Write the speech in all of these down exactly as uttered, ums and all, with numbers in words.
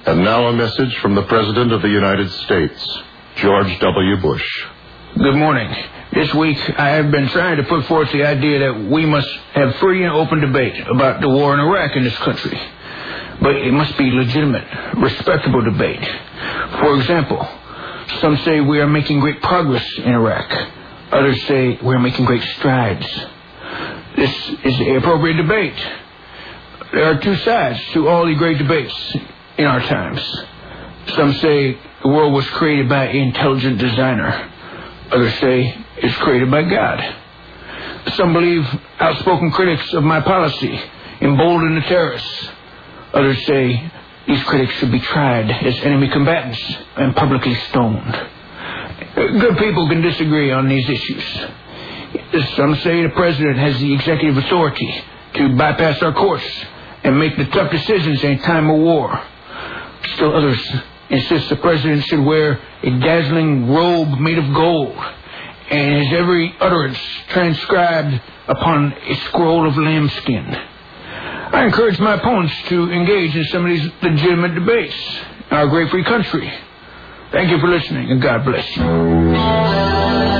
And now a message from the President of the United States, George W. Bush. Good morning. This week I have been trying to put forth the idea that we must have free and open debate about the war in Iraq in this country. But it must be legitimate, respectable debate. For example, some say we are making great progress in Iraq. Others say we are making great strides. This is the appropriate debate. There are two sides to all the great debates in our times. Some say the world was created by an intelligent designer. Others say it's created by God. Some believe outspoken critics of my policy embolden the terrorists. Others say these critics should be tried as enemy combatants and publicly stoned. Good people can disagree on these issues. Some say the president has the executive authority to bypass our courts and make the tough decisions in a time of war. Still others insist the president should wear a dazzling robe made of gold and his every utterance transcribed upon a scroll of lambskin. I encourage my opponents to engage in some of these legitimate debates in our great free country. Thank you for listening, and God bless you.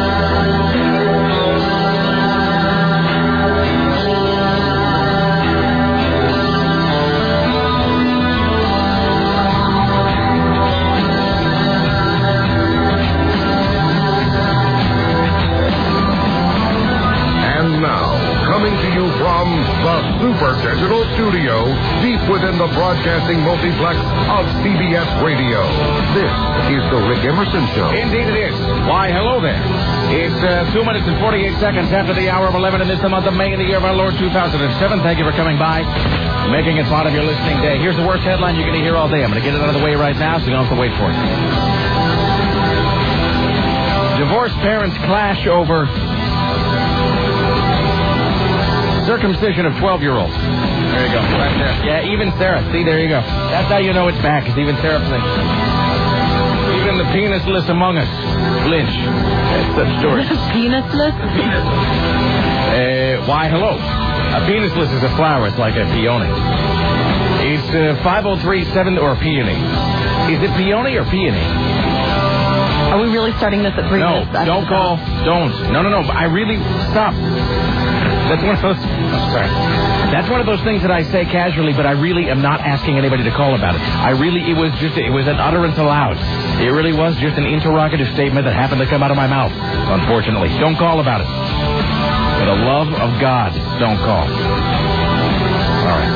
Super Digital Studio, deep within the broadcasting multiplex of C B S Radio. This is the Rick Emerson Show. Indeed it is. Why, hello there. It's uh, two minutes and forty-eight seconds after the hour of eleven, and it's the month of May in the year of our Lord two thousand seven. Thank you for coming by, making it part of your listening day. Here's the worst headline you're going to hear all day. I'm going to get it out of the way right now, so you don't have to wait for it. Divorced parents clash over circumcision of twelve-year-olds. There you go. Right there. Yeah, even Sarah. See, there you go. That's how you know it's back. It's even Sarah flinched. Even the penisless among us flinch. That's such story. Penisless? Uh, why, hello. A penisless is a flower. It's like a peony. It's uh, five oh three seven or peony. Is it peony or peony? Are we really starting this at three no, minutes? No, don't call. Don't. No, no, no. I really... Stop. That's one of those... Oh, sorry. That's one of those things that I say casually, but I really am not asking anybody to call about it. I really... It was just... It was an utterance aloud. It really was just an interrogative statement that happened to come out of my mouth, unfortunately. Don't call about it. For the love of God, don't call. All right.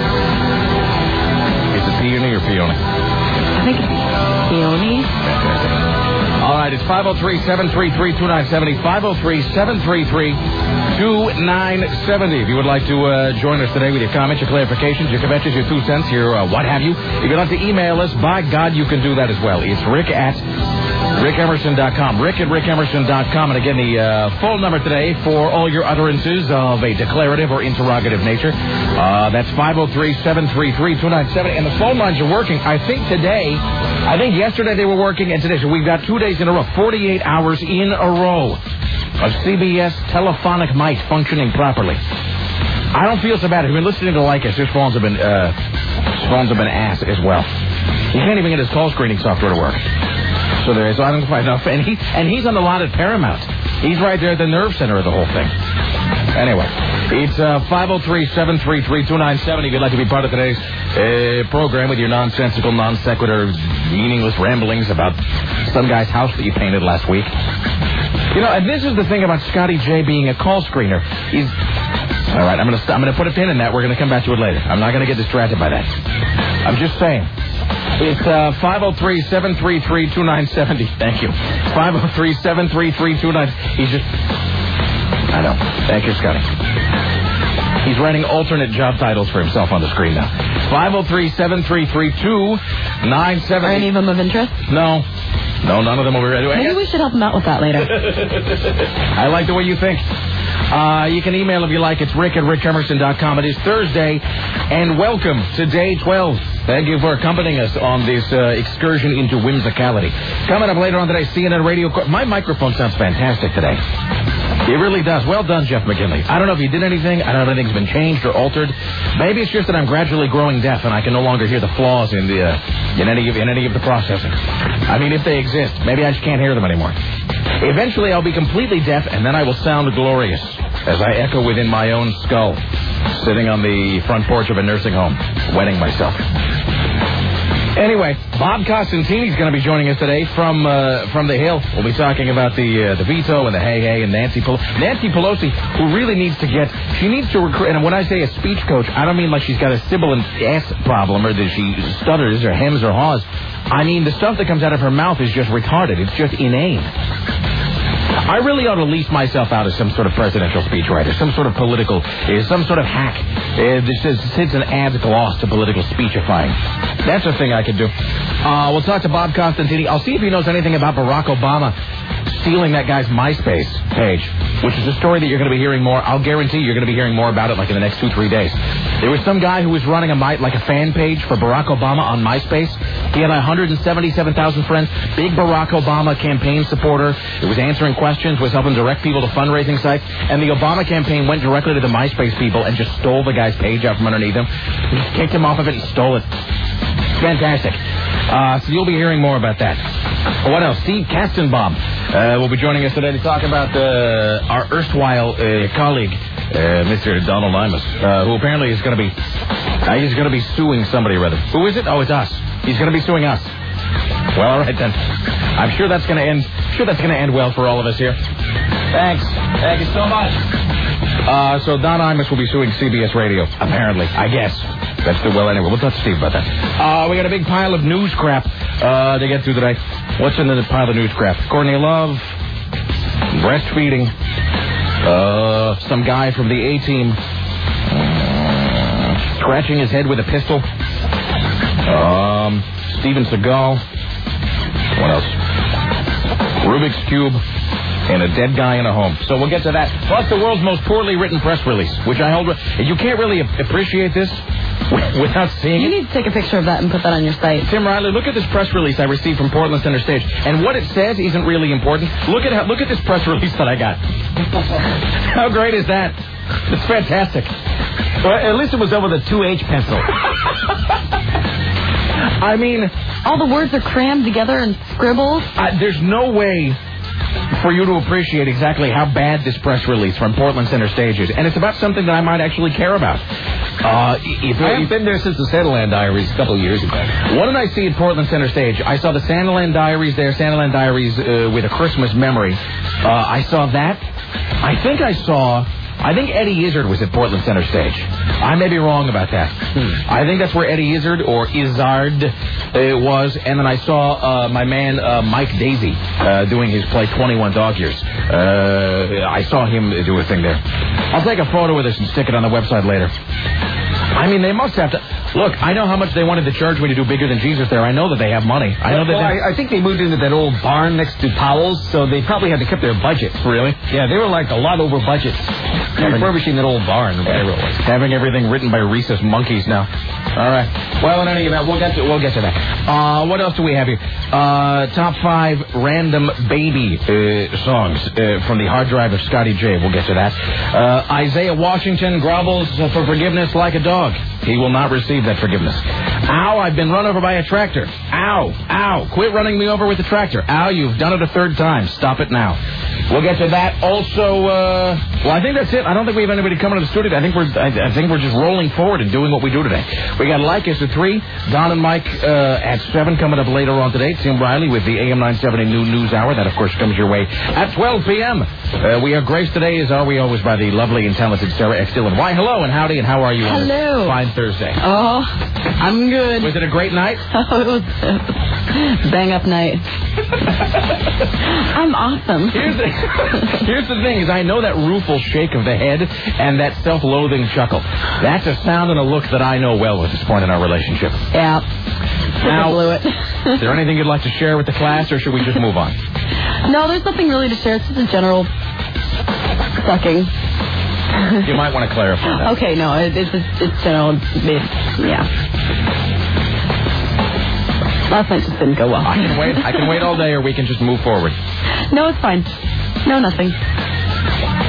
Is it peony or peony? I think it's peony. Fantastic. All right, it's five oh three, seven three three, two nine seven oh, five oh three, seven three three, two nine seven oh. If you would like to uh, join us today with your comments, your clarifications, your conventions, your two cents, your uh, what have you, if you'd like to email us, by God, you can do that as well. It's rick at rick emerson dot com, rick at rick emerson dot com. And again, the uh, phone number today for all your utterances of a declarative or interrogative nature, uh, that's five oh three, seven three three, two nine seven oh. And the phone lines are working. I think today, I think yesterday they were working, and today, so we've got two days in a row, forty-eight hours in a row of C B S telephonic might functioning properly. I don't feel so bad. If you've been listening to Lycus, his phones have been, uh, his phones have been ass as well. He can't even get his call screening software to work. So there is, so I don't quite know. And, he, and he's on the lot at Paramount. He's right there at the nerve center of the whole thing. Anyway, it's uh, five oh three, seven three three, two nine seven oh. If you'd like to be part of today's uh, program with your nonsensical, non-sequitur, meaningless ramblings about some guy's house that you painted last week. You know, and this is the thing about Scotty J being a call screener. He's... All right, I'm going to I'm going to put a pin in that. We're going to come back to it later. I'm not going to get distracted by that. I'm just saying. It's uh, five oh three, seven three three, two nine seven oh. Thank you. five oh three, seven three three, two nine seven oh. He's just... I know. Thank you, Scotty. He's writing alternate job titles for himself on the screen now. five oh three, seven three three, two nine seven oh. Are any of them of interest? No. No, none of them over here. Maybe we should help him out with that later. I like the way you think. Uh, you can email if you like. It's rick at rick emerson dot com. It is Thursday, and welcome to day twelve. Thank you for accompanying us on this uh, excursion into whimsicality. Coming up later on today, C N N Radio... My microphone sounds fantastic today. It really does. Well done, Jeff McKinley. I don't know if you did anything. I don't know if anything's been changed or altered. Maybe it's just that I'm gradually growing deaf and I can no longer hear the flaws in the uh, in any of in any of the processing. I mean, if they exist, maybe I just can't hear them anymore. Eventually, I'll be completely deaf, and then I will sound glorious as I echo within my own skull, sitting on the front porch of a nursing home, wetting myself. Anyway, Bob Costantini's going to be joining us today from uh, from the Hill. We'll be talking about the uh, the veto and the hey hey and Nancy Pelosi. Nancy Pelosi, who really needs to get, she needs to recruit. And when I say a speech coach, I don't mean like she's got a sibilant ass problem or that she stutters or hems or haws. I mean the stuff that comes out of her mouth is just retarded. It's just inane. I really ought to lease myself out as some sort of presidential speechwriter, some sort of political, uh, some sort of hack uh, that says, sits and adds gloss to political speechifying. That's a thing I could do. Uh, we'll talk to Bob Costantini. I'll see if he knows anything about Barack Obama stealing that guy's MySpace page, which is a story that you're going to be hearing more. I'll guarantee you're going to be hearing more about it like in the next two, three days. There was some guy who was running a like a fan page for Barack Obama on MySpace. He had one hundred seventy-seven thousand friends, big Barack Obama campaign supporter. It was answering questions, was helping direct people to fundraising sites, and the Obama campaign went directly to the MySpace people and just stole the guy's page out from underneath him. He just kicked him off of it and stole it. Fantastic. Uh, so you'll be hearing more about that. What else? Steve Kastenbaum uh, will be joining us today to talk about uh, our erstwhile uh, colleague, uh, Mister Donald Imus, uh, who apparently is going to be uh, he's going to be suing somebody, rather. Who is it? Oh, it's us. He's going to be suing us. Well, all right then. I'm sure that's going to end. Sure, that's going to end well for all of us here. Thanks. Thank you so much. Uh, so Don Imus will be suing C B S Radio, apparently. I guess. That's the well. Anyway, we'll talk to Steve about that. Uh, we got a big pile of news crap uh, to get through today. What's in the pile of news crap? Courtney Love, breastfeeding, uh, some guy from the A-Team uh, scratching his head with a pistol. Um, Steven Seagal. What else? Rubik's Cube. And a dead guy in a home. So we'll get to that. Plus the world's most poorly written press release, which I hold. You can't really appreciate this without seeing you it. You need to take a picture of that and put that on your site. Tim Riley, look at this press release I received from Portland Center Stage. And what it says isn't really important. Look at how, look at this press release that I got. How great is that? It's fantastic. Well, at least it was done with a two H pencil. I mean... all the words are crammed together and scribbled. Uh, there's no way for you to appreciate exactly how bad this press release from Portland Center Stage is. And it's about something that I might actually care about. Uh, if, I haven't been there since the Santaland Diaries a couple of years ago. What did I see at Portland Center Stage? I saw the Santaland Diaries there, Santaland Diaries uh, with a Christmas memory. Uh, I saw that. I think I saw... I think Eddie Izzard was at Portland Center Stage. I may be wrong about that. Hmm. I think that's where Eddie Izzard or Izzard uh, was. And then I saw uh, my man uh, Mike Daisy uh, doing his play twenty-one Dog Years. Uh, I saw him do a thing there. I'll take a photo of this and stick it on the website later. I mean, they must have to... Look, I know how much they wanted to charge me to do Bigger Than Jesus there. I know that they have money. I know that. Well, I, I think they moved into that old barn next to Powell's, so they probably had to cut their budget. Really? Yeah, they were like a lot over budget. Refurbishing that old barn, whatever it was. Having everything written by rhesus monkeys now. All right. Well, in any event, we'll get to we'll get to that. Uh, what else do we have here? Uh, top five random baby uh, songs uh, from the hard drive of Scotty J. We'll get to that. Uh, Isaiah Washington grovels for forgiveness like a dog. He will not receive that forgiveness. Ow, I've been run over by a tractor. Ow, ow, quit running me over with the tractor. Ow, you've done it a third time. Stop it now. We'll get to that. Also, uh, well, I think that's it. I don't think we have anybody coming to the studio. I think we're, I, I think we're just rolling forward and doing what we do today. We got Lycus at three, Don and Mike uh, at seven coming up later on today. Tim Riley with the A M nine seventy New News Hour. That, of course, comes your way at twelve p.m. Uh, we are graced today, as are we always, by the lovely and talented Sarah X. Dillon. Why, hello and howdy, and how are you? Hello. On fine Thursday. Oh, I'm good. Was it a great night? Oh, it was a bang up night. I'm awesome. Here's the, here's the thing, is I know that rueful shake of the head and that self-loathing chuckle. That's a sound and a look that I know well at this point in our relationship. Yeah. Now, blew it. Is there anything you'd like to share with the class, or should we just move on? No, there's nothing really to share. It's just a general sucking. You might want to clarify that. Okay, no, it, it's it's general. It, yeah. Last night just didn't go well. I can wait. I can wait all day, or we can just move forward. No, it's fine. No, nothing.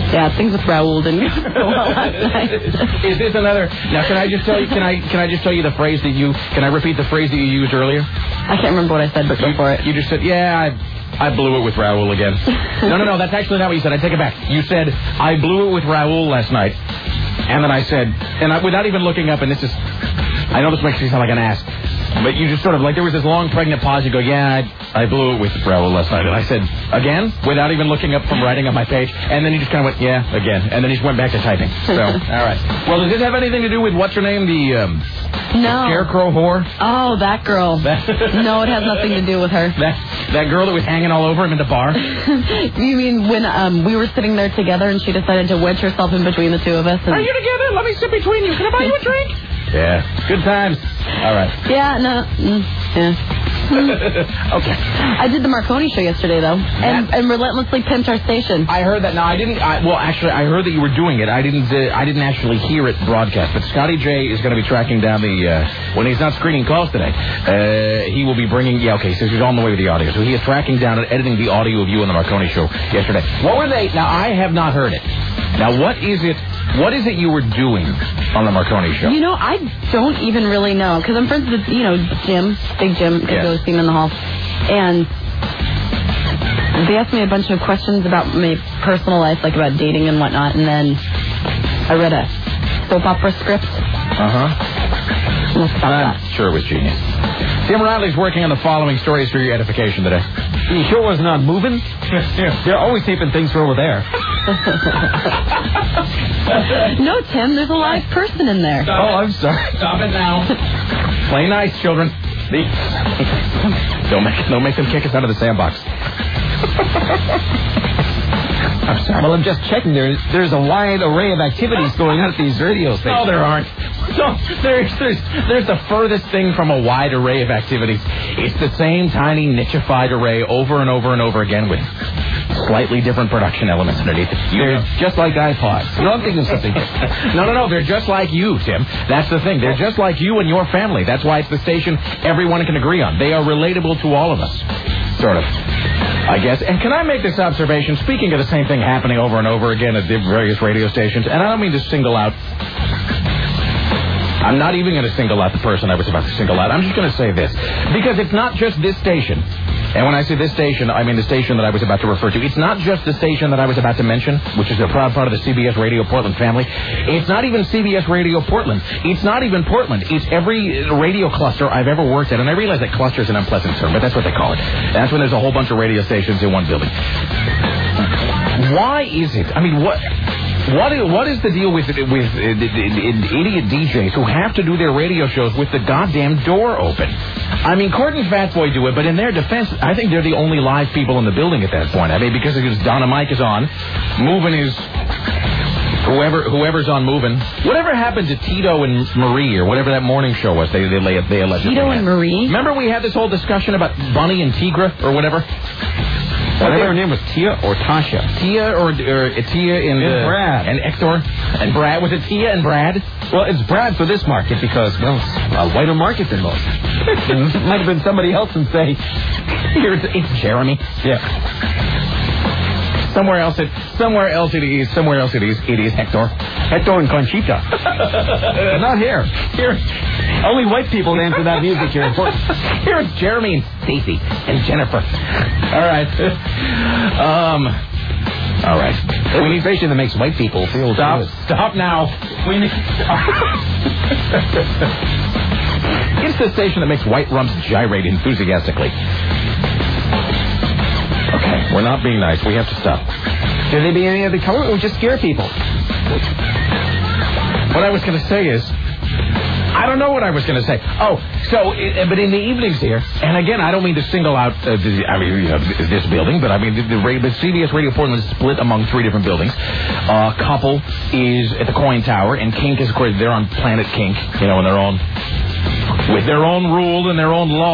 Yeah, things with Raul didn't go well last night. Is this another? Now, can I just tell you? Can I can I just tell you the phrase that you? Can I repeat the phrase that you used earlier? I can't remember what I said, but go you, for it. You just said, "Yeah, I, I blew it with Raul again." no, no, no. That's actually not what you said. I take it back. You said, "I blew it with Raul last night," and then I said, and I, without even looking up, and this is, I know this makes me sound like an ass. But you just sort of, like, there was this long pregnant pause. You go, yeah, I, I blew it with Raul last night. And I said, again? Without even looking up from writing on my page. And then you just kind of went, yeah, again. And then you just went back to typing. So, all right. Well, does this have anything to do with what's her name? The, um, no. the scarecrow whore? Oh, that girl. No, it has nothing to do with her. That that girl that was hanging all over him in the bar? You mean when um, we were sitting there together and she decided to wedge herself in between the two of us? And... Are you together? Let me sit between you. Can I buy you a drink? Yeah. Good times. All right. Yeah, no. Mm, yeah. Okay. I did the Marconi show yesterday, though, and, and relentlessly pimped our station. I heard that. No, I didn't. I, well, actually, I heard that you were doing it. I didn't. Uh, I didn't actually hear it broadcast. But Scotty J is going to be tracking down the. Uh, when he's not screening calls today, uh, he will be bringing. Yeah, okay. So he's on the way with the audio. So he is tracking down and editing the audio of you on the Marconi show yesterday. What were they? Now I have not heard it. Now what is it? What is it you were doing on the Marconi show? You know, I don't even really know, because I'm friends with, you know, Jim, Big Jim, yes. I've seen him in the hall, and they asked me a bunch of questions about my personal life, like about dating and whatnot, and then I read a soap opera script. Uh-huh. I'm sure it was genius. Tim Riley's working on the following stories for your edification today. You sure was not moving? They're always taping things from over there. No, Tim, there's a live person in there. Stop oh, it. I'm sorry. Stop it now. Play nice, children. don't make don't make them kick us out of the sandbox. I'm sorry. Well, I'm just checking. There's there's a wide array of activities going on at these radio stations. No, there aren't. No, there's, there's, there's the furthest thing from a wide array of activities. It's the same tiny nichified array over and over and over again with slightly different production elements underneath it. They're just like iPods. No, I'm thinking something different. No, no, no. They're just like you, Tim. That's the thing. They're just like you and your family. That's why it's the station everyone can agree on. They are relatable to all of us. Sort of. I guess. And can I make this observation? Speaking of the same thing happening over and over again at the various radio stations, and I don't mean to single out... I'm not even going to single out the person I was about to single out. I'm just going to say this. Because it's not just this station. And when I say this station, I mean the station that I was about to refer to. It's not just the station that I was about to mention, which is a proud part of the C B S Radio Portland family. It's not even C B S Radio Portland. It's not even Portland. It's every radio cluster I've ever worked at. And I realize that cluster is an unpleasant term, but that's what they call it. That's when there's a whole bunch of radio stations in one building. Why is it? I mean, what... What is, what is the deal with with uh, idiot D Js who have to do their radio shows with the goddamn door open? I mean, Court and Fatboy do it, but in their defense, I think they're the only live people in the building at that point. I mean, because because Donna Mike is on, Movin' is whoever whoever's on Movin'. Whatever happened to Tito and Marie or whatever that morning show was? They they they, they allegedly Tito had. and Marie. Remember we had this whole discussion about Bunny and Tigra or whatever. Whatever her name was, Tia or Tasha? Tia or, or Tia and, and uh, Brad. And Hector and Brad. Was it Tia and Brad? Well, it's Brad for this market because, well, it's a whiter market than most. It might have been somebody else and say, here it's, it's Jeremy. Yeah. Somewhere else it somewhere else it is. Somewhere else it is. It is Hector. Hector and Conchita. Not here. Here. Only white people dance to that music here in Portland. Here it's Jeremy and Stacy and Jennifer. All right. Um. All right. We need a station that makes white people feel Stop. good. Stop now. We need. It's the station that makes white rumps gyrate enthusiastically. Okay, we're not being nice. We have to stop. Should they be any other color or just scare people? What I was going to say is, I don't know what I was going to say. Oh, so, it, but in the evenings here, and again, I don't mean to single out, uh, the, I mean, you know, this building, but I mean, the, the, the C B S Radio Portland is split among three different buildings. Uh, Couple is at the Coin Tower, and Kink is, of course, they're on Planet Kink, you know, in their own, with their own rule and their own law.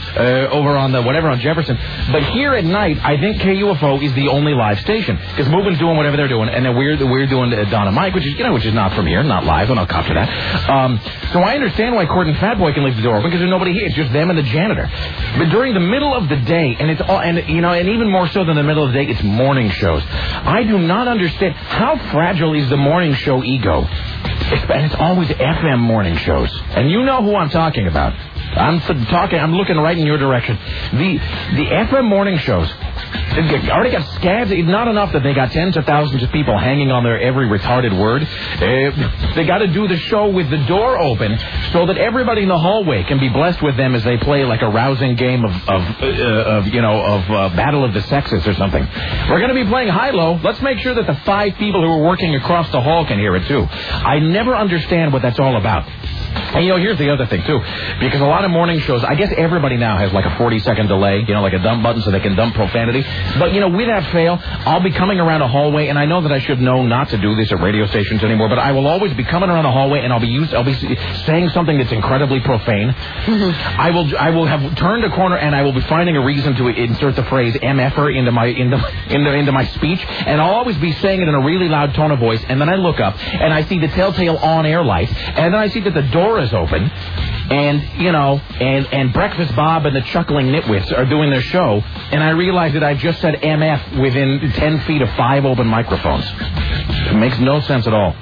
uh, over on the whatever on Jefferson. But here at night, I think K U F O is the only live station because Moving's doing whatever they're doing, and then we're we're doing uh, Don and Mike, which is you know which is not from here, not live, and I'll cop to that. Um, so I understand why Court and Fatboy can leave the door open because there's nobody here. It's just them and the janitor. But during the middle of the day, and it's all, and you know, and even more so than the middle of the day, it's morning shows. I do not understand how fragile is the morning show ego. It's, and it's always F M morning shows. And you know who I'm talking about. I'm talking. I'm looking right in your direction. The the F M morning shows already got scabs. It's not enough that they got tens of thousands of people hanging on their every retarded word. Uh, they got to do the show with the door open so that everybody in the hallway can be blessed with them as they play like a rousing game of of, uh, of you know of uh, Battle of the Sexes or something. We're going to be playing high-low. Let's make sure that the five people who are working across the hall can hear it too. I never understand what that's all about. And, you know, here's the other thing, too. Because a lot of morning shows, I guess everybody now has like a forty-second delay, you know, like a dump button so they can dump profanity. But, you know, without fail, I'll be coming around a hallway, and I know that I should know not to do this at radio stations anymore, but I will always be coming around a hallway, and I'll be used, I'll be saying something that's incredibly profane. Mm-hmm. I will I will have turned a corner, and I will be finding a reason to insert the phrase M F R into my, into, into, into my speech, and I'll always be saying it in a really loud tone of voice, and then I look up, and I see the telltale on-air light, and then I see that the door is open, and, you know, and, and Breakfast Bob and the Chuckling Nitwits are doing their show, and I realize that I just said M F within ten feet of five open microphones. It makes no sense at all.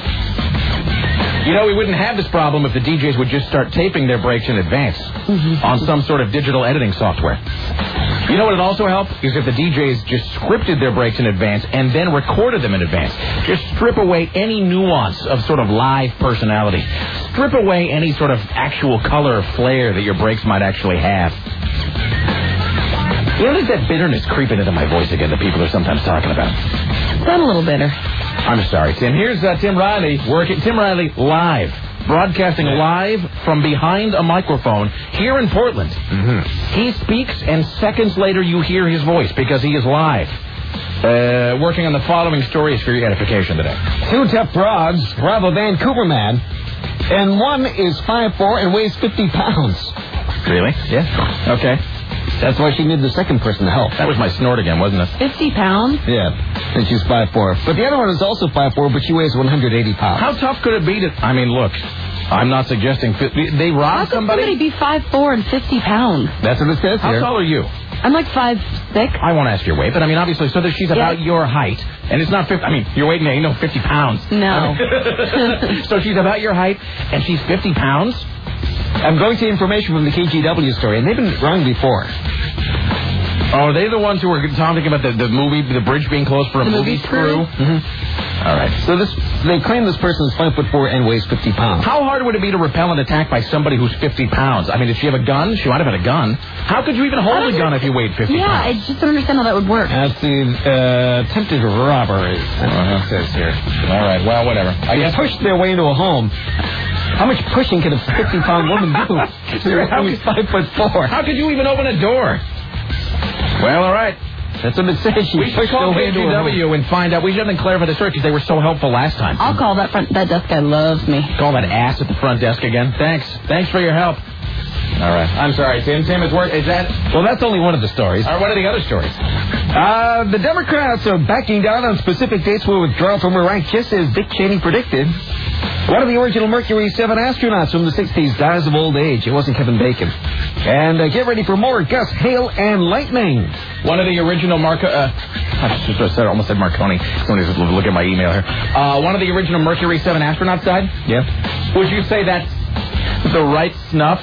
You know, we wouldn't have this problem if the D Js would just start taping their breaks in advance mm-hmm. on some sort of digital editing software. You know what would also help? Is if the D Js just scripted their breaks in advance and then recorded them in advance. Just strip away any nuance of sort of live personality. Strip away any sort of actual color or flair that your breaks might actually have. You know, there's that bitterness creeping into my voice again that people are sometimes talking about. I'm a little bitter. I'm sorry, Tim. Here's uh, Tim Riley working. Tim Riley live. Broadcasting live from behind a microphone here in Portland. Mm-hmm. He speaks, and seconds later you hear his voice because he is live. Uh, working on the following stories for your edification today. Two tough broads rob a Vancouver man, and one is five foot four and weighs fifty pounds. Really? Yeah. Okay. That's why she needed the second person to help. That was my snort again, wasn't it? fifty pounds? Yeah. And she's five foot four. But the other one is also five foot four, but she weighs one hundred eighty pounds. How tough could it be to... I mean, look, I'm not suggesting... They rob How could somebody... somebody be five foot four and fifty pounds? That's what it says How here. tall are you? I'm like five foot six. I won't ask your weight, but I mean, obviously, so that she's about yeah. your height. And it's not fifty... I mean, your weight, you know, fifty pounds. No. I mean, so she's about your height, and she's fifty pounds? I'm going to information from the K G W story, and they've been wrong before. Oh, are they the ones who were talking about the, the movie, the bridge being closed for a the movie crew? Mm-hmm. All right. So this, they claim this person is five foot four and weighs fifty pounds. How hard would it be to repel an attack by somebody who's fifty pounds? I mean, did she have a gun? She might have had a gun. How could you even hold a gun if you weighed fifty yeah, pounds? Yeah, I just don't understand how that would work. That's the uh, attempted robbery. That's uh-huh. what it says here. All right. Well, whatever. I they guess pushed their way into a home. How much pushing can a fifty pound woman do? They're only five foot four. How could you even open a door? Well, all right. That's what it says. She we should call K G W and find out. We should clarify the story because they were so helpful last time. I'll call that front. That desk guy loves me. Call that ass at the front desk again. Thanks. Thanks for your help. All right. I'm sorry, Tim. Tim, is work. Is that? Well, that's only one of the stories. Or what are the other stories? Uh, the Democrats are backing down on specific dates for withdrawal from Iraq, just as Dick Cheney predicted. One of the original Mercury seven astronauts from the sixties dies of old age. It wasn't Kevin Bacon. And uh, get ready for more gust, hail, and lightning. One of the original Marco... Uh, I just said, almost said Marconi. Somebody's looking at my email here. Uh, one of the original Mercury seven astronauts died? Yeah. Would you say that's the right snuff?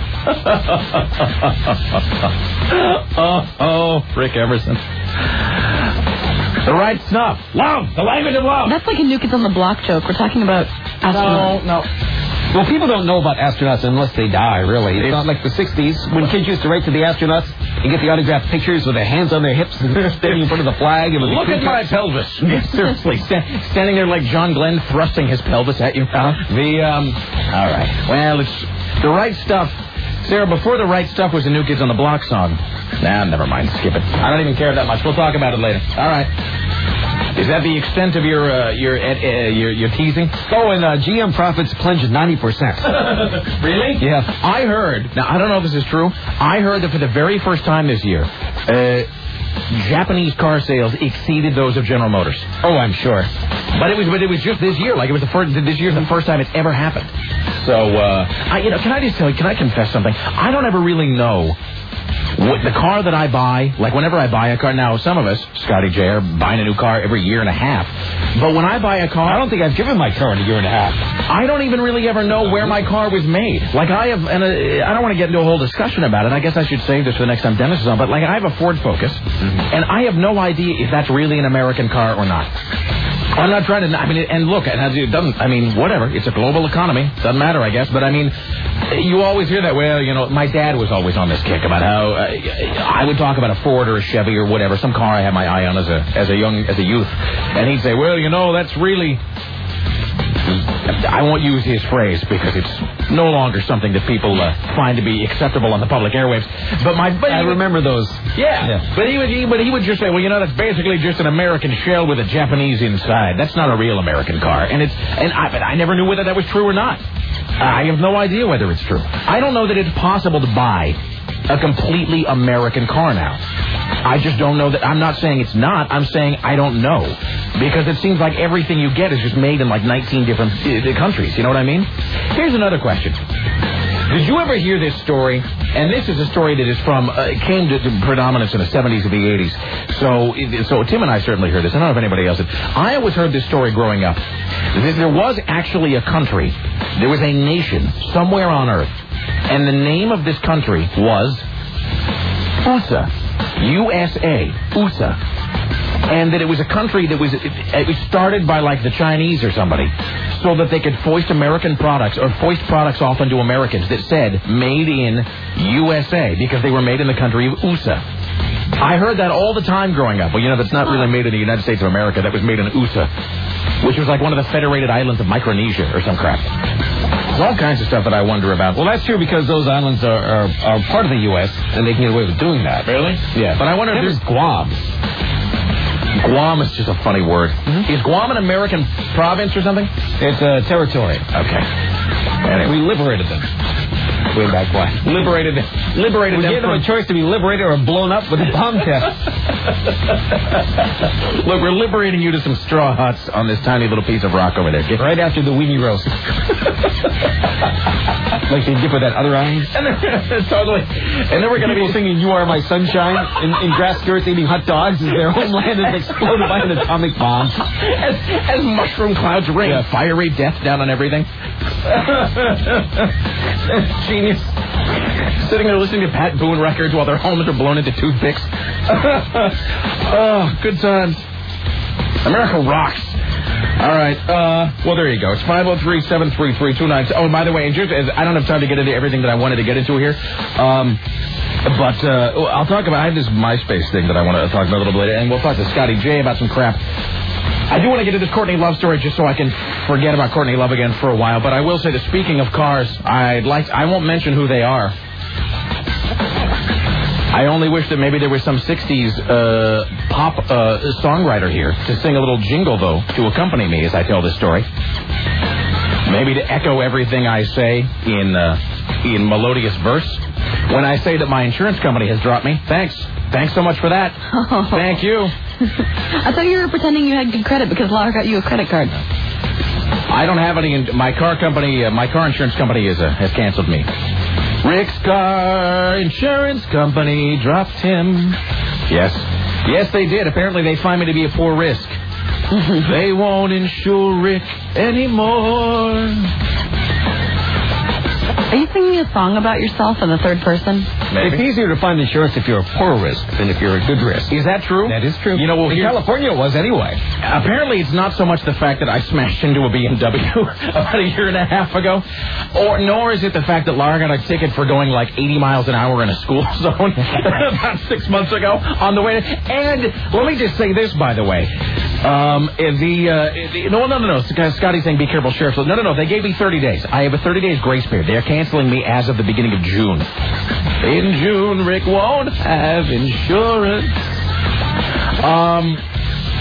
oh, oh, Rick Emerson. The right snuff. Love. The language of love. That's like a New Kids on the Block joke. We're talking about astronauts. No, no. Well, people don't know about astronauts unless they die, really. It's, it's not like the sixties when kids used to write to the astronauts and get the autographed pictures with their hands on their hips and standing in front of the flag. And with Look the at my pelvis. Seriously. St- standing there like John Glenn thrusting his pelvis at you. Uh, the, um... All right. Well, it's the right stuff. Sarah, before the right stuff was the New Kids on the Block song. Nah, never mind. Skip it. I don't even care that much. We'll talk about it later. All right. Is that the extent of your uh, your, uh, your your teasing? Oh, and uh, G M profits plunged ninety percent. Really? Yeah. I heard, now I don't know if this is true, I heard that for the very first time this year, uh, Japanese car sales exceeded those of General Motors. Oh, I'm sure. But it was but it was just this year. Like it was the first this year's the first time it's ever happened. So uh I you know, can I just tell you, can I confess something? I don't ever really know what the car that I buy, like whenever I buy a car, now some of us, Scotty J, are buying a new car every year and a half. But when I buy a car, I don't think I've driven my car in a year and a half. I don't even really ever know where my car was made. Like I have, and uh, I don't want to get into a whole discussion about it. I guess I should save this for the next time Dennis is on. But like I have a Ford Focus, mm-hmm. and I have no idea if that's really an American car or not. I'm not trying to, I mean, and look, it doesn't, I mean, whatever. It's a global economy. Doesn't matter, I guess. But I mean, you always hear that, well, you know, my dad was always on this kick about how uh, I would talk about a Ford or a Chevy or whatever, some car I had my eye on as a as a young, as a youth. And he'd say, well, you know, that's really, I won't use his phrase because it's no longer something that people uh, find to be acceptable on the public airwaves. But my, but I remember those. Yeah, yeah. But he would, he, but he would just say, well, you know, that's basically just an American shell with a Japanese inside. That's not a real American car. And it's, and I, but I never knew whether that was true or not. I have no idea whether it's true. I don't know that it's possible to buy a completely American car now. I just don't know that. I'm not saying it's not. I'm saying I don't know. Because it seems like everything you get is just made in like nineteen different uh, countries. You know what I mean? Here's another question. Did you ever hear this story? And this is a story that is from, uh, came to, to predominance in the seventies and the eighties. So, so Tim and I certainly heard this. I don't know if anybody else did. I always heard this story growing up. There was actually a country, there was a nation somewhere on Earth, and the name of this country was U S A. U S A. U S A. And that it was a country that was, it, it was started by like the Chinese or somebody, so that they could foist American products or foist products off onto Americans that said made in U S A because they were made in the country of U S A. I heard that all the time growing up. Well, you know, that's not really made in the United States of America. That was made in U S A, which was like one of the federated islands of Micronesia or some crap. There's all kinds of stuff that I wonder about. Well, that's true because those islands are, are, are part of the U S and they can get away with doing that. Really? Yeah. But I wonder if there's Guam. Guam is just a funny word. Mm-hmm. Is Guam an American province or something? It's a territory. Okay. Anyway. We liberated them. Way back when. Liberated, liberated we them. gave them from... a choice to be liberated or blown up with a bomb test. Look, we're liberating you to some straw huts on this tiny little piece of rock over there. Get... Right after the weenie roast. Like they dip with that other iron. And then, totally. And then we're going to be singing "You Are My Sunshine" in, in grass skirts, eating hot dogs as their homeland is exploded by an atomic bomb. As, as mushroom clouds rain, yeah. Fiery death down on everything. Genius. Sitting there listening to Pat Boone records while their homes are blown into toothpicks. Oh, good times. America rocks. All right. Uh, well, there you go. It's five oh three, seven three three, two nine. Oh, and by the way, just, I don't have time to get into everything that I wanted to get into here. Um, but uh, I'll talk about, I have this MySpace thing that I want to talk about a little bit later, and we'll talk to Scotty J about some crap. I do want to get into this Courtney Love story just so I can forget about Courtney Love again for a while. But I will say that speaking of cars, I'd like I won't mention who they are. I only wish that maybe there was some sixties uh, pop uh, songwriter here to sing a little jingle, though, to accompany me as I tell this story. Maybe to echo everything I say in uh, in melodious verse. When I say that my insurance company has dropped me, thanks. Thanks so much for that. Oh. Thank you. I thought you were pretending you had good credit because Laura got you a credit card. I don't have any. In, my car company, uh, my car insurance company is uh, has canceled me. Rick's car insurance company dropped him. Yes. Yes, they did. Apparently, they find me to be a poor risk. They won't insure Rick anymore. Are you singing a song about yourself in the third person? Maybe. It's easier to find insurance if you're a poor risk than if you're a good risk. Is that true? That is true. You know, well, in California it was anyway. Apparently it's not so much the fact that I smashed into a B M W about a year and a half ago, or nor is it the fact that Laura got a ticket for going like eighty miles an hour in a school zone about six months ago on the way. And let me just say this, by the way. Um, the, uh, the, no, no, no, no. Scotty's saying be careful, Sheriff. No, no, no. They gave me thirty days. I have a thirty days grace period. They're canceling me as of the beginning of June. In June, Rick won't have insurance. Um,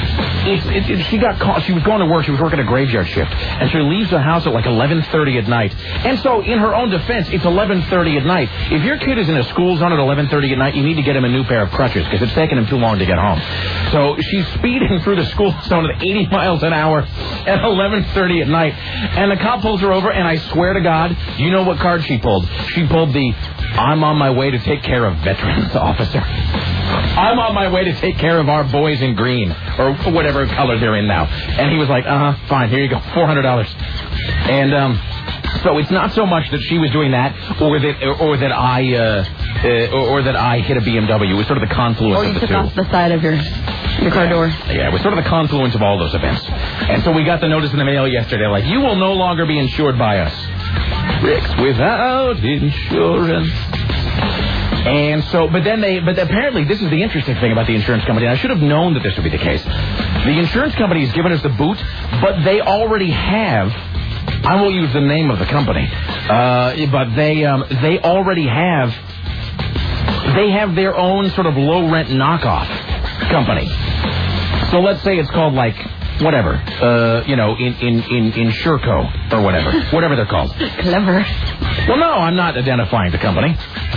It's, it, it, she got caught. She was going to work. She was working a graveyard shift, and she leaves the house at like eleven thirty at night. And so, in her own defense, it's eleven thirty at night. If your kid is in a school zone at eleven thirty at night, you need to get him a new pair of crutches because it's taking him too long to get home. So she's speeding through the school zone at eighty miles an hour at eleven thirty at night, and the cop pulls her over. And I swear to God, you know what card she pulled? She pulled the "I'm on my way to take care of veterans" officer. I'm on my way to take care of our boys in green, or whatever color they're in now. And he was like, uh-huh, fine, here you go, four hundred dollars. And um, so it's not so much that she was doing that, or that or that I uh, uh, or, or that I hit a B M W. It was sort of the confluence or of the two. Or you took off the side of your your car yeah. door. Yeah, it was sort of the confluence of all those events. And so we got the notice in the mail yesterday, like, you will no longer be insured by us. Ricks without insurance. And so, but then they, but apparently this is the interesting thing about the insurance company. And I should have known that this would be the case. The insurance company has given us the boot, but they already have, I won't use the name of the company, uh, but they, um, they already have, they have their own sort of low rent knockoff company. So let's say it's called like, whatever, uh, you know, in, in, in, in Insurco or whatever, whatever they're called. Clever. Well, no, I'm not identifying the company.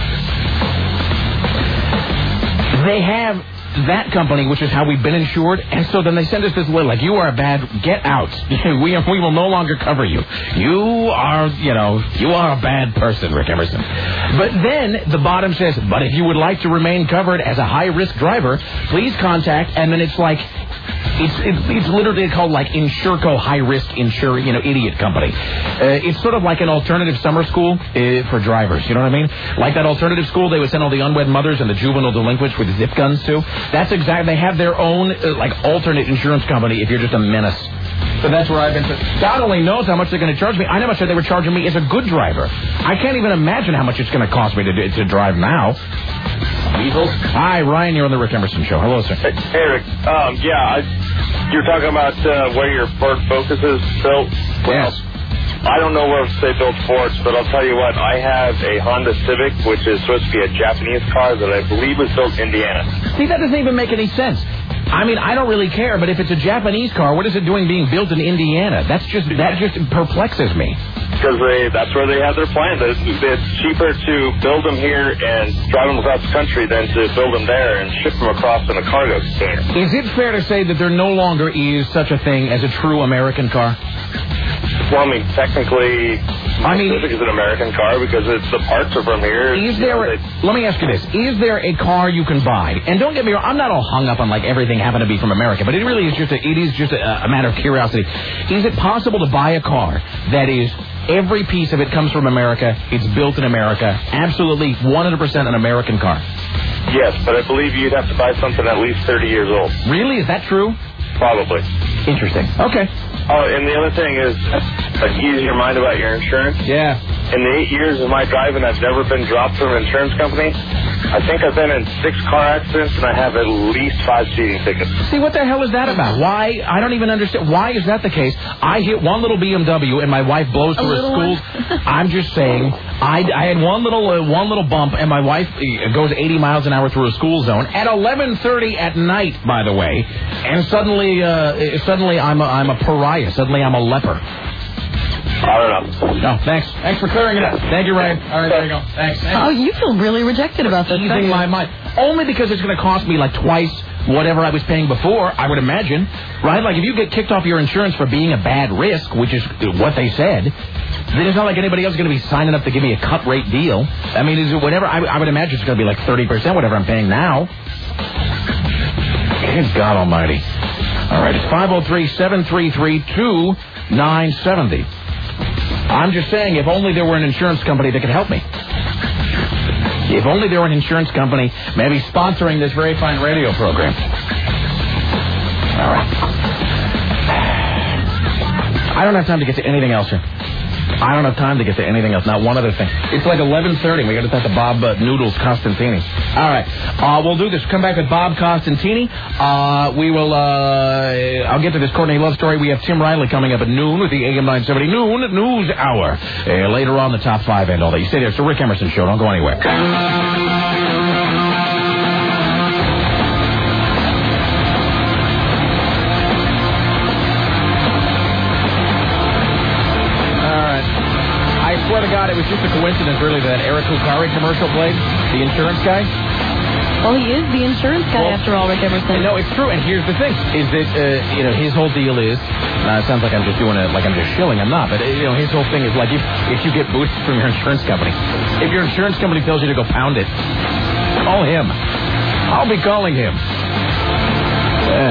They have that company, which is how we've been insured, and so then they send us this letter, like, you are bad, get out. we, we will no longer cover you. You are, you know, you are a bad person, Rick Emerson. But then the bottom says, but if you would like to remain covered as a high-risk driver, please contact, and then it's like, It's, it's it's literally called like Insurco High Risk Insure, you know, idiot company. Uh, it's sort of like an alternative summer school uh, for drivers. You know what I mean? Like that alternative school they would send all the unwed mothers and the juvenile delinquents with zip guns to. That's exactly. They have their own uh, like alternate insurance company if you're just a menace. So that's where I've been. God only knows how much they're going to charge me. I never said they were charging me as a good driver. I can't even imagine how much it's going to cost me to to drive now. Weasels. Hi, Ryan. You're on the Rick Emerson Show. Hello, sir. Hey, hey Rick. Um, yeah, I, you're talking about uh, where your Ford Focus is built. Well, yes. I don't know where they built Fords, but I'll tell you what. I have a Honda Civic, which is supposed to be a Japanese car that I believe was built in Indiana. See, that doesn't even make any sense. I mean, I don't really care, but if it's a Japanese car, what is it doing being built in Indiana? That's just that just perplexes me. Because they that's where they have their plans. It's, it's cheaper to build them here and drive them across the country than to build them there and ship them across in a cargo container. Is it fair to say that there no longer is such a thing as a true American car? Well, I mean, technically, I mean, Civic is an American car because it's the parts are from here. Is there? You know, a, they, let me ask you this: is there a car you can buy? And don't get me wrong, I'm not all hung up on like everything happened to be from America, but it really is just a, it is just a, a matter of curiosity. Is it possible to buy a car that is every piece of it comes from America, it's built in America, absolutely one hundred percent an American car? Yes, but I believe you'd have to buy something at least thirty years old. Really? Is that true? Probably. Interesting. Okay. Oh, and the other thing is, uh, ease your mind about your insurance. Yeah. In the eight years of my driving, I've never been dropped from an insurance company. I think I've been in six car accidents, and I have at least five speeding tickets. See, what the hell is that about? Why? I don't even understand. Why is that the case? I hit one little B M W, and my wife blows through a school. I'm just saying, I, I had one little uh, one little bump, and my wife uh, goes eighty miles an hour through a school zone at eleven thirty at night, by the way, and suddenly, uh, suddenly I'm a, I'm a pariah. Suddenly I'm a leper. I don't know. No, thanks. Thanks for clearing it up. Thank you, Ryan. All right, there you go. Thanks. Thanks. Oh, you feel really rejected about this. Easing my mind. Only because it's going to cost me like twice whatever I was paying before, I would imagine. Right? Like if you get kicked off your insurance for being a bad risk, which is what they said, then it's not like anybody else is going to be signing up to give me a cut rate deal. I mean, is it whatever? I, I would imagine it's going to be like thirty percent, whatever I'm paying now. Good God Almighty. All right, it's five oh three, seven three three, two nine seven oh. I'm just saying, if only there were an insurance company that could help me. If only there were an insurance company maybe sponsoring this very fine radio program. All right. I don't have time to get to anything else here. I don't have time to get to anything else. Not one other thing. It's like eleven thirty. We got to talk to Bob uh, Noodles Costantini. All right. Uh, we'll do this. Come back with Bob Costantini. Uh, we will, uh, I'll get to this Courtney Love story. We have Tim Riley coming up at noon with the A M nine seventy Noon News Hour. Uh, later on, the top five and all that. You stay there. It's the Rick Emerson Show. Don't go anywhere. was just a coincidence, really, that Eric Hukari commercial played, the insurance guy. Well, he is the insurance guy, well, after all, Rick Emerson. No, it's true, and here's the thing, is that, uh, you know, his whole deal is, uh, it sounds like I'm just doing it, like I'm just shilling, I'm not, but, uh, you know, his whole thing is, like, if, if you get boosted from your insurance company, if your insurance company tells you to go pound it, call him. I'll be calling him. Uh,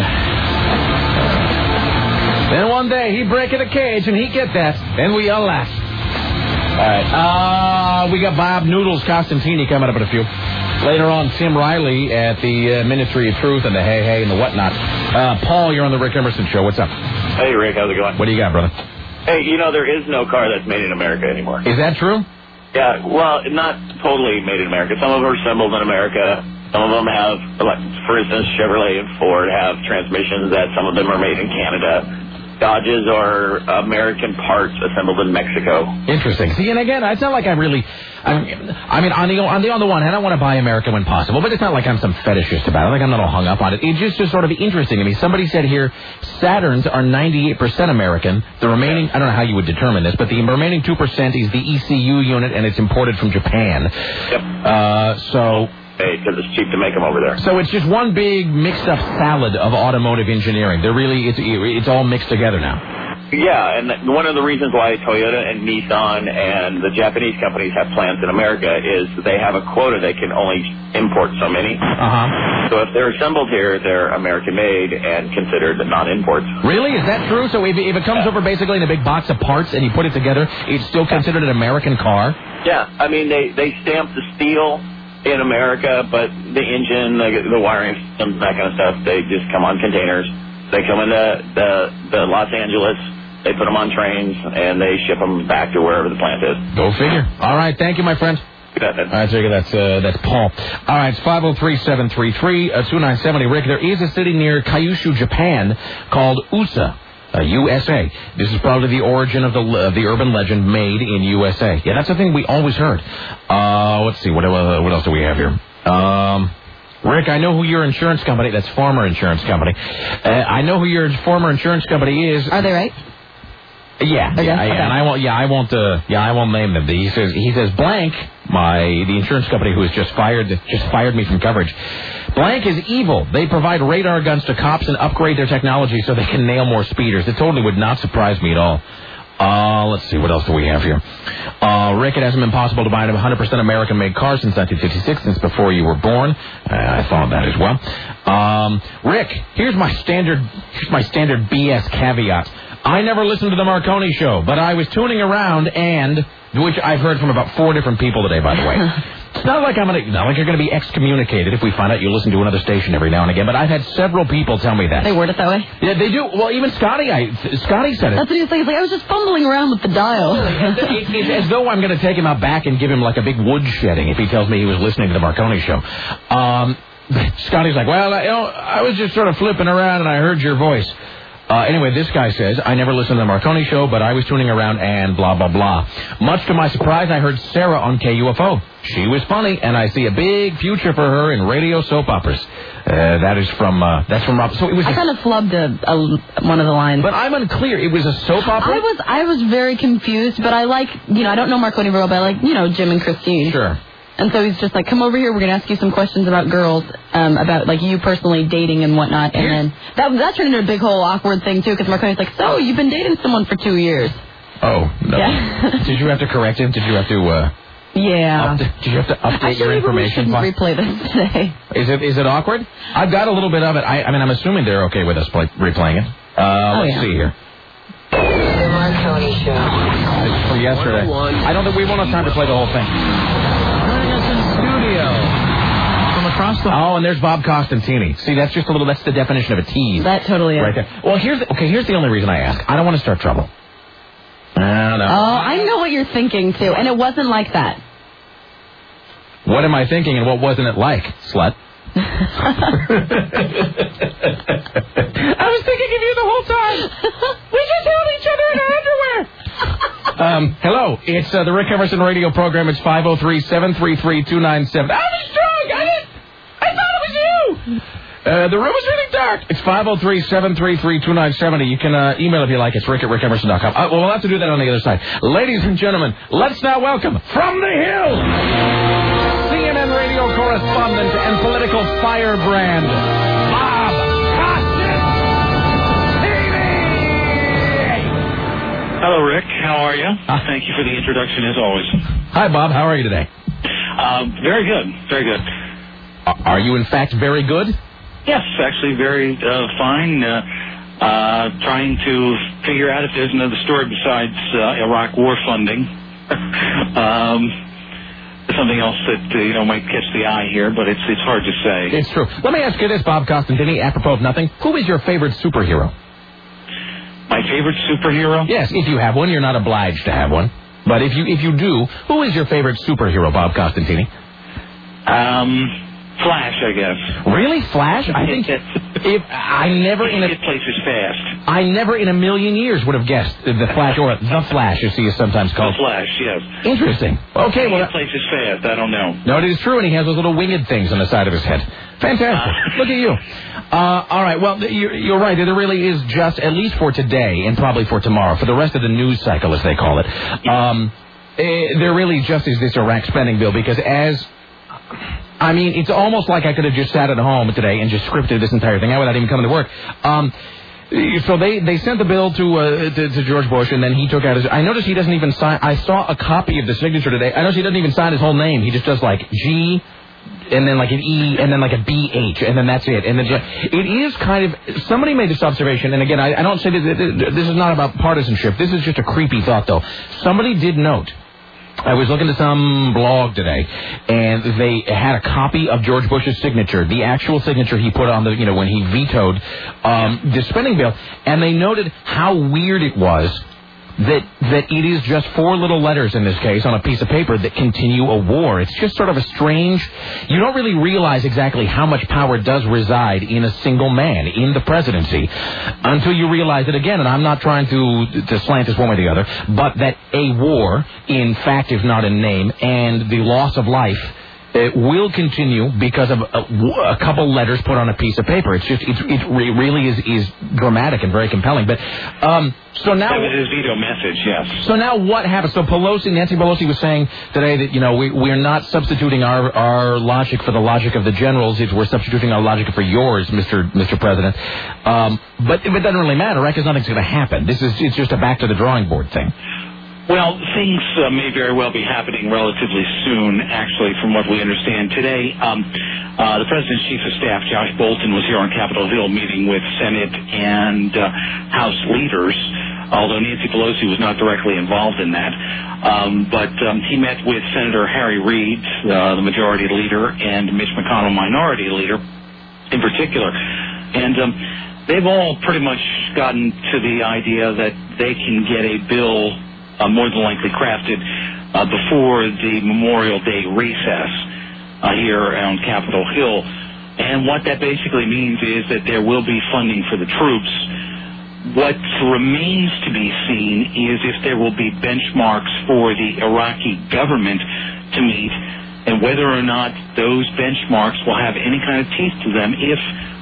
then one day, he'd break in a cage, and he'd get that, and we all laugh. All right, uh, we got Bob Noodles Costantini coming up in a few. Later on, Tim Riley at the uh, Ministry of Truth and the Hey Hey and the whatnot. Uh, Paul, you're on the Rick Emerson Show. What's up? Hey, Rick. How's it going? What do you got, brother? Hey, you know, there is no car that's made in America anymore. Is that true? Yeah, well, not totally made in America. Some of them are assembled in America. Some of them have, like, for instance, Chevrolet and Ford have transmissions that some of them are made in Canada. Dodges are American parts assembled in Mexico. Interesting. See, and again, it's not like I really, I mean, I mean on the on the on the one hand, I want to buy American when possible, but it's not like I'm some fetishist about it. Like I'm not all hung up on it. It's just, just sort of interesting to me. Somebody said here, Saturns are ninety-eight percent American. The remaining, I don't know how you would determine this, but the remaining two percent is the E C U unit, and it's imported from Japan. Yep. Uh, so. Because it's cheap to make them over there. So it's just one big mixed-up salad of automotive engineering. They're really, it's, it's all mixed together now. Yeah, and one of the reasons why Toyota and Nissan and the Japanese companies have plants in America is they have a quota. They can only import so many. Uh-huh. So if they're assembled here, they're American-made and considered non-imports. Really? Is that true? So if, if it comes yeah. over basically in a big box of parts and you put it together, it's still considered an American car? Yeah. I mean, they, they stamp the steel in America, but the engine, the, the wiring systems, that kind of stuff, they just come on containers. They come into the, the Los Angeles, they put them on trains, and they ship them back to wherever the plant is. Go figure. All right, thank you, my friend. You bet, man. All right, so that's, uh, that's Paul. All right, it's five oh three, seven three three, two nine seven oh. Rick, there is a city near Kyushu, Japan, called Usa. Uh, U S A. This is probably the origin of the uh, the urban legend made in U S A. Yeah, that's the thing we always heard. Uh, let's see, what, uh, what else do we have here? Um, Rick, I know who your insurance company, that's former insurance company. Uh, I know who your former insurance company is. Are they right? Yeah, okay, yeah, okay. yeah, and I won't. Yeah, I won't. Uh, yeah, I won't name them. He says. He says blank. My the insurance company who has just fired just fired me from coverage. Blank is evil. They provide radar guns to cops and upgrade their technology so they can nail more speeders. It totally would not surprise me at all. Uh, let's see, what else do we have here? Uh, Rick, it hasn't been possible to buy a one hundred percent American-made car since nineteen fifty-six, since before you were born. Uh, I thought that as well. Um, Rick, here's my standard, here's my standard B S caveat. I never listened to the Marconi Show, but I was tuning around and, which I've heard from about four different people today, by the way. It's not like I'm gonna, not like you're gonna be excommunicated if we find out you listen to another station every now and again. But I've had several people tell me that. They word it that way. Yeah, they do. Well, even Scotty, I, Scotty said it. That's what he was saying. He's like, I was just fumbling around with the dial. it's, it's, it's as though I'm gonna take him out back and give him like a big wood shedding if he tells me he was listening to the Marconi Show. Um, Scotty's like, well, I, you know, I was just sort of flipping around and I heard your voice. Uh, anyway, this guy says, I never listened to the Marconi Show, but I was tuning around and blah, blah, blah. Much to my surprise, I heard Sarah on K U F O. She was funny, and I see a big future for her in radio soap operas. Uh, that is from, uh, that's from Rob. So it was. I kind of flubbed a, a, one of the lines. But I'm unclear. It was a soap opera? I was, I was very confused, but I like, you know, I don't know Marconi real, but I like, you know, Jim and Christine. Sure. And so he's just like, come over here, we're going to ask you some questions about girls, um, about, like, you personally dating and whatnot. And then that that turned into a big whole awkward thing, too, because Marconi's like, so, you've been dating someone for two years. Oh, no. Yeah. Did you have to correct him? Did you have to, uh... Yeah. Up, did you have to update Actually, your information? I shouldn't replay this today. Is it is it awkward? I've got a little bit of it. I, I mean, I'm assuming they're okay with us play, replaying it. Uh, oh, let's yeah. see here. The Marconi Show. This is from yesterday. I don't think we won't have time to play the whole thing. Joining us in studio from across the... Oh, and there's Bob Costantini. See, that's just a little, that's the definition of a tease. That totally is. Right there. Well, here's the, okay, here's the only reason I ask. I don't want to start trouble. I don't know. Oh, I know what you're thinking, too. And it wasn't like that. What am I thinking and what wasn't it like, slut? I was thinking of you the whole time. We just held each other in our underwear. um, hello, it's uh, the Rick Emerson radio program. It's five oh three, seven three three, two nine seven. I was drunk. I didn't. I thought it was you. Uh, the room is really dark. It's five oh three, seven three three, two nine seven oh. You can uh, email if you like. It's rick at rick emerson dot com. Uh, well, we'll have to do that on the other side. Ladies and gentlemen, let's now welcome from the Hill, C N N radio correspondent and political firebrand, Bob Costantini. Hello, Rick. How are you? Uh, Thank you for the introduction, as always. Hi, Bob. How are you today? Uh, very good. Very good. Are you, in fact, very good? Yes, actually very uh, fine. Uh, uh, trying to figure out if there's another story besides uh, Iraq war funding. um, something else that, uh, you know, might catch the eye here, but it's it's hard to say. It's true. Let me ask you this, Bob Costantini, apropos of nothing. Who is your favorite superhero? My favorite superhero? Yes, if you have one, you're not obliged to have one. But if you if you do, who is your favorite superhero, Bob Costantini? Um... Flash, I guess. Really, Flash? I think if I never in a get places fast. I never in a million years would have guessed the Flash or the Flash, as he is sometimes called. The Flash, yes. Interesting. Okay, well, get places fast. I don't know. No, it is true, and he has those little winged things on the side of his head. Fantastic. Uh, Look at you. Uh, all right. Well, you're, you're right. There really is just, at least for today, and probably for tomorrow, for the rest of the news cycle, as they call it. Um, eh, there really just is this Iraq spending bill because as. I mean, it's almost like I could have just sat at home today and just scripted this entire thing out without even coming to work. Um, so they, they sent the bill to, uh, to to George Bush, and then he took out his... I noticed he doesn't even sign... I saw a copy of the signature today. I noticed he doesn't even sign his whole name. He just does, like, G, and then, like, an E, and then, like, a B H, and then that's it. And then it is kind of... Somebody made this observation, and again, I, I don't say that this is not about partisanship. This is just a creepy thought, though. Somebody did note... I was looking at some blog today, and they had a copy of George Bush's signature, the actual signature he put on the, you know, when he vetoed um, the spending bill, and they noted how weird it was that that it is just four little letters in this case on a piece of paper that continue a war. It's just sort of a strange... You don't really realize exactly how much power does reside in a single man, in the presidency, until you realize it again, and I'm not trying to, to slant this one way or the other, but that a war, in fact, if not in name, and the loss of life... It will continue because of a, a couple letters put on a piece of paper. It's just, it's, it really is, is dramatic and very compelling. But um, so now, that was his veto message, yes. So now, what happens? So Pelosi, Nancy Pelosi, was saying today that you know we we're not substituting our, our logic for the logic of the generals. It's, we're substituting our logic for yours, Mister Mister President. Um, but it doesn't really matter, right? Because nothing's going to happen. This is it's just a back to the drawing board thing. Well, things uh, may very well be happening relatively soon, actually, from what we understand. Today, um, uh, the President's Chief of Staff, Josh Bolten, was here on Capitol Hill meeting with Senate and uh, House leaders, although Nancy Pelosi was not directly involved in that. Um, but um, he met with Senator Harry Reid, uh, the majority leader, and Mitch McConnell, minority leader, in particular. And um, they've all pretty much gotten to the idea that they can get a bill Uh, more than likely crafted uh, before the Memorial Day recess uh, here on Capitol Hill. And what that basically means is that there will be funding for the troops. What remains to be seen is if there will be benchmarks for the Iraqi government to meet and whether or not those benchmarks will have any kind of teeth to them if,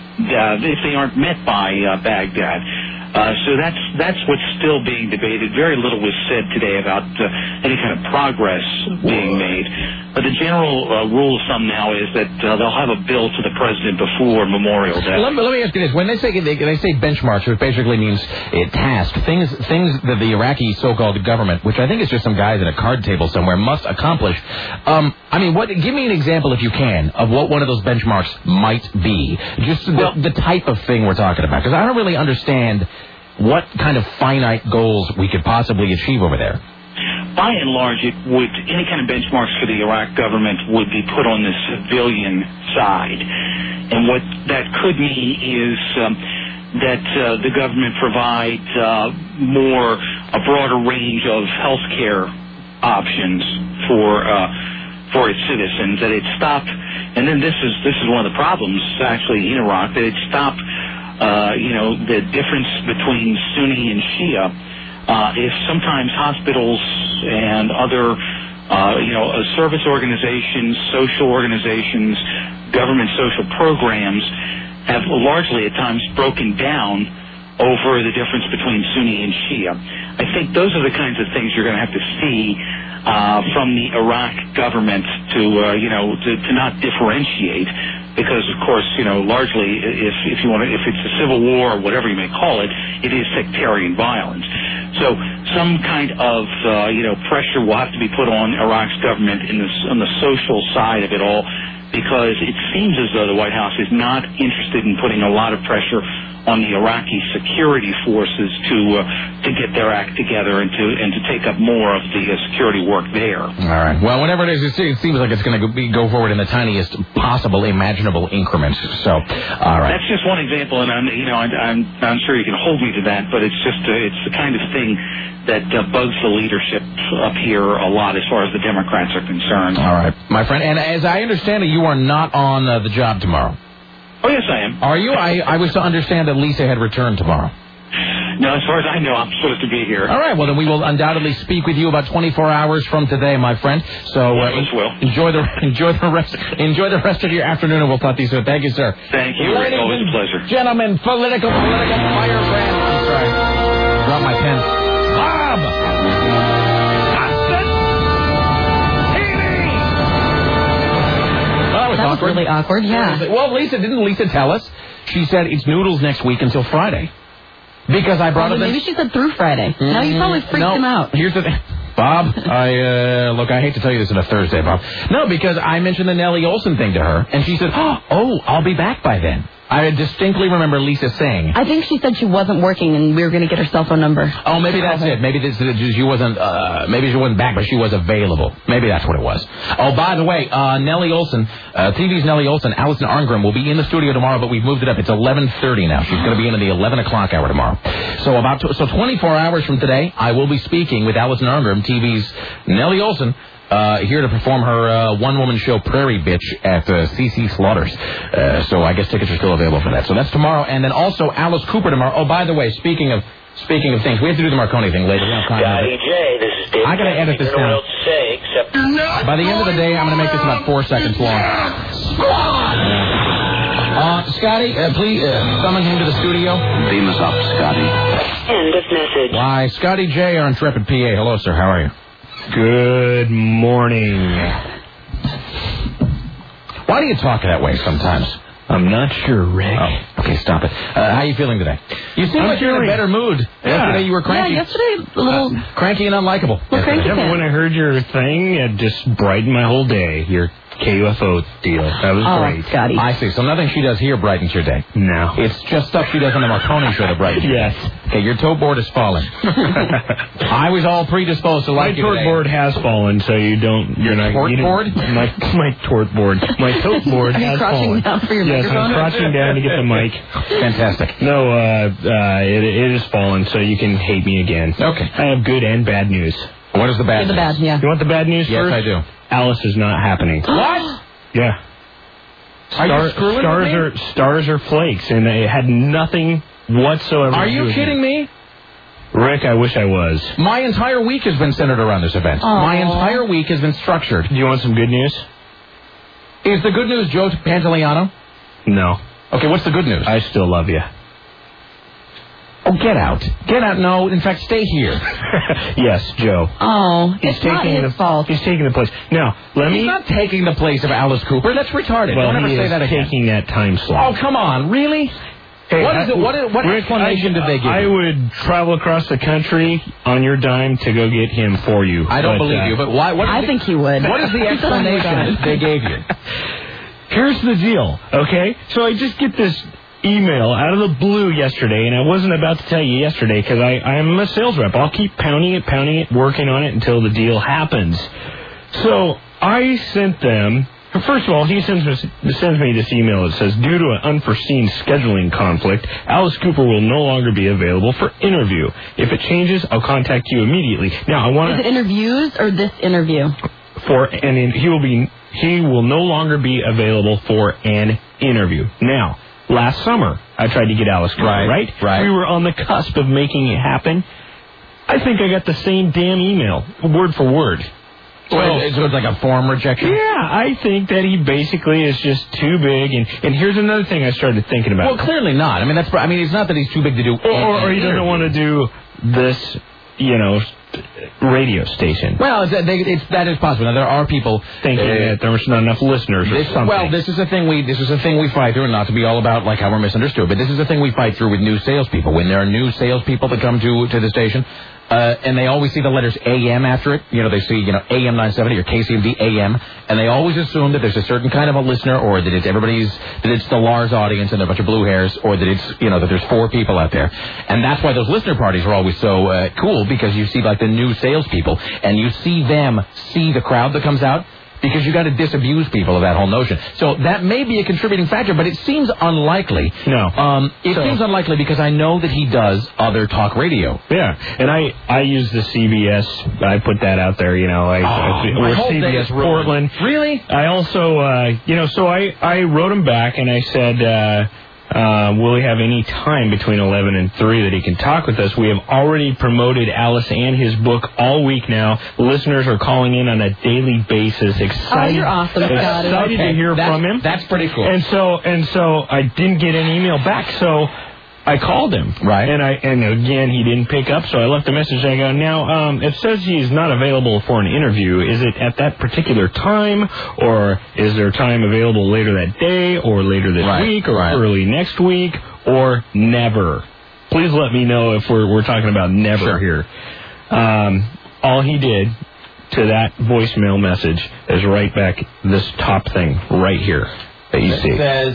uh, if they aren't met by uh, Baghdad. Uh, so that's that's what's still being debated. Very little was said today about uh, any kind of progress being made. But the general uh, rule of thumb now is that uh, they'll have a bill to the president before Memorial Day. Let me, let me ask you this: when they say they, they say benchmarks, which basically means a task, things things that the Iraqi so-called government, which I think is just some guys at a card table somewhere, must accomplish. Um, I mean, what? Give me an example, if you can, of what one of those benchmarks might be. Just the, well, the type of thing we're talking about, because I don't really understand what kind of finite goals we could possibly achieve over there. By and large, it would any kind of benchmarks for the Iraq government would be put on the civilian side. And what that could mean is um, that uh, the government provide uh, more, a broader range of health care options for uh, for its citizens, that it stopped, and then this is this is one of the problems actually in Iraq, that it stopped Uh, you know, the difference between Sunni and Shia. Uh, if sometimes hospitals and other, uh, you know, uh, service organizations, social organizations, government social programs have largely at times broken down over the difference between Sunni and Shia. I think those are the kinds of things you're going to have to see uh, from the Iraq government to, uh, you know, to, to not differentiate, because, of course, you know, largely, if if you want to, if it's a civil war or whatever you may call it, it is sectarian violence. So some kind of, uh, you know, pressure will have to be put on Iraq's government in the, on the social side of it all, because it seems as though the White House is not interested in putting a lot of pressure on the Iraqi security forces to uh, to get their act together and to and to take up more of the uh, security work there. All right. Well, whatever it is, it seems like it's going to go forward in the tiniest possible imaginable increments. So, all right. That's just one example, and I'm you know I'm I'm, I'm sure you can hold me to that, but it's just uh, it's the kind of thing that uh, bugs the leadership up here a lot as far as the Democrats are concerned. All right, my friend. And as I understand it, you are not on uh, the job tomorrow. Oh, yes, I am. Are you? I, I was to understand that Lisa had returned tomorrow. No, as far as I know, I'm supposed to be here. All right, well, then we will undoubtedly speak with you about twenty-four hours from today, my friend. So uh, yes, will. enjoy the enjoy the rest enjoy the rest of your afternoon, and we'll talk to you soon. Thank you, sir. Thank you. Ladies always a pleasure. Gentlemen, political, political firebrand. I'm sorry. Drop my pen. Bob! Costas! T V! That was That was awkward. really awkward, yeah. Well, Lisa, didn't Lisa tell us? She said it's noodles next week until Friday. Because I brought well, up... Maybe she said through Friday. Mm-hmm. Now you probably freaked no, him out. Here's the thing. Bob, I, uh, look, I hate to tell you this on a Thursday, Bob. No, because I mentioned the Nellie Olson thing to her, and she said, oh, I'll be back by then. I distinctly remember Lisa saying... I think she said she wasn't working and we were going to get her cell phone number. Oh, maybe that's it. Maybe this, she wasn't, uh, maybe she wasn't back, but she was available. Maybe that's what it was. Oh, by the way, uh, Nellie Olson, uh, T V's Nellie Olson, Allison Arngrim will be in the studio tomorrow, but we've moved it up. It's eleven thirty now. She's going to be in at the eleven o'clock hour tomorrow. So about, to, so twenty-four hours from today, I will be speaking with Allison Arngrim, T V's Nellie Olson, Uh, here to perform her uh, one-woman show, Prairie Bitch, at uh, C C Slaughters. Uh, so I guess tickets are still available for that. So that's tomorrow. And then also Alice Cooper tomorrow. Oh, by the way, speaking of speaking of things, we have to do the Marconi thing later. Scotty J, this is Dave. I got to edit this down. What else to say except by the end of the day, I'm going to make this about four seconds long. Uh, Scotty, uh, please uh, summon him to the studio. Beam us up, Scotty. End of message. Why, Scotty J, our intrepid P A. Hello, sir. How are you? Good morning. Why do you talk that way sometimes? I'm not sure, Rick. Oh, okay, stop it. Uh, how are you feeling today? You seem I'm like you're in a better mood. Yeah. Yesterday you were cranky. Yeah, yesterday a little... Uh, cranky and unlikable. Well, cranky Yeah, when I heard your thing, it just brightened my whole day. Your K U F O deal. That was oh, great. Scotty. I see. So nothing she does here brightens your day. No. It's just stuff she does on the Marconi show that brightens your Yes. day. Okay, your toe board is falling. I was all predisposed to My like you tort today. board has fallen, so you don't... You're not... Tort you don't- board? My, my tort board. My tote board Are you has crouching fallen. down for your yes, microphone? I'm crouching down to get the mic. Fantastic. No, uh, uh, it, it has fallen, so you can hate me again. Okay. I have good and bad news. What is the bad Give the news? bad, yeah. You want the bad news Yes, first? I do. Alice is not happening. What? Yeah. Are you screwing with stars me? are stars are flakes, and it had nothing whatsoever. Are to do you with kidding it. me? Rick? I wish I was. My entire week has been centered around this event. Aww. My entire week has been structured. Do you want some good news? Is the good news Joe Pantoliano? No. Okay, what's the good news? I still love you. Oh, get out. Get out. No, in fact, stay here. Yes, Joe. Oh, He's it's not taking his the fault. He's taking the place. Now, let He's me. not taking the place of Alice Cooper. That's retarded. well, Don't ever he say is that again. taking that time slot. Oh, come on. Really? Hey, what is it? What, is, what Rick, explanation I, did they give I you? would travel across the country on your dime to go get him for you. I don't but, believe uh, you, but why? What is I the, think he would. What is the explanation they gave you? Here's the deal, okay? So I just get this email out of the blue yesterday, and I wasn't about to tell you yesterday because I, I'm a sales rep. I'll keep pounding it, pounding it, working on it until the deal happens. So I sent them... First of all, he sends me, sends me this email that says, due to an unforeseen scheduling conflict, Alice Cooper will no longer be available for interview. If it changes, I'll contact you immediately. Now, I want Is to... it interviews or this interview? For and in, he will be he will no longer be available for an interview. Now, last summer, I tried to get Alice Cooper, Right, right? right. We were on the cusp of making it happen. I think I got the same damn email, word for word. Well, so, so it's like a form rejection? Yeah, I think that he basically is just too big. And, and here's another thing I started thinking about. Well, clearly not. I mean, that's. I mean, it's not that he's too big to do. Or, or, or he doesn't want to do this, you know, radio station. Well, it's, they, it's, that is possible. Now, there are people thinking uh, that there's not enough listeners or this, something. Well, this is a thing we this is a thing we fight through, and not to be all about like how we're misunderstood, but this is a thing we fight through with new salespeople. When there are new salespeople that come to to the station, uh, and they always see the letters A M after it. You know, they see you know A M nine seventy or K C M D A M, and they always assume that there's a certain kind of a listener, or that it's everybody's that it's the Lars audience and they're a bunch of blue hairs, or that it's you know that there's four people out there, and that's why those listener parties are always so uh, cool, because you see like the new salespeople, and you see them see the crowd that comes out. Because you got to disabuse people of that whole notion. So that may be a contributing factor, but it seems unlikely. No. Um, it so. seems unlikely because I know that he does other talk radio. Yeah, and I, I use the C B S. I put that out there, you know. I, oh, I, my or whole C B S day is Portland. Really? I also, uh, you know, so I, I wrote him back and I said, uh, Uh, will he have any time between eleven and three that he can talk with us? We have already promoted Alice and his book all week now. Listeners are calling in on a daily basis. Excited, oh, you're awesome, Scott. Excited okay. to hear that's, from him. That's pretty cool. And so, and so I didn't get an email back, so I called him. Right. And I and again, he didn't pick up, so I left a message. I go, now, um, it says he's not available for an interview. Is it at that particular time, or is there time available later that day, or later this right. week, or right. early next week, or never? Please let me know if we're we're talking about never sure. here. Um, all he did to that voicemail message is write back this top thing right here that you it see. It says...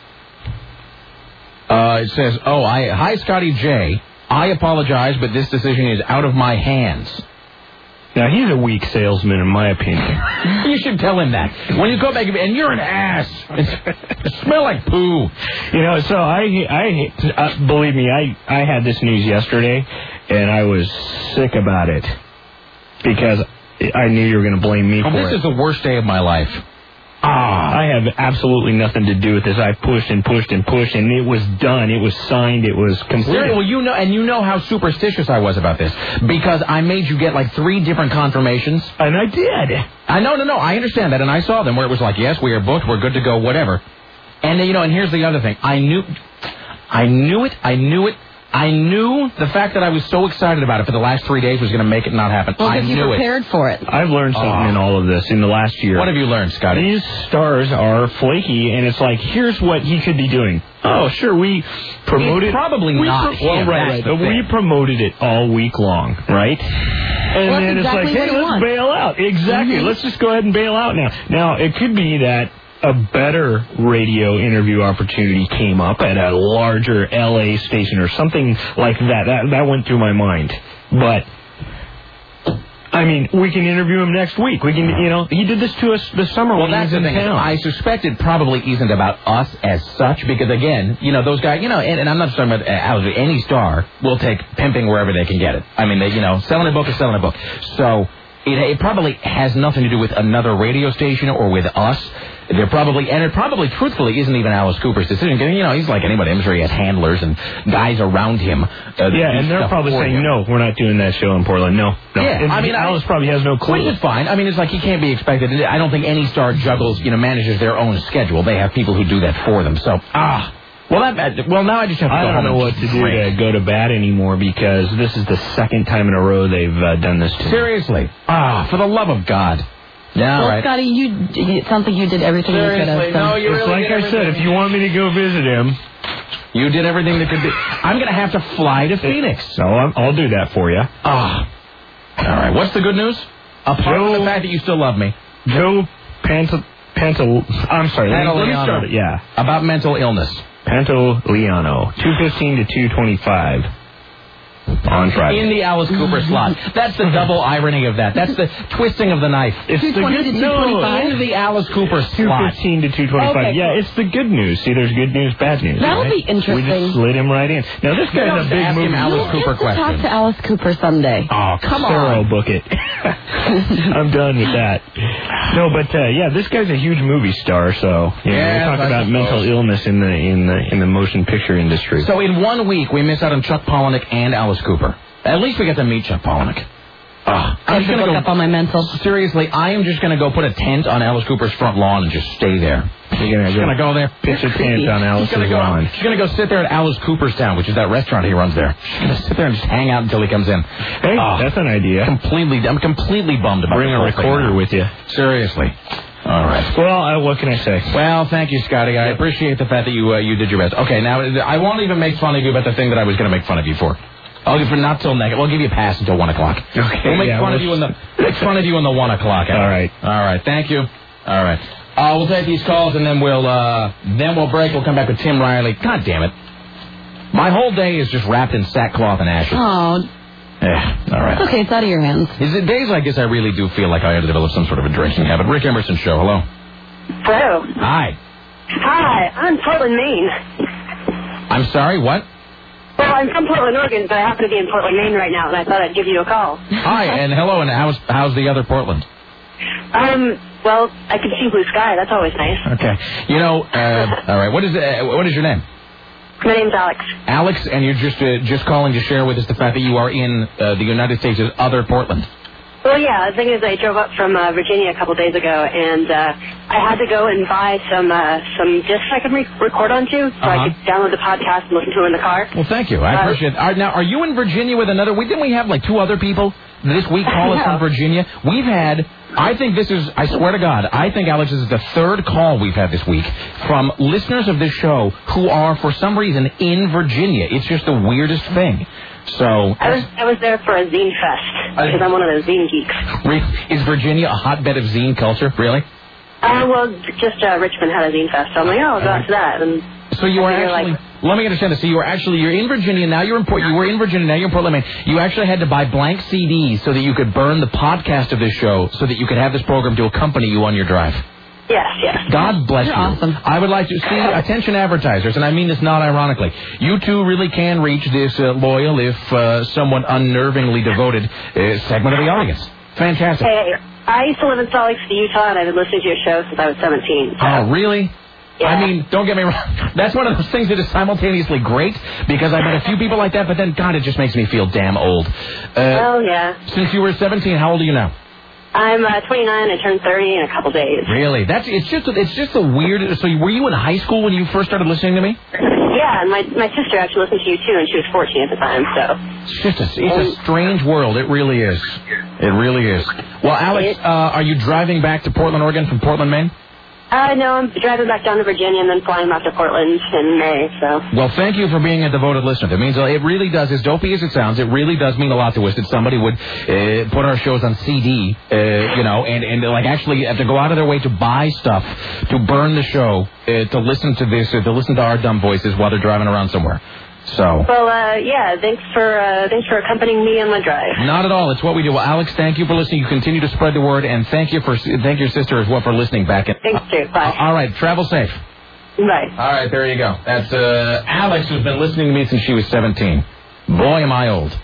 Uh, it says, oh, I, hi, Scotty J. I apologize, but this decision is out of my hands. Now, he's a weak salesman, in my opinion. You should tell him that. When you go back, and you're an ass. You smell like poo. You know, so I, I, uh, believe me, I, I had this news yesterday, and I was sick about it. Because I knew you were going to blame me oh, for this it. This is the worst day of my life. Ah, I have absolutely nothing to do with this. I pushed and pushed and pushed, and it was done. It was signed. It was completed. Well, you know, and you know how superstitious I was about this, because I made you get like three different confirmations. And I did. I know, no, no, I understand that, and I saw them where it was like, yes, we are booked, we're good to go, whatever. And, you know, and here's the other thing. I knew, I knew it, I knew it. I knew the fact that I was so excited about it for the last three days was going to make it not happen. Well, I because knew you prepared it. for it. I've learned something oh. in all of this in the last year. What have you learned, Scotty? These stars are flaky, and it's like, here's what he could be doing. Oh, sure, we promoted... It's probably we not pro- well, him, right, right, but we promoted it all week long, right? And well, then it's exactly like, hey, let's wants. bail out. Exactly, mm-hmm. Let's just go ahead and bail out now. Now, it could be that a better radio interview opportunity came up at a larger L A station or something like that. That that went through my mind. But, I mean, we can interview him next week. We can, you know, he did this to us this summer well, when he was that's in the thing. town. I suspect it probably isn't about us as such, because, again, you know, those guys, you know, and, and I'm not just talking about uh, Alex, any star will take pimping wherever they can get it. I mean, they, you know, selling a book is selling a book. So it, it probably has nothing to do with another radio station or with us. They're probably, and it probably, truthfully, isn't even Alice Cooper's decision. You know, he's like anybody. I'm sure he has handlers and guys around him. Uh, yeah, and they're probably saying, him. no, we're not doing that show in Portland. No, no. Yeah, and I mean, Alice I, probably has no clue. Which is fine. I mean, it's like he can't be expected. I don't think any star juggles, you know, manages their own schedule. They have people who do that for them. So, ah. Well, that, well, now I just have to I go don't home know what to do to go to bat anymore, because this is the second time in a row they've uh, done this to me. Seriously. Ah, for the love of God. Yeah, well, right. Scotty, you, it sounds like you did everything Seriously, you could have. So. No, you it's really like did I everything. said, if you want me to go visit him... You did everything that could be... I'm going to have to fly to Phoenix. So I'm, I'll do that for you. Ah. All right, what's the good news? Apart Joe, from the fact that you still love me. Joe Pantal... Pantal... I'm sorry, let me, let me start it. Yeah. About mental illness. Pantoliano, two fifteen to two twenty-five on Friday. In the Alice Cooper slot. That's the double irony of that. That's the twisting of the knife. It's the good no, in the Alice Cooper slot. two fifteen to two twenty-five. Okay. Yeah, it's the good news. See, there's good news, bad news. That'll right? be interesting. We just slid him right in. Now, this guy's Don't a big ask him movie. Alice You'll Cooper get to talk question. to Alice Cooper someday. Oh, come Sarah on. will book it. I'm done with that. No, but uh, yeah, this guy's a huge movie star. So you know, Yes, we talk I about suppose. mental illness in the in the in the motion picture industry. So in one week, we miss out on Chuck Palahniuk and Alice Cooper. At least we get to meet Chuck Palahniuk. Oh, I I'm have just to going to look go. up on my mental. Seriously, I am just going to go put a tent on Alice Cooper's front lawn and just stay there. You're Just going to go there. pitch a tent on Alice's She's gonna go, lawn. She's going to go sit there at Alice Cooperstown, which is that restaurant he runs there. She's going to sit there and just hang out until he comes in. Hey, Oh, that's an idea. Completely, I'm completely bummed about Bring this a whole thing recorder now. with you. Seriously. All right. Well, uh, what can I say? Well, thank you, Scotty. I appreciate the fact that you uh, you did your best. Okay, now I won't even make fun of you about the thing that I was going to make fun of you for. I'll give for not till next. We'll give you a pass until one o'clock. Okay. We'll make yeah, fun we'll of you in the make fun of you in the one o'clock hour. All right. All right. Thank you. All right. Uh, we'll take these calls and then we'll uh, then we'll break. We'll come back with Tim Riley. God damn it! My whole day is just wrapped in sackcloth and ashes. Oh. Yeah. All right. Okay, it's out of your hands. Is it days like this? I really do feel like I had to develop some sort of a drinking habit. Rick Emerson Show. Hello. Hello. Hi. Hi, I'm Portland, Maine. I'm sorry. What? Well, I'm from Portland, Oregon, but I happen to be in Portland, Maine right now, and I thought I'd give you a call. Hi and hello. And how's how's the other Portland? Um, well, I can see blue sky. That's always nice. Okay. You know. Uh, all right. What is uh, what is your name? My name's Alex. Alex, and you're just uh, just calling to share with us the fact that you are in uh, the United States' other Portland. Well, yeah, the thing is I drove up from uh, Virginia a couple days ago, and uh, I had to go and buy some uh, some discs I could re- record onto, so Uh-huh. I could download the podcast and listen to it in the car. Well, thank you. I Uh, appreciate it. Are, now, are you in Virginia with another? We, didn't we have like two other people this week call us No. from Virginia? We've had, I think this is, I swear to God, I think, Alex, this is the third call we've had this week from listeners of this show who are, for some reason, in Virginia. It's just the weirdest thing. So, I was I was there for a zine fest, because I'm one of those zine geeks. re- is Virginia a hotbed of zine culture? Really? Uh, well, just uh, Richmond had a zine fest, so I'm like, oh, I'll go out to that. And So you are I figure, actually, like, let me understand this. So you are actually, you're in Virginia, now you're in Port, you were in Virginia, now you're in Portland, Maine. You actually had to buy blank C Ds so that you could burn the podcast of this show so that you could have this program to accompany you on your drive. Yes, yes. God bless You're you. awesome. I would like to see, attention advertisers, and I mean this not ironically, you two really can reach this uh, loyal, if uh, somewhat unnervingly devoted uh, segment of the audience. Fantastic. Hey, I used to live in Salt Lake City, Utah, and I've been listening to your show since I was seventeen. So. Oh, really? Yeah. I mean, don't get me wrong. That's one of those things that is simultaneously great because I've met a few people like that, but then, God, it just makes me feel damn old. Uh, Oh, yeah. Since you were seventeen, how old are you now? I'm uh, twenty-nine. I turned thirty in a couple days. Really? That's it's just it's just a weird. So were you in high school when you first started listening to me? Yeah, and my my sister actually listened to you too, and she was fourteen at the time. So It's just a, it's a strange world. It really is. It really is. Well, Alex, uh, are you driving back to Portland, Oregon from Portland, Maine? uh, no, I'm driving back down to Virginia and then flying back to Portland in May. So Well, thank you for being a devoted listener. It means it really does, as dopey as it sounds, it really does mean a lot to us that somebody would uh, put our shows on C D, uh, you know, and, and like actually have to go out of their way to buy stuff to burn the show, uh, to listen to this, or to listen to our dumb voices while they're driving around somewhere. So. well, uh, yeah. Thanks for uh, thanks for accompanying me on my drive. Not at all. It's what we do. Well, Alex, thank you for listening. You continue to spread the word, and thank you for thank your sister as well for listening back. In. Thanks too. Bye. All right. Travel safe. Bye. All right, there you go. That's uh, Alex, who's been listening to me since she was seventeen. Boy, am I old.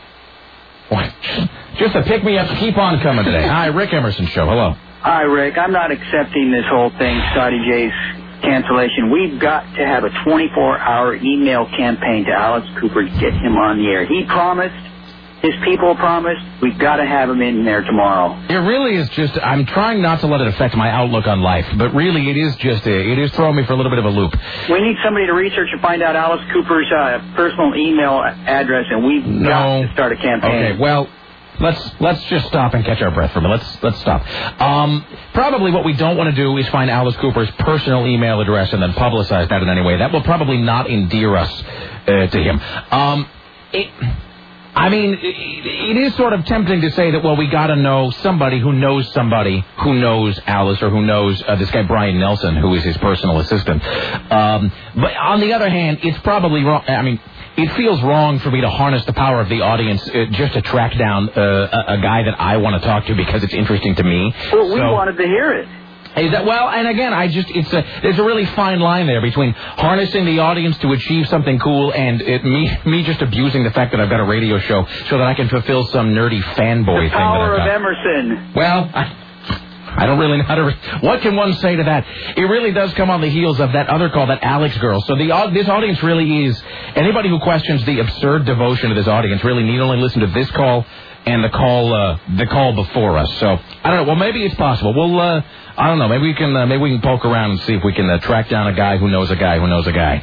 Boy, just to pick me up, keep on coming today. Hi, Rick Emerson Show. Hello. Hi, Rick. I'm not accepting this whole thing, Scotty J's cancellation. We've got to have a twenty-four hour email campaign to Alice Cooper to get him on the air. He promised. His people promised. We've got to have him in there tomorrow. It really is just, I'm trying not to let it affect my outlook on life, but really it is just, a, it is throwing me for a little bit of a loop. We need somebody to research and find out Alice Cooper's uh, personal email address, and we've No. got to start a campaign. Okay, well, let's let's just stop and catch our breath for a minute. Let's let's stop. Um, probably what we don't want to do is find Alice Cooper's personal email address and then publicize that in any way. That will probably not endear us uh, to him. Um, it, I mean, it, it is sort of tempting to say that, well, we got to know somebody who knows somebody who knows Alice or who knows uh, this guy Brian Nelson, who is his personal assistant. Um, but on the other hand, it's probably wrong. I mean, it feels wrong for me to harness the power of the audience uh, just to track down uh, a, a guy that I want to talk to because it's interesting to me. Well, we So- wanted to hear it. Is that, well, and again, I just, it's a, there's a really fine line there between harnessing the audience to achieve something cool and it, me, me just abusing the fact that I've got a radio show so that I can fulfill some nerdy fanboy The thing that power I've of got. Emerson. Well, I, I don't really know how to... Re- what can one say to that? It really does come on the heels of that other call, that Alex girl. So the this audience really is... Anybody who questions the absurd devotion of this audience really need only listen to this call and the call uh, the call before us. So, I don't know. Well, maybe it's possible. We'll... Uh, I don't know. Maybe we can uh, maybe we can poke around and see if we can uh, track down a guy who knows a guy who knows a guy.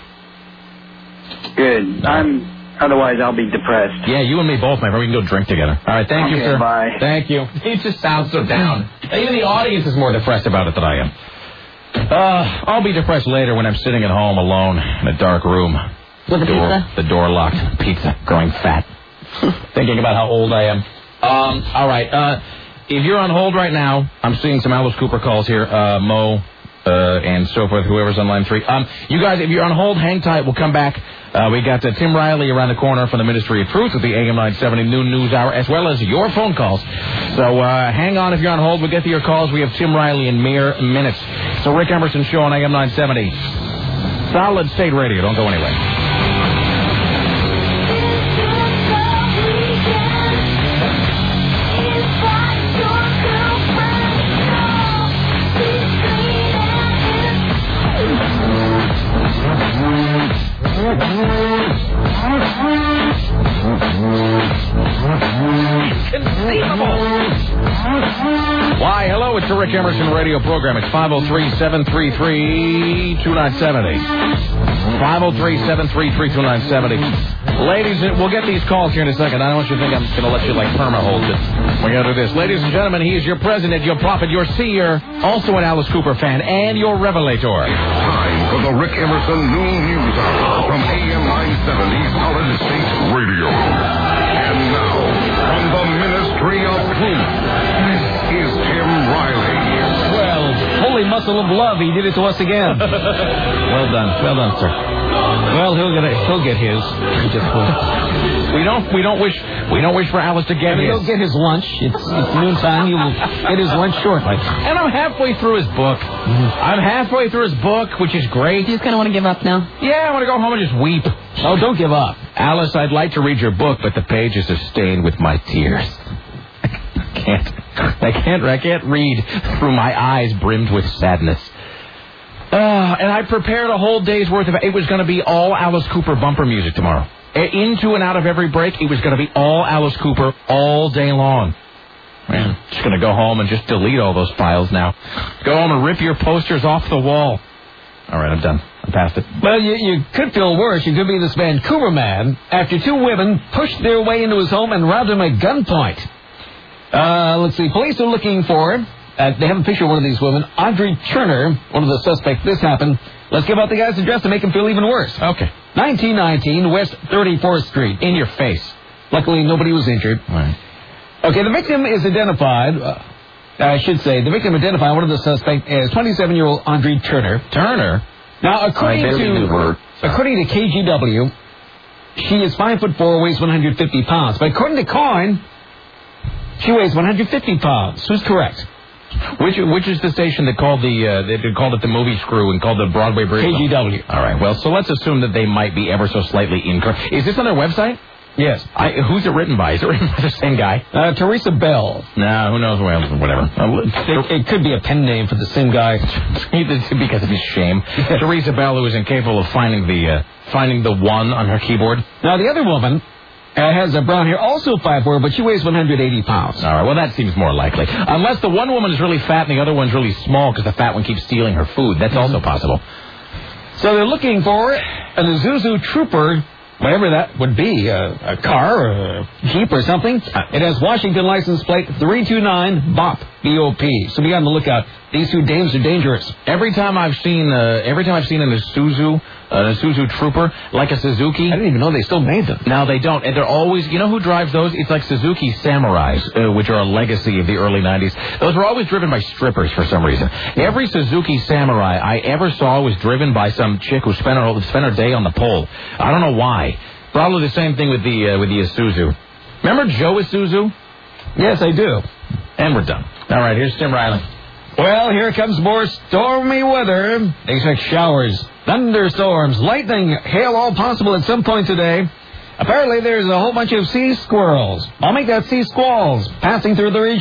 Good. I'm... Otherwise, I'll be depressed. Yeah, you and me both, my friend. We can go drink together. All right, thank okay, you, sir. Bye. Thank you. He just sounds so down. Even the audience is more depressed about it than I am. Uh, I'll be depressed later when I'm sitting at home alone in a dark room. With a door, pizza? The door locked. Pizza. Growing fat. Thinking about how old I am. Um, all right. Uh, if you're on hold right now, I'm seeing some Alice Cooper calls here. Uh, Mo. Uh, and so forth, whoever's on line three. Um, you guys, if you're on hold, hang tight. We'll come back. Uh, we got uh, Tim Riley around the corner from the Ministry of Truth with the A M nine seventy noon news hour, as well as your phone calls. So uh, hang on if you're on hold. We'll get to your calls. We have Tim Riley in mere minutes. So Rick Emerson Show on A M nine seventy. Solid State Radio. Don't go anywhere. Why, hello, it's the Rick Emerson radio program. It's five oh three, seven three three, two nine seven oh. five oh three, seven three three, two nine seven oh. Ladies, we'll get these calls here in a second. I don't want you to think I'm going to let you, like, perma-hold it. We're going to do this. Ladies and gentlemen, he is your president, your prophet, your seer, also an Alice Cooper fan, and your revelator. Time for the Rick Emerson Noon News Hour from A M nine seventy Solid State Radio. And now, from the Ministry of Truth, this is Tim Riley. Well, holy muscle of love, he did it to us again. Well done. Well done, sir. Well, he'll get it. He'll get his. He just will. We don't. We don't wish. We don't wish for Alice to get his. He'll get his lunch. It's, it's noontime. He will get his lunch shortly. And I'm halfway through his book. Mm-hmm. I'm halfway through his book, which is great. You just kind of want to give up now? Yeah, I want to go home and just weep. Oh, don't give up, Alice. I'd like to read your book, but the pages are stained with my tears. I can't. I can't. I can't read through my eyes brimmed with sadness. Uh, and I prepared a whole day's worth of... It was going to be all Alice Cooper bumper music tomorrow. Into and out of every break, it was going to be all Alice Cooper all day long. Man, just going to go home and just delete all those files now. Go home and rip your posters off the wall. All right, I'm done. I'm past it. Well, you, you could feel worse. You could be this Vancouver man after two women pushed their way into his home and robbed him at gunpoint. Uh, let's see. Police are looking for... Uh, they have a picture of one of these women, Audrey Turner, one of the suspects. This happened. Let's give out the guy's address to make him feel even worse. Okay. nineteen nineteen West thirty-fourth Street. In your face. Luckily, nobody was injured. Right. Okay, the victim is identified. Uh, I should say, the victim identified one of the suspects as twenty-seven-year-old Audrey Turner. Turner? Now, according to according to K G W, she is five foot four, weighs one hundred fifty pounds. But according to Coin, she weighs one hundred fifty pounds. Who's correct? Which which is the station that called the uh, they called it the movie screw and called the Broadway Bridge? K G W. All right. Well, so let's assume that they might be ever so slightly incorrect. Is this on their website? Yes. I, who's it written by? Is it written by the same guy? Uh, Teresa Bell. No, who knows? Well, whatever. It, it could be a pen name for the same guy because of his shame. Teresa Bell, who is incapable of finding the uh, finding the one on her keyboard. Now the other woman. Uh, has a brown hair, also five foot four, but she weighs one hundred eighty pounds. All right, well, that seems more likely. Unless the one woman is really fat and the other one's really small because the fat one keeps stealing her food. That's mm-hmm. also possible. So they're looking for an Isuzu Trooper, whatever that would be, a, a car or a Jeep or something. It has Washington license plate three two nine B O P, B O P. So be on the lookout. These two dames are dangerous. Every time I've seen, uh, every time I've seen an Isuzu, uh, an Isuzu Trooper, like a Suzuki. I didn't even know they still made them. No, they don't. And they're always, you know who drives those? It's like Suzuki Samurais, uh, which are a legacy of the early nineties. Those were always driven by strippers for some reason. Every Suzuki Samurai I ever saw was driven by some chick who spent her, spent her day on the pole. I don't know why. Probably the same thing with the, uh, with the Isuzu. Remember Joe Isuzu? Yes, I do. And we're done. All right, here's Tim Riley. Well, here comes more stormy weather. Expect showers, thunderstorms, lightning, hail, all possible at some point today. Apparently, there's a whole bunch of sea squirrels. I'll make that sea squalls passing through the region.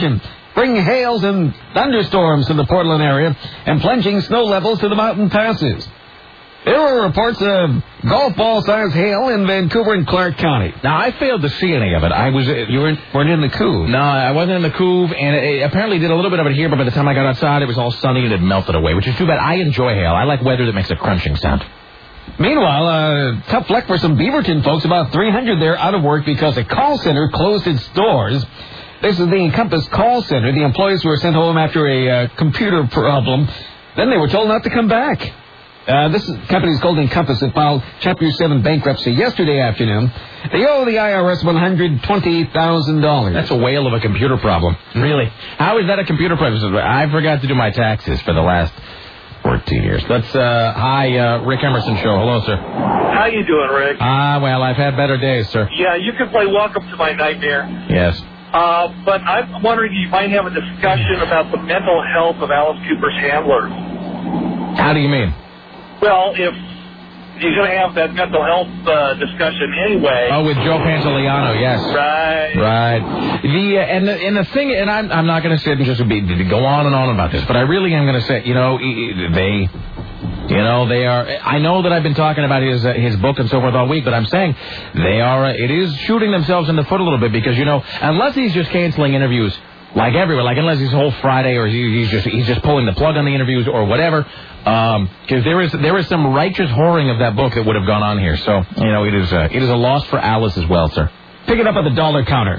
bring hails and thunderstorms to the Portland area and plunging snow levels to the mountain passes. There were reports of golf ball-sized hail in Vancouver and Clark County. Now, I failed to see any of it. I was... You weren't, weren't in the Couve? No, I wasn't in the Couve, and it apparently did a little bit of it here, but by the time I got outside, it was all sunny and it melted away, which is too bad. I enjoy hail. I like weather that makes a crunching sound. Meanwhile, uh, tough luck for some Beaverton folks. About three hundred there out of work because a call center closed its doors. This is the Encompass call center. The employees were sent home after a uh, computer problem. Then they were told not to come back. Uh, this company is called Encompass. It filed Chapter seven bankruptcy yesterday afternoon. They owe the I R S one hundred twenty thousand dollars. That's a whale of a computer problem. Really? How is that a computer problem? I forgot to do my taxes for the last fourteen years. That's, uh, hi, uh, Rick Emerson Show. Hello, sir. How you doing, Rick? Ah, uh, well, I've had better days, sir. Yeah, you can play Welcome to My Nightmare. Yes. Uh, but I'm wondering if you might have a discussion about the mental health of Alice Cooper's handlers. How do you mean? Well, if he's going to have that mental health uh, discussion anyway. Oh, with Joe Pantoliano, yes. Right. Right. The uh, and the and the thing, and I'm I'm not going to sit and just be, go on and on about this, but I really am going to say, you know, they, you know, they are. I know that I've been talking about his uh, his book and so forth all week, but I'm saying they are. Uh, it is shooting themselves in the foot a little bit because, you know, unless he's just canceling interviews. Like everywhere, like unless he's whole Friday or he's just he's just pulling the plug on the interviews or whatever, because um, there is there is some righteous whoring of that book that would have gone on here. So you know it is uh, it is a loss for Alice as well, sir. Pick it up at the dollar counter.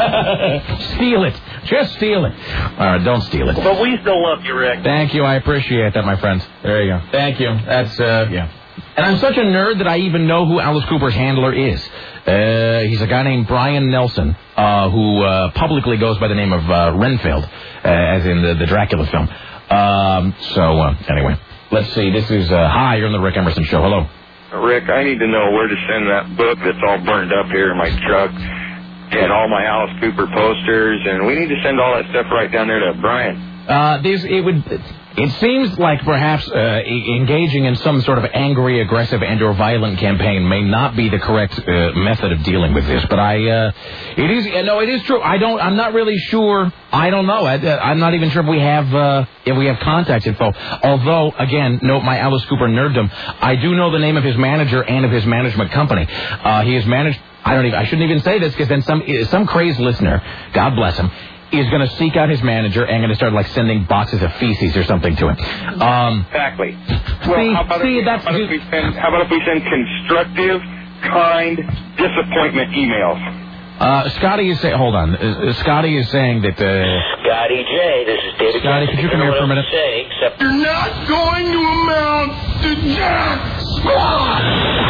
Steal it, just steal it. All right, don't steal it. But we still love you, Rick. Thank you, I appreciate that, my friends. There you go. Thank you. That's uh, yeah. And I'm such a nerd that I even know who Alice Cooper's handler is. Uh, he's a guy named Brian Nelson, uh, who uh, publicly goes by the name of uh, Renfield, uh, as in the, the Dracula film. Um, so, uh, anyway, let's see. This is, uh, hi, you're on the Rick Emerson Show. Hello. Rick, I need to know where to send that book that's all burned up here in my truck and all my Alice Cooper posters, and we need to send all that stuff right down there to Brian. Uh, there's, it would... It seems like perhaps uh, engaging in some sort of angry, aggressive, and or violent campaign may not be the correct uh, method of dealing with this. But I, uh, it is, no, it is true. I don't, I'm not really sure. I don't know. I, I'm not even sure if we have, uh, if we have contact info. Although, again, note my Alice Cooper nerddom. I do know the name of his manager and of his management company. Uh, he has managed. I don't even. I shouldn't even say this because then some some crazed listener, God bless him, is going to seek out his manager and going to start, like, sending boxes of feces or something to him. Um, exactly. Well, see, how about, see, if, that's how, about if we send, how about if we send constructive, kind, disappointment emails? Uh, Scotty is saying, hold on, uh, Scotty is saying that, uh... Scotty J, this is David. Scotty, could you come here for a minute? Say, except you're not going to amount to jack squat!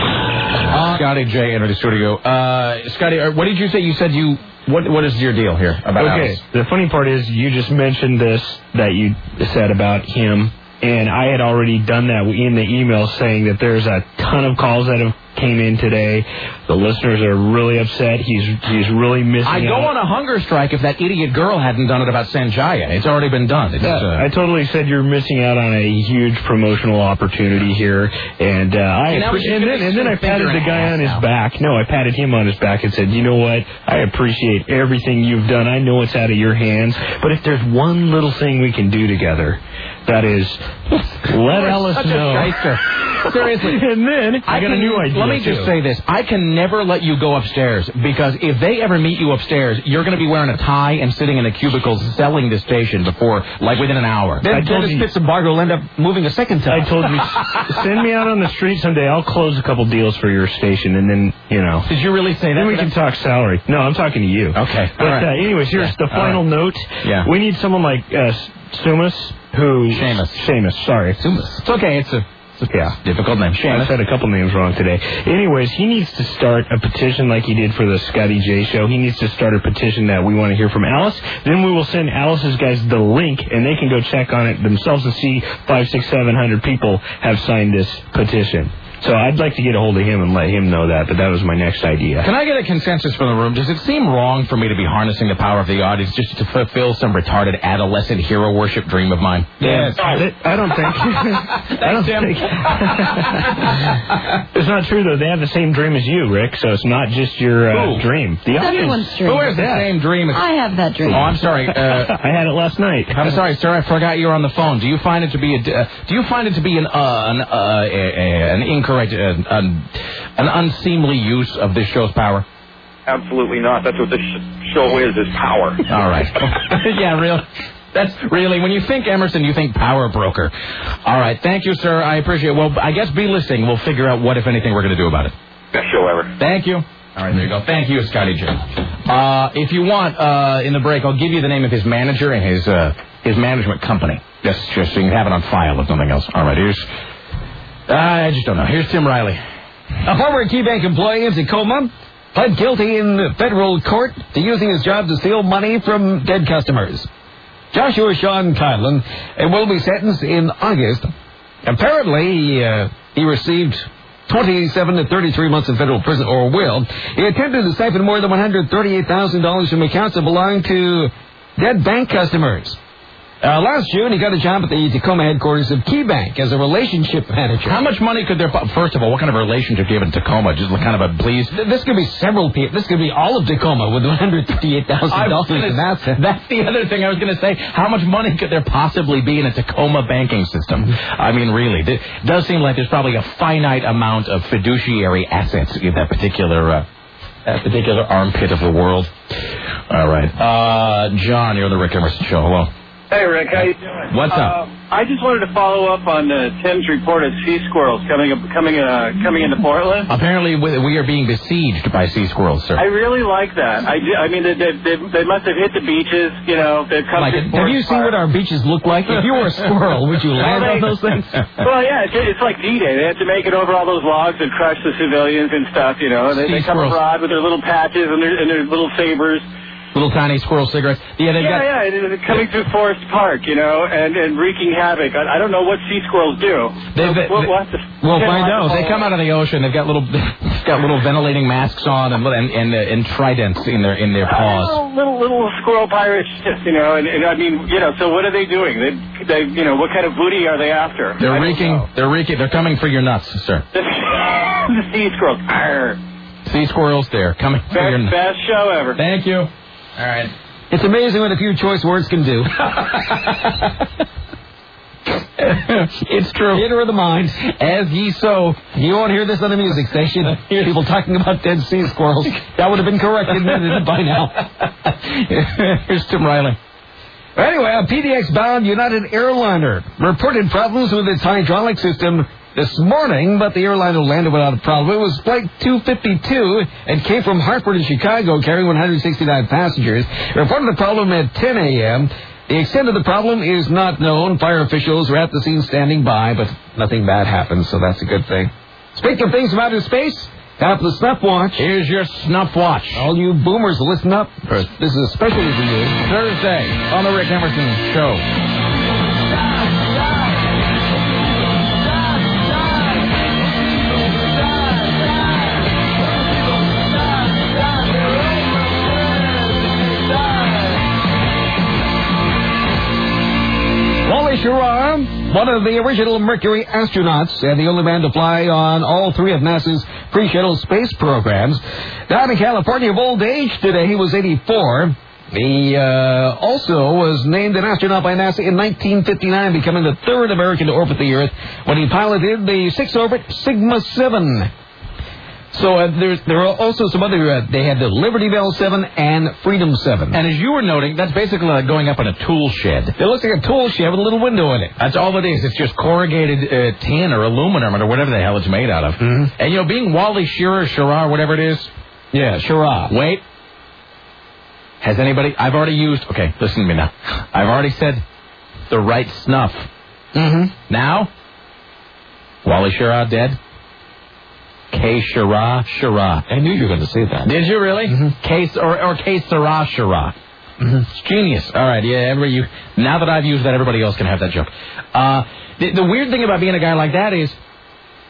Uh, Scotty J entered the studio. Uh, Scotty, uh, what did you say? You said you... What What is your deal here about Okay, Alice? The funny part is you just mentioned this that you said about him, and I had already done that in the email saying that there's a ton of calls that have came in today. The listeners are really upset. He's he's really missing I'd go out. on a hunger strike if that idiot girl hadn't done it about Sanjaya. It's already been done. It's, Yeah, uh, I totally said you're missing out on a huge promotional opportunity here, and uh, I You know, appre- she's and gonna then and be then I finger patted in the the guy ass on his now. back. No, I patted him on his back and said, you know what? I appreciate everything you've done. I know it's out of your hands, but if there's one little thing we can do together, that is let Alice such a know. shyster. Seriously. And then I, got can, a new idea. Let me just too. say this. I can never let you go upstairs because if they ever meet you upstairs, you're going to be wearing a tie and sitting in a cubicle selling the station before, like, within an hour. Then I told Dennis you- Pitzenbarger will end up moving a second time. I told you, send me out on the street someday. I'll close a couple deals for your station, and then, you know. Did you really say that? Then we can talk salary. No, I'm talking to you. Okay. But All right. uh, anyways, here's Yeah. the All final right. note. Yeah. We need someone like uh, Sumas, who... Seamus. Seamus, sorry. Sumas. It's okay. It's a... Yeah. Difficult name. I Seamus. said a couple names wrong today. Anyways, he needs to start a petition like he did for the Scotty J show. He needs to start a petition that we want to hear from Alice. Then we will send Alice's guys the link, and they can go check on it themselves to see five, six, seven hundred people have signed this petition. So I'd like to get a hold of him and let him know that, but that was my next idea. Can I get a consensus from the room? Does it seem wrong for me to be harnessing the power of the audience just to fulfill some retarded adolescent hero worship dream of mine? Yeah, I don't think. I don't think. It's not true, though. They have the same dream as you, Rick, so it's not just your uh, dream. The It's everyone's dream. Who has the Yeah. same dream? I have that dream. Oh, I'm sorry. Uh, I had it last night. I'm sorry, sir. I forgot you were on the phone. Do you find it to be a? Uh, do you find it to be an uh, an uh, a, a, an incorrect, uh, an, an unseemly use of this show's power? Absolutely not. That's what this sh- show is, is power. All right. Yeah, real. That's really, when you think Emerson, you think power broker. All right. Thank you, sir. I appreciate it. Well, I guess be listening. We'll figure out what, if anything, we're going to do about it. Best show ever. Thank you. All right, there you go. Thank you, Scotty J. Uh, if you want, uh, in the break, I'll give you the name of his manager and his uh, his management company. Just, just so you can have it on file, if nothing else. All right, here's... I just don't know. Here's Tim Riley. A former KeyBank employee in Tacoma pled guilty in federal court to using his job to steal money from dead customers. Joshua Sean Conlon will be sentenced in August. Apparently, he, uh, he received twenty-seven to thirty-three months in federal prison, or will. He attempted to siphon more than one hundred thirty-eight thousand dollars from accounts that belonged to dead bank customers. Uh, last June, he got a job at the Tacoma headquarters of KeyBank as a relationship manager. How much money could there... First of all, what kind of relationship do you have in Tacoma? Just kind of a please... This could be several people. This could be all of Tacoma with one hundred fifty-eight thousand dollars in assets. That's the other thing I was going to say. How much money could there possibly be in a Tacoma banking system? I mean, really. It does seem like there's probably a finite amount of fiduciary assets in that particular... Uh, that particular armpit of the world. All right. Uh, John, you're on the Rick Emerson Show. Hello. Hey, Rick, how you doing? What's up? Uh, I just wanted to follow up on uh, Tim's report of sea squirrels coming up, coming uh, coming into Portland. Apparently, we we are being besieged by sea squirrels, sir. I really like that. I, do, I mean, they, they, they, they must have hit the beaches. You know, they've come. Like to it- Have you seen what our beaches look like? If you were a squirrel, would you land on those things? Well, yeah, it's, it's like D-Day. They have to make it over all those logs and crush the civilians and stuff. You know, they, they come Sea squirrels. abroad with their little patches and their and their little sabers. Little tiny squirrel cigarettes. Yeah, they've Yeah, got... yeah, and they're coming through Forest Park, you know, and, and wreaking havoc. I, I don't know what sea squirrels do. They've- We'll- we'll, we'll have to- We'll yeah, find we'll out. have to They come out of the ocean. They've got little, they've got little ventilating masks on and and and, uh, and tridents in their in their paws. Little, little little squirrel pirates, just you know, and, and I mean, you know, so what are they doing? They, they, you know, what kind of booty are they after? I They're don't reeking. know. They're reeking. They're coming for your nuts, sir. The sea squirrels. Arr. Sea squirrels, they're coming for your Best, nuts. best show ever. Thank you. All right. It's amazing what a few choice words can do. It's true. Theater of the mind. As ye sow. You won't hear this on the music station. People talking about dead sea squirrels. That would have been corrected by now. Here's Tim Riley. Anyway, a P D X-bound United airliner reported problems with its hydraulic system this morning, but the airliner landed without a problem. It was Flight two fifty-two and came from Hartford to Chicago, carrying one hundred sixty-nine passengers. Reported the problem at ten a.m. The extent of the problem is not known. Fire officials were at the scene standing by, but nothing bad happened, so that's a good thing. Speaking of things from outer space, have the Snuff Watch. Here's your Snuff Watch. All you boomers, listen up. This is especially for you. Thursday on the Rick Emerson Show. Wally Schirra, one of the original Mercury astronauts and the only man to fly on all three of NASA's pre-shuttle space programs, died in California of old age today. He was eighty-four. He uh, also was named an astronaut by NASA in nineteen fifty-nine, becoming the third American to orbit the Earth when he piloted the six-orbit Sigma seven. So uh, there's, there are also some other, uh, they had the Liberty Bell seven and Freedom seven. And as you were noting, that's basically like going up in a tool shed. It looks like a tool shed with a little window in it. That's all it is. It's just corrugated uh, tin or aluminum or whatever the hell it's made out of. Mm-hmm. And, you know, being Wally Schirra, Schirra, whatever it is. Yeah, Schirra. Wait. Has anybody... I've already used... Okay, listen to me now. I've already said the right snuff. Mm-hmm. Now, Wally Schirra dead. K. Schirra, Schirra. I knew you were going to say that. Did you really? Mm-hmm. K. Or, or K. Schirra, Schirra. Mm-hmm. It's genius. All right, yeah. Every, you, now that I've used that, everybody else can have that joke. Uh, the, the weird thing about being a guy like that is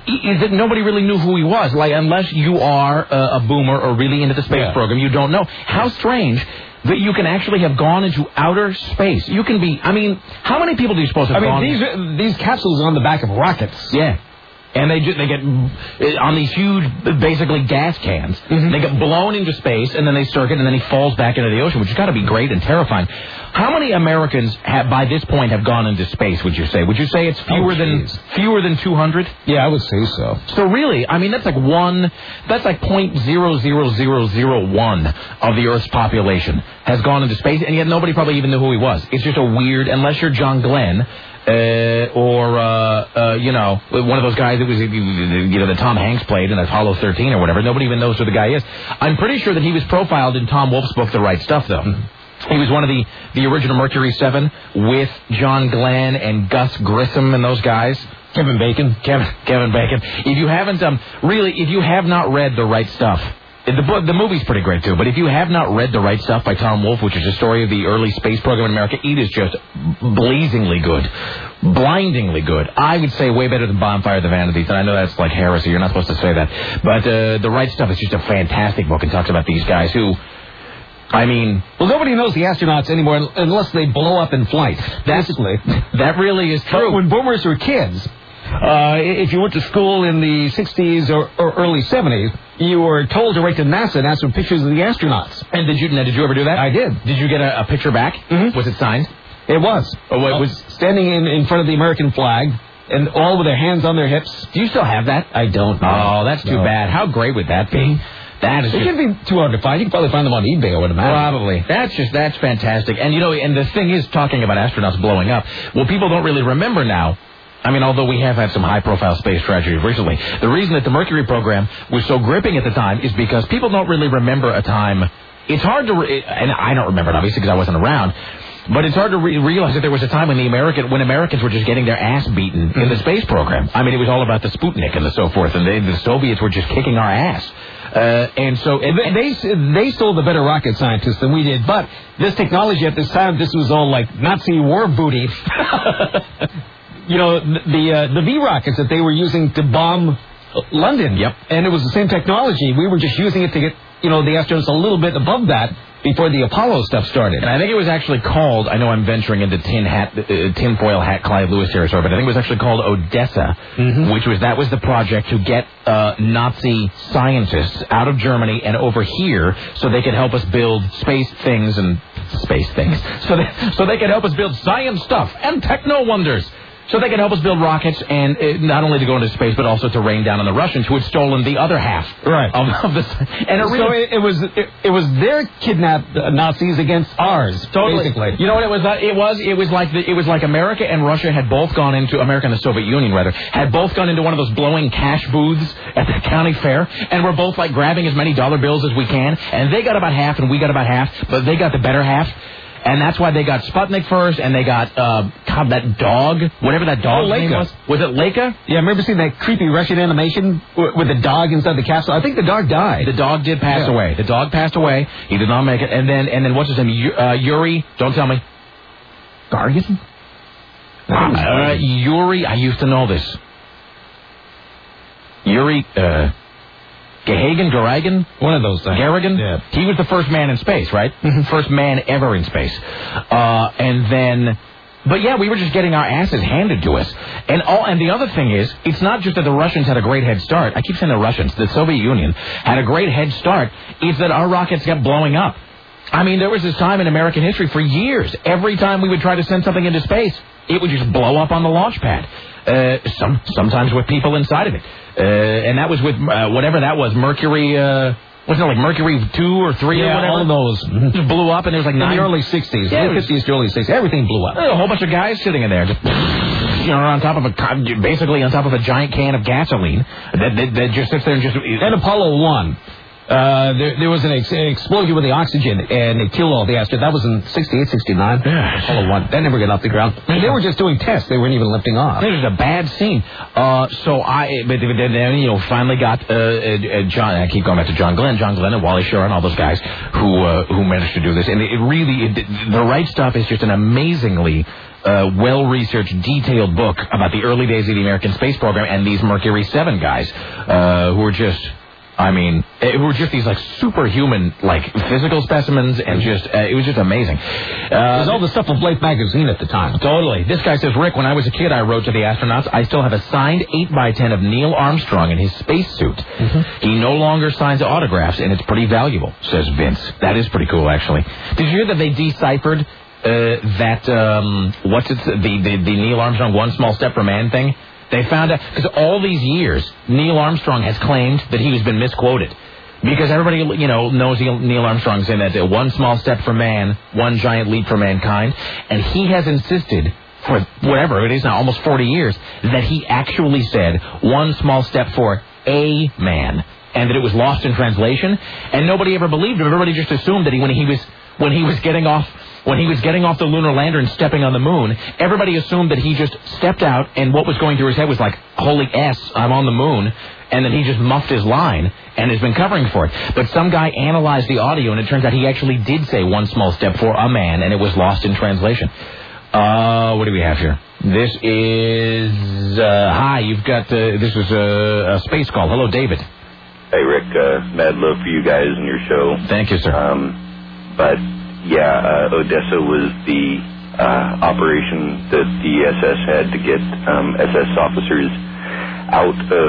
is that nobody really knew who he was. Like, unless you are a, a boomer or really into the space yeah. program, you don't know. How strange that you can actually have gone into outer space. You can be, I mean, how many people do you suppose have I mean, gone? these are, these capsules are on the back of rockets. Yeah. And they just, they get on these huge, basically gas cans. Mm-hmm. They get blown into space, and then they circuit, and then he falls back into the ocean, which has got to be great and terrifying. How many Americans have, by this point, have gone into space? Would you say? Would you say it's fewer oh, than fewer than two hundred? Yeah, I would say so. So really, I mean, that's like one. That's like point zero zero zero zero one of the Earth's population has gone into space, and yet nobody probably even knew who he was. It's just a weird, unless you're John Glenn. Uh, or, uh, uh, you know, one of those guys that was, you know, that Tom Hanks played in Apollo thirteen or whatever. Nobody even knows who the guy is. I'm pretty sure that he was profiled in Tom Wolfe's book, The Right Stuff, though. He was one of the, the original Mercury seven with John Glenn and Gus Grissom and those guys. Kevin Bacon. Kevin, Kevin Bacon. If you haven't, um, really, if you have not read The Right Stuff, the book, the movie's pretty great, too. But if you have not read The Right Stuff by Tom Wolfe, which is a story of the early space program in America, it is just blazingly good. Blindingly good. I would say way better than Bonfire of the Vanities. And I know that's like heresy. You're not supposed to say that. But uh, The Right Stuff is just a fantastic book and talks about these guys who... I mean... Well, nobody knows the astronauts anymore unless they blow up in flight. Basically. That really is true. But when boomers were kids... Uh, if you went to school in the sixties or, or early seventies, you were told to write to NASA and ask for pictures of the astronauts. And did you now, did you ever do that? I did. Did you get a, a picture back? Mm-hmm. Was it signed? It was. Oh, it was standing in, in front of the American flag, and all with their hands on their hips. Do you still have that? I don't know. Oh, that's too no. bad. How great would that be? That is it just... can be too hard to find. You can probably find them on eBay or whatever. Probably. That's just, that's fantastic. And, you know, and the thing is, talking about astronauts blowing up, well, people don't really remember now. I mean, although we have had some high-profile space tragedies recently, the reason that the Mercury program was so gripping at the time is because people don't really remember a time. It's hard to, re- and I don't remember it, obviously, because I wasn't around, but it's hard to re- realize that there was a time when the American, when Americans were just getting their ass beaten mm-hmm. in the space program. I mean, it was all about the Sputnik and the so forth, and they, the Soviets were just kicking our ass. Uh, and so and they, they they stole the better rocket scientists than we did, but this technology at this time, this was all like Nazi war booty. You know, the uh, the V rockets that they were using to bomb London. Yep. And it was the same technology. We were just using it to get, you know, the astronauts a little bit above that before the Apollo stuff started. And I think it was actually called, I know I'm venturing into tin hat, uh, tinfoil hat Clyde Lewis territory, but I think it was actually called Odessa, mm-hmm. which was, that was the project to get uh, Nazi scientists out of Germany and over here so they could help us build space things and space things. So they, so they could help us build science stuff and techno wonders. So they could help us build rockets, and uh, not only to go into space, but also to rain down on the Russians, who had stolen the other half right. of, of this. And it really, so it, it was it, it was their kidnapped Nazis against ours, totally. Basically. You know what it was? Uh, it was it was like the, it was like America and Russia had both gone into America and the Soviet Union rather had both gone into one of those blowing cash booths at the county fair, and we're both like grabbing as many dollar bills as we can, and they got about half, and we got about half, but they got the better half. And that's why they got Sputnik first, and they got, uh, God, that dog, whatever that dog's oh, name was. Was it Leica? Yeah, I remember seeing that creepy Russian animation with the dog inside the capsule. I think the dog died. The dog did pass yeah. away. The dog passed away. He did not make it. And then, and then what's his name? Uh, Yuri, don't tell me. Gagarin? Uh, Yuri, I used to know this. Yuri, uh... Gahagan, Garagan? One of those things. Garrigan? Yeah. He was the first man in space, right? Mm-hmm. First man ever in space. Uh, and then, but yeah, we were just getting our asses handed to us. And all, and the other thing is, it's not just that the Russians had a great head start. I keep saying the Russians, the Soviet Union had a great head start. It's that our rockets kept blowing up. I mean, there was this time in American history for years, every time we would try to send something into space, it would just blow up on the launch pad. Uh, some, sometimes with people inside of it. Uh, and that was with uh, whatever that was, Mercury, uh, wasn't it like Mercury two or three yeah, or whatever? all of those. Just blew up, and there was like in nine... the early sixties, yeah, late fifties to early sixties, everything blew up. A whole bunch of guys sitting in there, just, you know, on top of a, basically on top of a giant can of gasoline that, that, that just sits there and just... And Apollo one. Uh, there, there was an, ex- an explosion with the oxygen, and it killed all the astronauts. That was in sixty-eight, sixty-nine. Yeah. Apollo one. That never got off the ground. They were just doing tests. They weren't even lifting off. It was a bad scene. Uh, so I, but then, you know, finally got uh, uh, John. I keep going back to John Glenn, John Glenn, and Wally Shore, and all those guys who uh, who managed to do this. And it, it really, it, the Right Stuff is just an amazingly uh, well-researched, detailed book about the early days of the American space program and these Mercury seven guys uh, who were just. I mean, it were just these, like, superhuman, like, physical specimens, and just, uh, it was just amazing. Uh, it was all the stuff of Life magazine at the time. Totally. This guy says, Rick, when I was a kid, I wrote to the astronauts, I still have a signed eight by ten of Neil Armstrong in his spacesuit. Mm-hmm. He no longer signs autographs, and it's pretty valuable, says Vince. That is pretty cool, actually. Did you hear that they deciphered uh, that, um, what's it, the, the, the Neil Armstrong One Small Step for Man thing? They found out, because all these years, Neil Armstrong has claimed that he has been misquoted. Because everybody, you know, knows Neil Armstrong's in that one small step for man, one giant leap for mankind. And he has insisted, for whatever it is now, almost forty years, that he actually said one small step for a man. And that it was lost in translation. And nobody ever believed him. Everybody just assumed that he, when he was, when he was getting off... When he was getting off the lunar lander and stepping on the moon, everybody assumed that he just stepped out, and what was going through his head was like, holy S, I'm on the moon, and then he just muffed his line and has been covering for it. But some guy analyzed the audio, and it turns out he actually did say one small step for a man, and it was lost in translation. Uh, what do we have here? This is, uh, hi, you've got, uh, this is a, a space call. Hello, David. Hey, Rick, uh, mad love for you guys and your show. Thank you, sir. Um, but... Yeah, uh, Odessa was the uh, operation that the S S had to get um, S S officers out of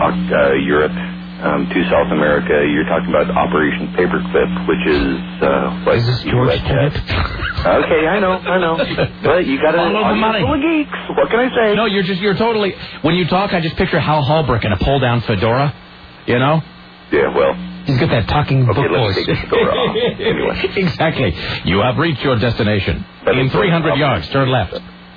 uh, Europe um, to South America. You're talking about Operation Paperclip, which is uh, what is this George Tenet? Okay, I know, I know. But you got to follow the money. Full of geeks. What can I say? No, you're just you're totally. When you talk, I just picture Hal Holbrook in a pull-down fedora. You know? Yeah, well. He's got that talking okay, book let's voice. take this door off. Anyway. Exactly. You have reached your destination. In three hundred yards, turn left.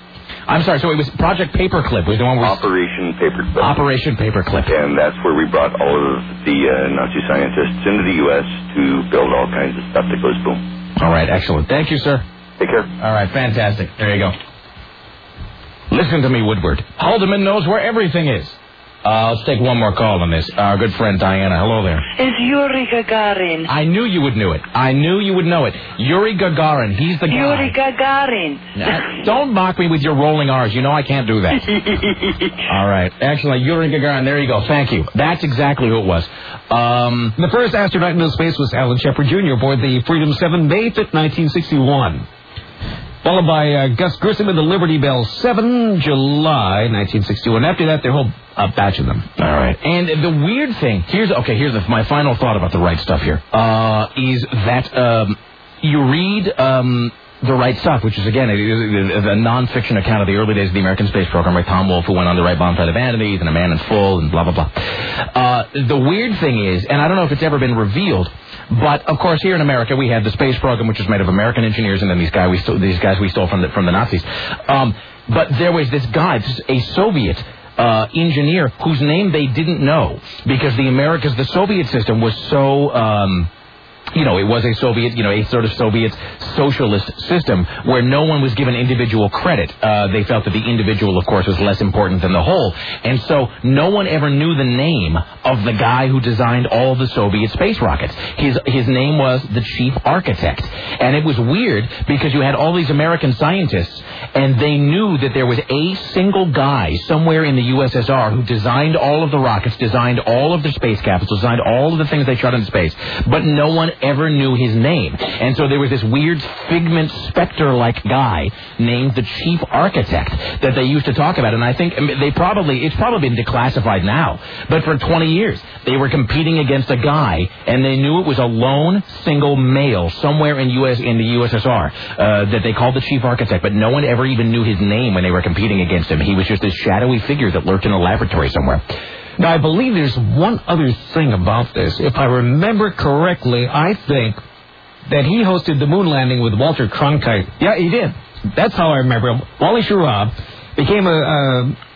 I'm sorry, so it was Project Paperclip was the one where... Operation Paperclip. Operation Paperclip. And that's where we brought all of the uh, Nazi scientists into the U S to build all kinds of stuff that goes boom. All right, excellent. Thank you, sir. Take care. All right, fantastic. There you go. Listen to me, Woodward. Haldeman knows where everything is. Uh, let's take one more call on this. Our good friend Diana. Hello there. It's Yuri Gagarin. I knew you would know it. I knew you would know it. Yuri Gagarin. He's the guy. Yuri Gagarin. Now, don't mock me with your rolling R's. You know I can't do that. All right. Excellent. Yuri Gagarin. There you go. Thank you. That's exactly who it was. Um, the first astronaut into space was Alan Shepard Junior aboard the Freedom seven, May fifth, nineteen sixty-one. Followed by uh, Gus Grissom in the Liberty Bell seven, July nineteen sixty-one. After that, their whole uh, batch of them. All right. And the weird thing, here's, okay, here's the, my final thought about the Right Stuff here, uh, is that um, you read um, The Right Stuff, which is, again, a, a, a non-fiction account of the early days of the American space program by Tom Wolfe, who went on to write Bomb Flight of Vanities and A Man in Full and blah, blah, blah. Uh, the weird thing is, and I don't know if it's ever been revealed, but, of course, here in America, we had the space program, which was made of American engineers, and then these, guy we stole, these guys we stole from the, from the Nazis. Um, but there was this guy, this, a Soviet uh, engineer, whose name they didn't know, because the Americas, the Soviet system was so... Um, You know, it was a Soviet, you know, a sort of Soviet socialist system where no one was given individual credit. Uh, they felt that the individual, of course, was less important than the whole. And so no one ever knew the name of the guy who designed all the Soviet space rockets. His his name was the chief architect. And it was weird because you had all these American scientists and they knew that there was a single guy somewhere in the U S S R who designed all of the rockets, designed all of the space capsules, designed all of the things they shot into space. But no one ever knew his name. And so there was this weird Figment Spectre-like guy named the chief architect that they used to talk about. And I think they probably, it's probably been declassified now, but for twenty years, they were competing against a guy, and they knew it was a lone single male somewhere in U S in the U S S R uh, that they called the chief architect, but no one ever even knew his name when they were competing against him. He was just this shadowy figure that lurked in a laboratory somewhere. Now, I believe there's one other thing about this. If I remember correctly, I think that he hosted the moon landing with Walter Cronkite. Yeah, he did. That's how I remember him. Wally Schirra became a, a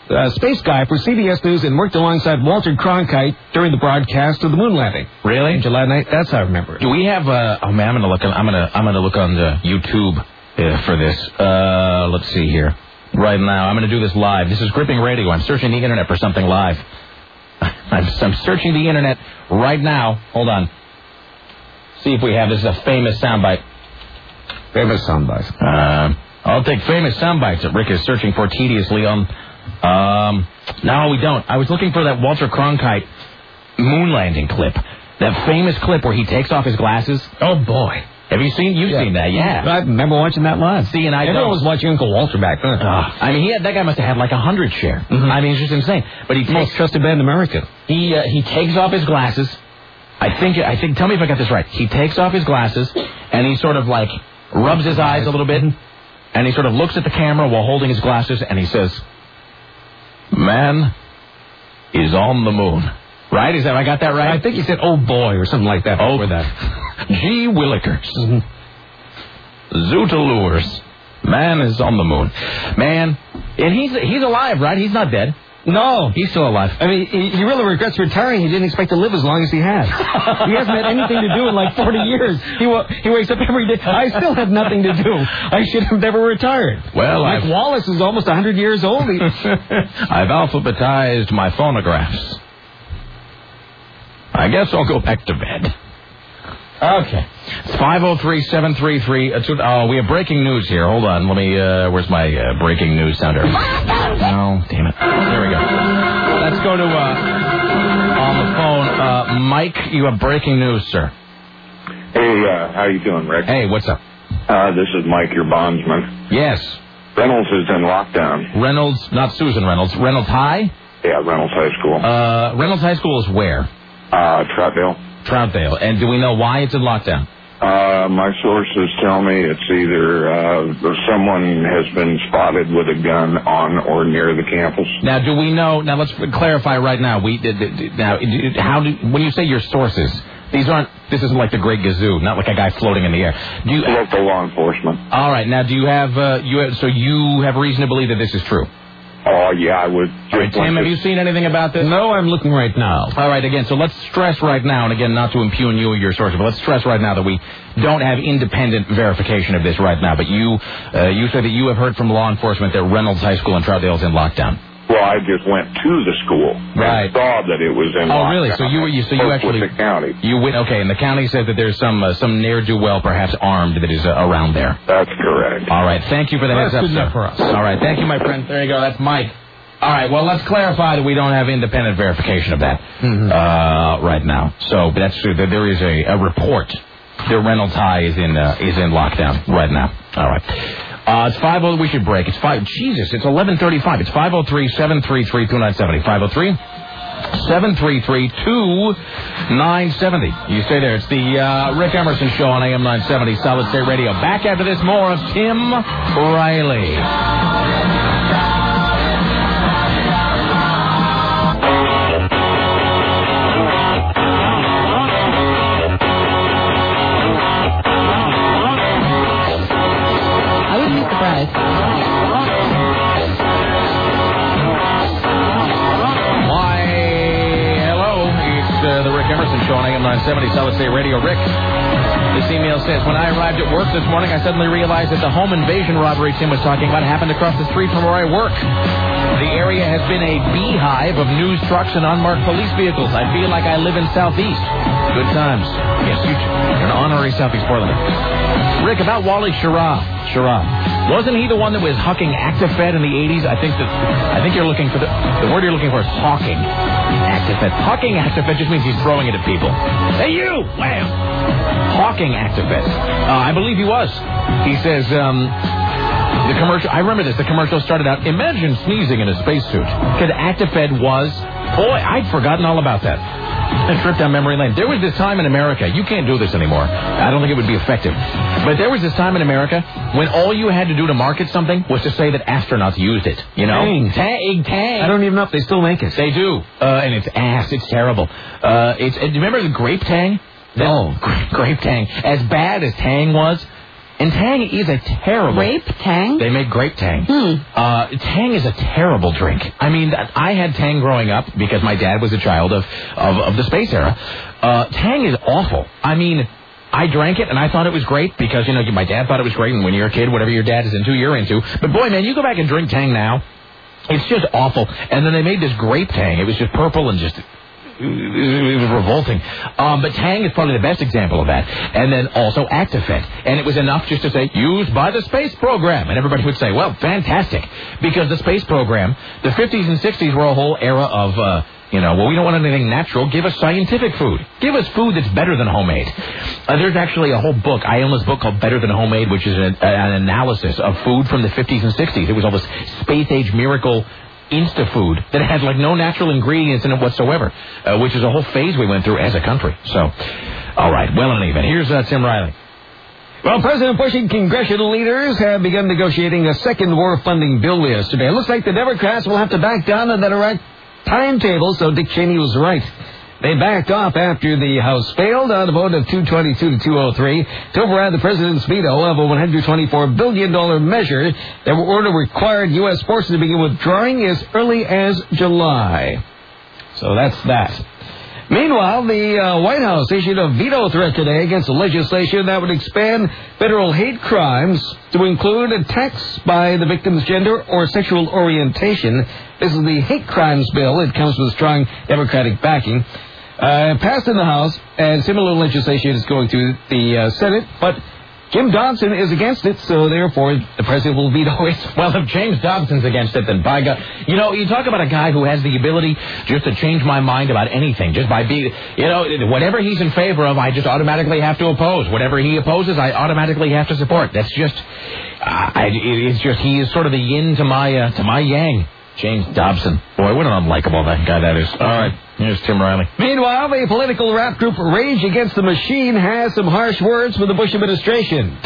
uh, space guy for C B S News and worked alongside Walter Cronkite during the broadcast of the moon landing. Really? July ninth. That's how I remember it. Do we have? Uh, oh man, I'm gonna look. On, I'm gonna. I'm gonna look on the YouTube uh, for this. Uh, let's see here. Right now, I'm gonna do this live. This is Gripping Radio. I'm searching the internet for something live. I'm, I'm searching the internet right now. Hold on. See if we have. This is a famous soundbite. Famous soundbite. Uh, I'll take famous soundbites that Rick is searching for tediously on. Um, no, we don't. I was looking for that Walter Cronkite moon landing clip. That famous clip where he takes off his glasses. Oh, boy. Have you seen? You've yeah. seen that, yeah. I remember watching that live. See, and I Everyone don't. was watching Uncle Walter back then. Uh, I mean, he had, that guy must have had like a hundred share. Mm-hmm. I mean, it's just insane. But he takes, most trusted band in America. He uh, he takes off his glasses. I think I think. Tell me if I got this right. He takes off his glasses and he sort of like rubs his eyes a little bit, and he sort of looks at the camera while holding his glasses, and he says, "Man is on the moon." Right? Is that I got that right? I think he said, "Oh boy," or something like that. Oh, before that. Gee Willikers. Zootalures. Man is on the moon. Man, and he's he's alive, right? He's not dead. No. He's still alive. I mean, he, he really regrets retiring. He didn't expect to live as long as he has. He hasn't had anything to do in like forty years. He wa- he wakes up every day. I still have nothing to do. I should have never retired. Well, Mike I've... Wallace is almost one hundred years old. He... I've alphabetized my phonographs. I guess I'll go back to bed. Okay. It's five oh three, seven three three. Oh, we have breaking news here. Hold on. Let me, uh, where's my uh, breaking news sounder? Oh, damn it. There we go. Let's go to, uh, on the phone. Uh, Mike, you have breaking news, sir. Hey, uh, how you doing, Rick? Hey, what's up? Uh, this is Mike, your bondsman. Yes. Reynolds is in lockdown. Reynolds, not Susan Reynolds. Reynolds High? Yeah, Reynolds High School. Uh, Reynolds High School is where? Uh, Troutdale. Troutdale. And do we know why it's in lockdown? Uh, my sources tell me it's either uh, someone has been spotted with a gun on or near the campus. Now, do we know? Now, let's clarify right now. We did. Now, how do when you say your sources? These aren't. This isn't like the Great Gazoo. Not like a guy floating in the air. Do you, local law enforcement. All right. Now, do you have? Uh, you have, so you have reason to believe that this is true? Oh, yeah, I would. All right, Tim, have you seen anything about this? No, I'm looking right now. All right, again, so let's stress right now, and again, not to impugn you or your sources, but let's stress right now that we don't have independent verification of this right now. But you uh, you said that you have heard from law enforcement that Reynolds High School in Troutdale is in lockdown. Well, I just went to the school right. and saw that it was in oh, lockdown. Oh, really? So you were you so you actually with the county. You went okay, and the county said that there's some uh, some ne'er-do-well, perhaps armed, that is uh, around there. That's correct. All right, thank you for the That's heads up, good enough for us. All right, thank you, my friend. There you go. That's Mike. All right, well, let's clarify that we don't have independent verification of that mm-hmm. uh, right now. So that's true. There is a, a report that Reynolds High is in uh, is in lockdown right now. All right. Uh, it's five oh. We should break. It's five. Jesus, it's eleven thirty-five. It's five oh three, seven three three, two nine seven oh. five oh three, seven three three, two nine seven oh. You stay there. It's the uh, Rick Emerson Show on A M nine seventy Solid State Radio. Back after this, more of Tim Riley. Show on A M nine seventy Solid State Radio. Rick, this email says, when I arrived at work this morning, I suddenly realized that the home invasion robbery Tim was talking about happened across the street from where I work. The area has been a beehive of news trucks and unmarked police vehicles. I feel like I live in Southeast. Good times. Yes, you, you're an honorary Southeast Portlander. Rick, about Wally Schirra. Schirra. Wasn't he the one that was hucking Actifed in the eighties? I think that I think you're looking for the the word you're looking for is hawking Actifed. Hucking Actifed just means he's throwing it at people. Hey, you! Wham! Hawking Actifed. Uh, I believe he was. He says, um, the commercial, I remember this, the commercial started out, imagine sneezing in a spacesuit. Because Actifed was, boy, I'd forgotten all about that. A trip down memory lane. There was this time in America, you can't do this anymore. I don't think it would be effective. But there was this time in America when all you had to do to market something was to say that astronauts used it. You know? Tang. Tang, tang. I don't even know if they still make it. They do. Uh, and it's ass. It's terrible. Uh, it's, do you remember the grape Tang? No. Grape Tang. As bad as Tang was, And Tang is a terrible... Grape Tang? They make grape Tang. Hmm. Uh, Tang is a terrible drink. I mean, I had Tang growing up because my dad was a child of, of, of the space era. Uh, Tang is awful. I mean, I drank it and I thought it was great because, you know, my dad thought it was great, and when you're a kid, whatever your dad is into, you're into. But boy, man, you go back and drink Tang now, it's just awful. And then they made this grape Tang. It was just purple and just... It was revolting. Um, but Tang is probably the best example of that. And then also Actifed. And it was enough just to say, used by the space program. And everybody would say, well, fantastic. Because the space program, the fifties and sixties were a whole era of, uh, you know, well, we don't want anything natural. Give us scientific food. Give us food that's better than homemade. Uh, there's actually a whole book. I own this book called Better Than Homemade, which is an, an analysis of food from the fifties and sixties. It was all this space-age miracle Insta food that had like no natural ingredients in it whatsoever, uh, which is a whole phase we went through as a country. So, all right, well and even. Here's uh, Tim Riley. Well, President Bush and congressional leaders have begun negotiating a second war funding bill yesterday. It looks like the Democrats will have to back down on that direct timetable, so Dick Cheney was right. They backed off after the House failed on a vote of two twenty-two to two oh three to override the president's veto of a one hundred twenty-four billion dollars measure that would order required U S forces to begin withdrawing as early as July. So that's that. Meanwhile, the uh, White House issued a veto threat today against legislation that would expand federal hate crimes to include attacks by the victim's gender or sexual orientation. This is the hate crimes bill. It comes with strong Democratic backing. Uh, passed in the House, and similar legislation is going to the uh, Senate, but Jim Dobson is against it, so therefore the president will veto it. Well, if James Dobson's against it, then by God, you know, you talk about a guy who has the ability just to change my mind about anything, just by being, you know, whatever he's in favor of, I just automatically have to oppose. Whatever he opposes, I automatically have to support. That's just, uh, I, it's just, he is sort of the yin to my, uh, to my yang. James Dobson. Boy, what an unlikable that guy that is. All right, here's Tim Riley. Meanwhile, the political rap group Rage Against the Machine has some harsh words for the Bush administration.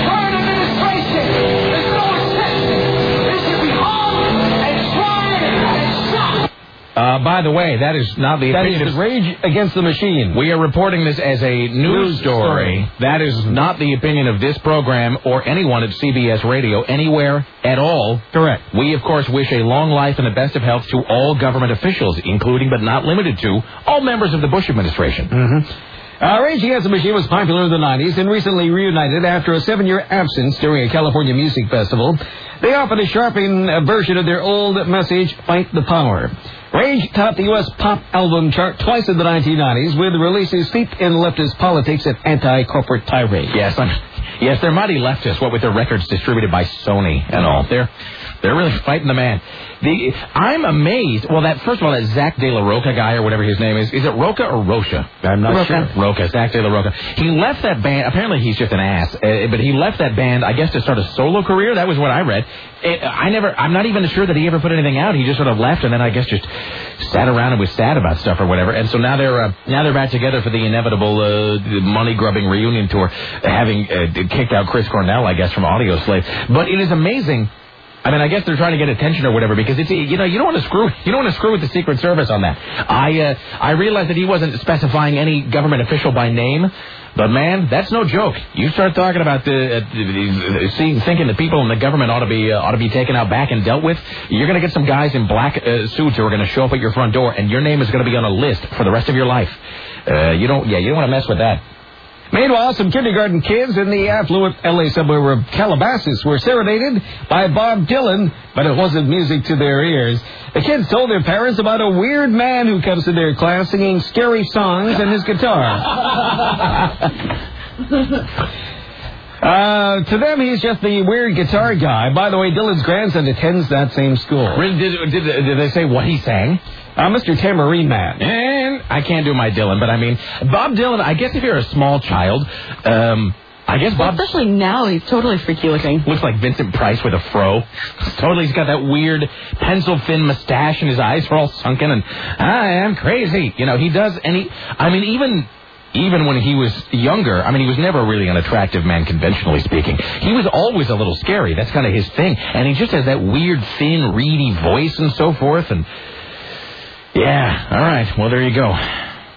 Uh, by the way, that is not the that opinion is of... Rage Against the Machine. We are reporting this as a news, news story. story. That is not the opinion of this program or anyone at C B S Radio anywhere at all. Correct. We, of course, wish a long life and the best of health to all government officials, including but not limited to all members of the Bush administration. Mm-hmm. Uh, Rage Against the Machine was popular in the nineties and recently reunited after a seven-year absence during a California music festival. They offered a sharpened version of their old message, Fight the Power. Rage topped the U S pop album chart twice in the nineteen nineties with releases steeped in leftist politics and anti-corporate tirade. Yes, I'm, yes, they're mighty leftists, what with their records distributed by Sony and all. They're they're really fighting the man. The I'm amazed. Well, that first of all, that Zach De La Rocha guy or whatever his name is, is it Rocha or Rocha? I'm not Rocha. sure. Rocha, Zach De La Rocha. He left that band. Apparently, he's just an ass, uh, but he left that band, I guess, to start a solo career. That was what I read. It, I never. I'm not even sure that he ever put anything out. He just sort of left, and then I guess just sat around and was sad about stuff or whatever. And so now they're uh, now they're back together for the inevitable uh, money grubbing reunion tour, having uh, kicked out Chris Cornell, I guess, from Audio Slave. But it is amazing. I mean, I guess they're trying to get attention or whatever because it's, you know, you don't want to screw, you don't want to screw with the Secret Service on that. I, uh, I realized that he wasn't specifying any government official by name, but man, that's no joke. You start talking about the, uh, seeing, thinking that people in the government ought to be, uh, ought to be taken out back and dealt with. You're going to get some guys in black uh, suits who are going to show up at your front door, and your name is going to be on a list for the rest of your life. Uh, you don't, yeah, you don't want to mess with that. Meanwhile, some kindergarten kids in the affluent L A suburb of Calabasas were serenaded by Bob Dylan, but it wasn't music to their ears. The kids told their parents about a weird man who comes to their class singing scary songs and his guitar. Uh, to them, he's just the weird guitar guy. By the way, Dylan's grandson attends that same school. Did, did, did they say what he sang? Uh, Mister Tamarine Man. And I can't do my Dylan, but I mean, Bob Dylan, I guess if you're a small child, um, I guess Bob... Especially now, he's totally freaky looking. Looks like Vincent Price with a fro. Totally, he's got that weird pencil-thin mustache and his eyes are all sunken and, I am crazy. You know, he does any... I mean, even... Even when he was younger, I mean, he was never really an attractive man, conventionally speaking. He was always a little scary. That's kind of his thing. And he just has that weird, thin, reedy voice and so forth. And, yeah, all right. Well, there you go.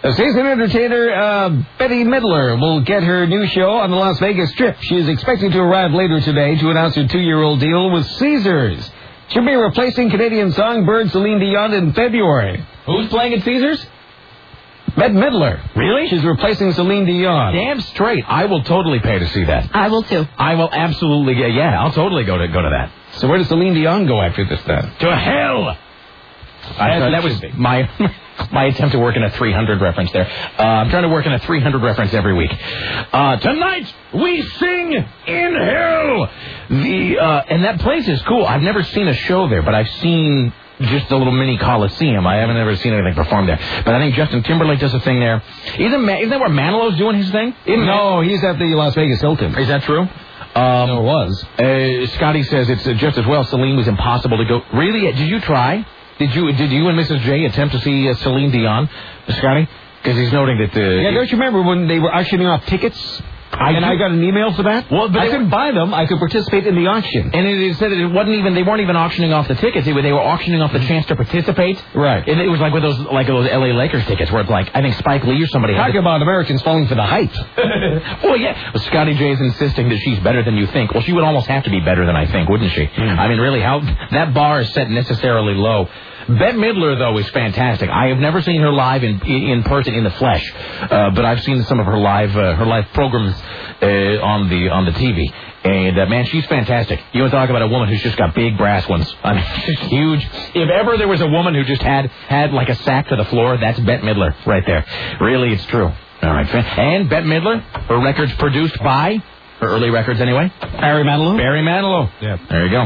The seasoned entertainer uh, Betty Midler will get her new show on the Las Vegas Strip. She is expected to arrive later today to announce her two-year-old deal with Caesars. She'll be replacing Canadian songbird Celine Dion in February. Who's playing at Caesars? Bette Midler. Really? She's replacing Celine Dion. Damn straight. I will totally pay to see that. I will too. I will absolutely get. Yeah, I'll totally go to go to that. So where does Celine Dion go after this then? To hell. I, uh, that was my my attempt to work in a three hundred reference there. Uh, I'm trying to work in a three hundred reference every week. Uh, tonight we sing in hell. The uh, and that place is cool. I've never seen a show there, but I've seen just a little mini Coliseum. I haven't ever seen anything performed there. But I think Justin Timberlake does a thing there. Isn't, Ma- isn't that where Manilow's doing his thing? Isn't no, he's at the Las Vegas Hilton. Is that true? Um, no, it was. Uh, Scotty says it's uh, just as well. Celine was impossible to go. Really? Did you try? Did you did you and Missus J attempt to see uh, Celine Dion, Scotty? Because he's noting that... Uh, yeah, don't you remember when they were auctioning off tickets? I and do. I got an email for that? Well, but I they couldn't were, buy them. I could participate in the auction. And it said that it wasn't even... They weren't even auctioning off the tickets. They were, they were auctioning off the chance to participate. Right. And it was like with those like those L A Lakers tickets where it's like, I think Spike Lee or somebody... Talk about Americans falling for the hype. Well, yeah. Well, Scotty J's insisting that she's better than you think. Well, she would almost have to be better than I think, wouldn't she? Mm. I mean, really, how that bar is set necessarily low. Bette Midler, though, is fantastic. I have never seen her live in in person, in the flesh, uh, but I've seen some of her live uh, her live programs uh, on the on the T V. And, uh, man, she's fantastic. You want to talk about a woman who's just got big brass ones. I mean, she's huge. If ever there was a woman who just had, had like a sack to the floor, that's Bette Midler right there. Really, it's true. All right. And Bette Midler, her records produced by, her early records anyway. Barry Manilow. Barry Manilow. Yeah. There you go.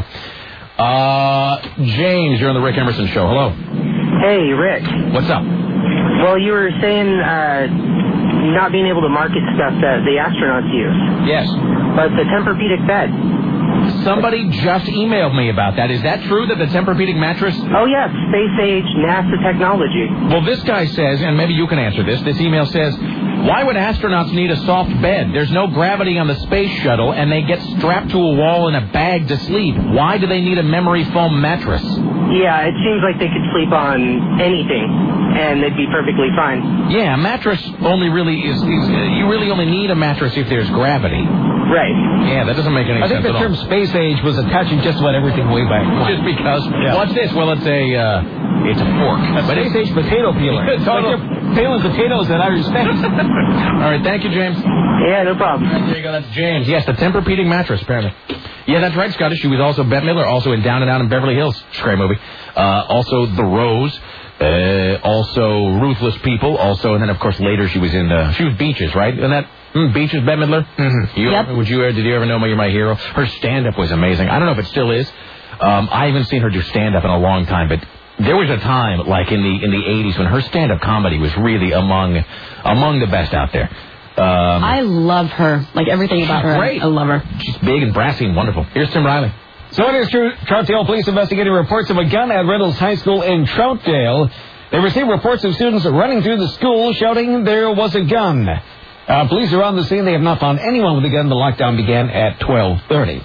Uh, James, you're on the Rick Emerson Show. Hello. Hey, Rick. What's up? Well, you were saying uh, not being able to market stuff that the astronauts use. Yes. But the Tempur-Pedic bed. Somebody just emailed me about that. Is that true that the Tempur-Pedic mattress... Oh, yes. Space-age NASA technology. Well, this guy says, and maybe you can answer this, this email says, why would astronauts need a soft bed? There's no gravity on the space shuttle, and they get strapped to a wall in a bag to sleep. Why do they need a memory foam mattress? Yeah, it seems like they could sleep on anything, and they'd be perfectly fine. Yeah, a mattress only really is... is uh, you really only need a mattress if there's gravity. Right. Yeah, that doesn't make any I sense think the at term all. space age was attaching just about everything way back. Just because. Yeah. Watch this. Well, it's a uh, it's a fork. A but space age potato peeler. It's like you're peeling potatoes at outer space. All right, thank you, James. Yeah, no problem. Right, there you go. That's James. Yes, the Tempur-Pedic mattress, apparently. Yeah, that's right, Scottish. She was also Bette Midler, also in Down and Out in Beverly Hills. It's a great movie. Uh, also The Rose. Uh, also Ruthless People. Also, and then of course later she was in. Uh, she was Beaches, right? And that mm, Beaches, Bette Midler. Mm-hmm. You, yep. Would you? Did you ever know You're My Hero? Her stand-up was amazing. I don't know if it still is. Um, I haven't seen her do stand-up in a long time, but there was a time, like in the in the eighties, when her stand-up comedy was really among among the best out there. Um, I love her. Like everything about her. Great. I love her. She's big and brassy and wonderful. Here's Tim Riley. So it is true. Troutdale police investigating reports of a gun at Reynolds High School in Troutdale. They received reports of students running through the school shouting there was a gun. Uh, police are on the scene. They have not found anyone with a gun. The lockdown began at twelve thirty.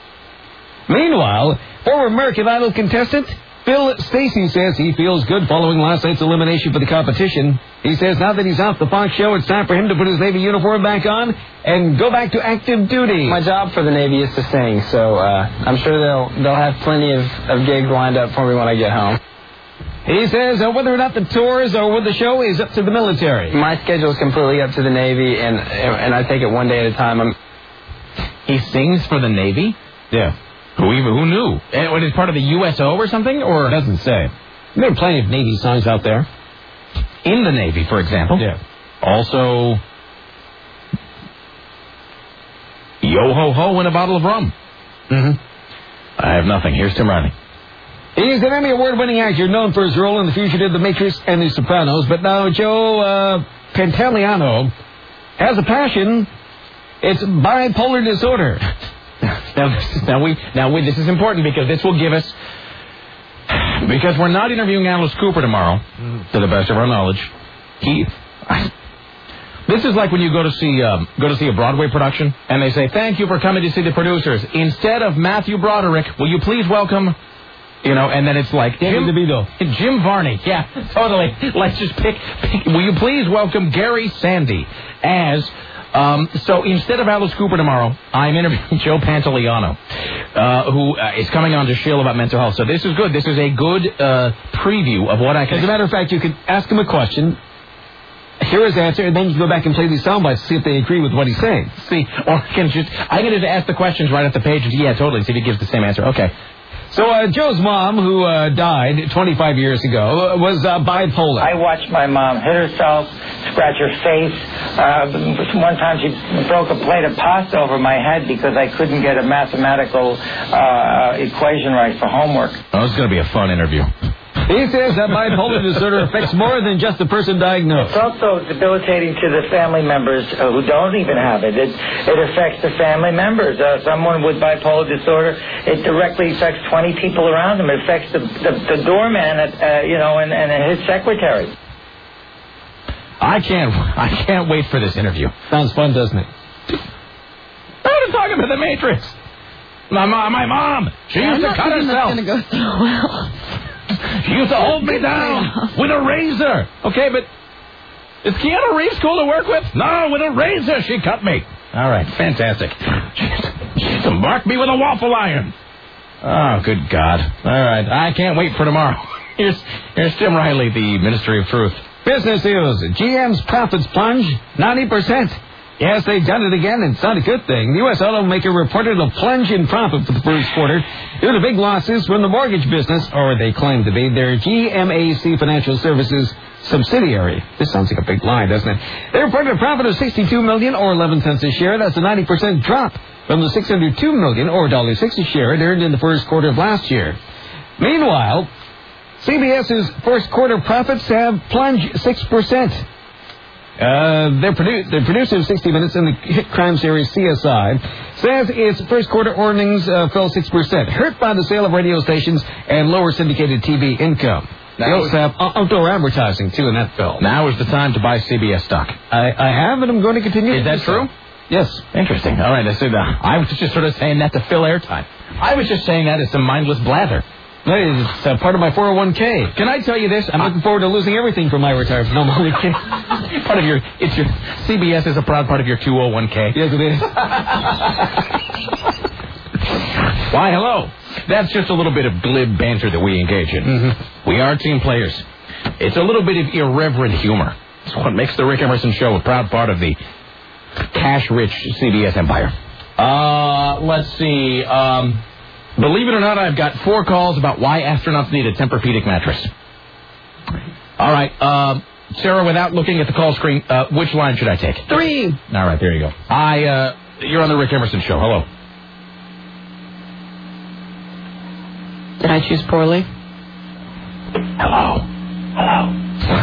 Meanwhile, former American Idol contestant Phil Stacey says he feels good following last night's elimination for the competition. He says now that he's off the Fox show, it's time for him to put his Navy uniform back on and go back to active duty. My job for the Navy is to sing, so uh, I'm sure they'll they'll have plenty of, of gigs lined up for me when I get home. He says uh, whether or not the tours or with the show is up to the military. My schedule is completely up to the Navy, and and I take it one day at a time. I'm... He sings for the Navy? Yeah. Who even who knew? And what is part of the U S O or something? Or it doesn't say. There are plenty of Navy songs out there. In the Navy, for example. Yeah. Also, yo ho ho and a bottle of rum. Mm-hmm. I have nothing. Here's Tim Riley. He's an Emmy Award-winning actor known for his role in The Fugitive, The Matrix, and The Sopranos. But now Joe uh, Pantoliano has a passion. It's bipolar disorder. Now, now we now we, this is important because this will give us, because we're not interviewing Alice Cooper tomorrow, mm. to the best of our knowledge. He, I, this is like when you go to see um, go to see a Broadway production and they say, "Thank you for coming to see the producers. Instead of Matthew Broderick, will you please welcome You know, and then it's like Jim DeVito. Jim Varney. Yeah, totally. Let's just pick, pick. Will you please welcome Gary Sandy as... Um, so instead of Alice Cooper tomorrow, I'm interviewing Joe Pantoliano, uh, who uh, is coming on to shill about mental health. So this is good. This is a good uh, preview of what I can... As a matter of fact, you can ask him a question, hear his answer, and then you go back and play these sound bites to see if they agree with what he's saying. See, or I can just... I can just ask the questions right at the page and yeah, totally, see if he gives the same answer. Okay. So uh, Joe's mom, who uh, died twenty-five years ago, uh, was uh, bipolar. I watched my mom hit herself, scratch her face. Uh, one time she broke a plate of pasta over my head because I couldn't get a mathematical uh, equation right for homework. Oh, it's going to be a fun interview. He says that bipolar disorder affects more than just the person diagnosed. It's also debilitating to the family members uh, who don't even have it. It, it affects the family members. Uh, someone with bipolar disorder, it directly affects twenty people around him. It affects the, the, the doorman, at, uh, you know, and, and his secretary. I can't, I can't wait for this interview. Sounds fun, doesn't it? I want to talk about the Matrix. My mom, my mom, she used to cut herself. That's going to go so well. She used to hold me down with a razor. Okay, but is Keanu Reeves cool to work with? No, with a razor she cut me. All right, fantastic. She used to, she used to mark me with a waffle iron. Oh, good God. All right, I can't wait for tomorrow. Here's, here's Tim Riley, the Ministry of Truth. Business news. G M's profits plunge ninety percent. Yes, they've done it again, and it's not a good thing. The U S automaker reported a plunge in profit for the first quarter due to big losses from the mortgage business, or they claim to be, their G M A C Financial Services subsidiary. This sounds like a big lie, doesn't it? They reported a profit of sixty-two million dollars, or eleven cents a share. That's a ninety percent drop from the six hundred two million dollars, or one dollar six a share, it earned in the first quarter of last year. Meanwhile, CBS's first quarter profits have plunged six percent. Uh, their, produ- their producer of sixty minutes in the hit crime series C S I says its first quarter earnings uh, fell six percent, hurt by the sale of radio stations and lower syndicated T V income. They also have outdoor advertising, too, in that film. Now is the time to buy C B S stock. I, I have, and I'm going to continue. Is that true? Yes. Interesting. All right, I see that. I was just sort of saying that to fill airtime. I was just saying that as some mindless blather. It's uh, part of my four oh one k. Can I tell you this? I'm looking forward to losing everything from my retirement. No, money. Part of your, it's your, C B S is a proud part of your two oh one k. Yes, it is. Why, hello. That's just a little bit of glib banter that we engage in. Mm-hmm. We are team players. It's a little bit of irreverent humor. It's what makes the Rick Emerson Show a proud part of the cash-rich C B S empire. Uh, let's see, um... Believe it or not, I've got four calls about why astronauts need a Tempur-Pedic mattress. All right, uh, Sarah, without looking at the call screen, uh, which line should I take? Three. All right, there you go. I, uh, you're on the Rick Emerson Show. Hello. Did I choose poorly? Hello. Hello.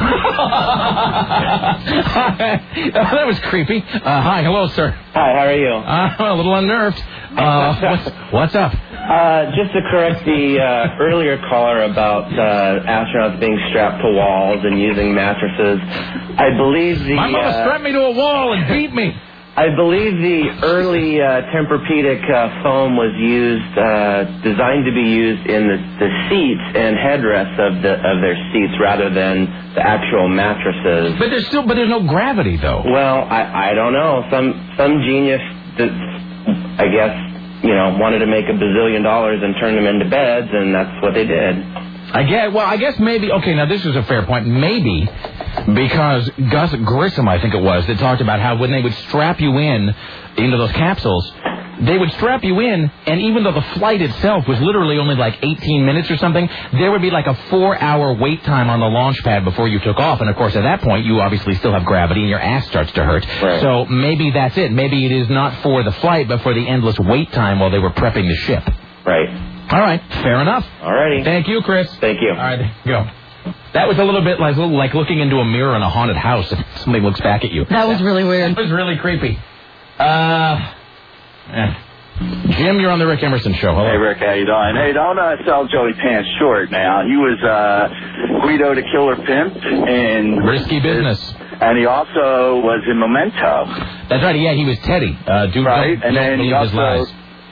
That was creepy. Uh, hi, hello, sir. Hi, how are you? Uh, a little unnerved. Uh, what's, what's up? Uh, just to correct the uh, earlier caller about uh, astronauts being strapped to walls and using mattresses, I believe the... My mother uh, strapped me to a wall and beat me. I believe the early uh, Tempur-Pedic uh, foam was used, uh, designed to be used in the, the seats and headrests of the of their seats rather than the actual mattresses. But there's still, but there's no gravity though. Well, I I don't know. Some some genius, that, I guess, you know, wanted to make a bazillion dollars and turn them into beds, and that's what they did. I guess, well, I guess maybe, okay, now this is a fair point. Maybe because Gus Grissom, I think it was, that talked about how when they would strap you in into those capsules, they would strap you in, and even though the flight itself was literally only like eighteen minutes or something, there would be like a four-hour wait time on the launch pad before you took off. And, of course, at that point, you obviously still have gravity and your ass starts to hurt. Right. So maybe that's it. Maybe it is not for the flight, but for the endless wait time while they were prepping the ship. Right. All right. Fair enough. All righty. Thank you, Chris. Thank you. All right. Go. That was a little bit like, like looking into a mirror in a haunted house if somebody looks back at you. That was really weird. That was really creepy. Uh, eh. Jim, you're on the Rick Emerson Show. Hello. Hey, Rick, how you doing? Hey, don't uh, sell Joey Pants short now. He was uh, Guido the Killer Pimp in... Risky Business. And he also was in Memento. That's right. Yeah, he was Teddy. Uh, dude, right. don't, and don't then he believe his also... lies.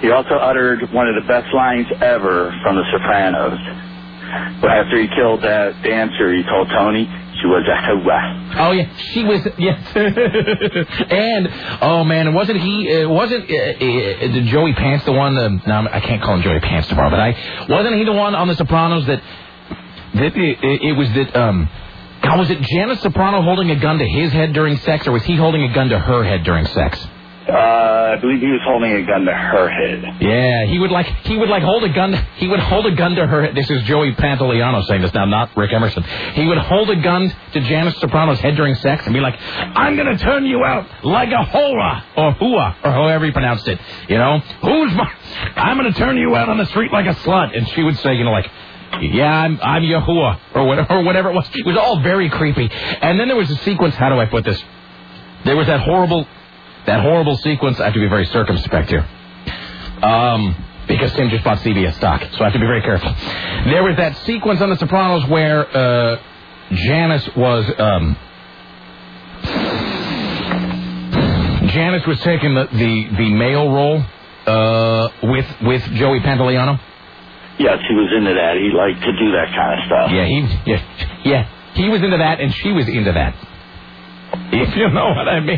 he also uttered one of the best lines ever from The Sopranos. After he killed that dancer, he told Tony she was a hoa. Oh yeah, she was. Yes. And oh man, wasn't he? Uh, wasn't uh, uh, Joey Pants the one? Uh, no, I can't call him Joey Pants tomorrow. But I wasn't he the one on The Sopranos that that it, it was that um. How was it Janice Soprano holding a gun to his head during sex, or was he holding a gun to her head during sex? Uh, I believe he was holding a gun to her head. Yeah, he would like he would like hold a gun. He would hold a gun to her head. This is Joey Pantoliano saying this now, not Rick Emerson. He would hold a gun to Janice Soprano's head during sex and be like, "I'm gonna turn you out like a hora or hua or however you pronounced it. You know, who's my? I'm gonna turn you out on the street like a slut." And she would say, you know, like, "Yeah, I'm I'm Yahuwah," or whatever, or whatever it was. It was all very creepy. And then there was a sequence. How do I put this? There was that horrible, that horrible sequence. I have to be very circumspect here, um, because Tim just bought C B S stock, so I have to be very careful. There was that sequence on The Sopranos where uh, Janice was um, Janice was taking the the, the male role uh, with with Joey Pantoliano. Yes, he was into that. He liked to do that kind of stuff. Yeah, he yeah, yeah, he was into that, and she was into that. If you know what I mean.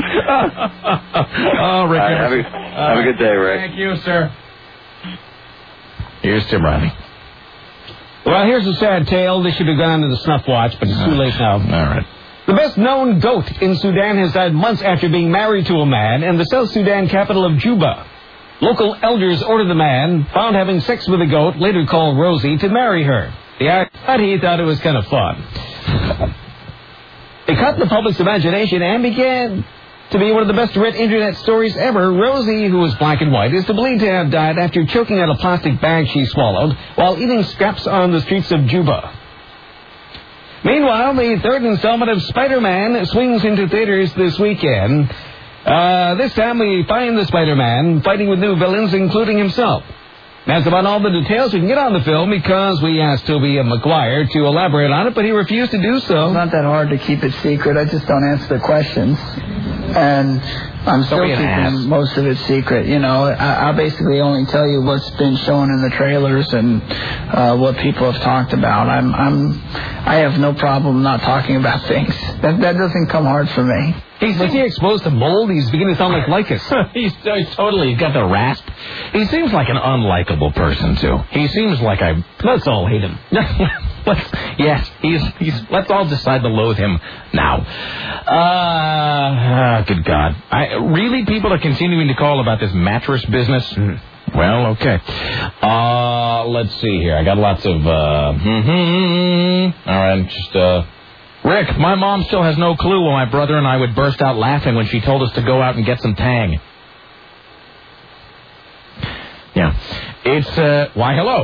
Oh, Rick. Right, have, a, have a good day, Rick. Thank you, sir. Here's Tim Riley. Well, here's a sad tale. This should have gone to the snuff watch, but it's too late now. All right. The best-known goat in Sudan has died months after being married to a man in the South Sudan capital of Juba. Local elders ordered the man, found having sex with a goat, later called Rosie, to marry her. Yeah, but he thought it was kind of fun. It caught the public's imagination and began to be one of the best-read internet stories ever. Rosie, who was black and white, is believed to have died after choking on a plastic bag she swallowed while eating scraps on the streets of Juba. Meanwhile, the third installment of Spider-Man swings into theaters this weekend. Uh, this time we find the Spider-Man fighting with new villains, including himself. That's about all the details we can get on the film because we asked Tobey Maguire to elaborate on it, but he refused to do so. It's not that hard to keep it secret. I just don't answer the questions. And I'm still keeping most of it secret. You know, I, I'll basically only tell you what's been shown in the trailers and uh, what people have talked about. I'm, I'm, I have no problem not talking about things. That, that doesn't come hard for me. He's was he exposed to mold? He's beginning to sound like Lycus. he's, he's totally got the rasp. He seems like an unlikable person too. He seems like I. Let's all hate him. let's, yes, he's he's. Let's all decide to loathe him now. Uh, oh, good God! I really people are continuing to call about this mattress business. Mm-hmm. Well, okay. Uh, let's see here. I got lots of. Uh, mm-hmm. All right, just uh. Rick, my mom still has no clue why my brother and I would burst out laughing when she told us to go out and get some Tang. Yeah. It's, uh, why, hello.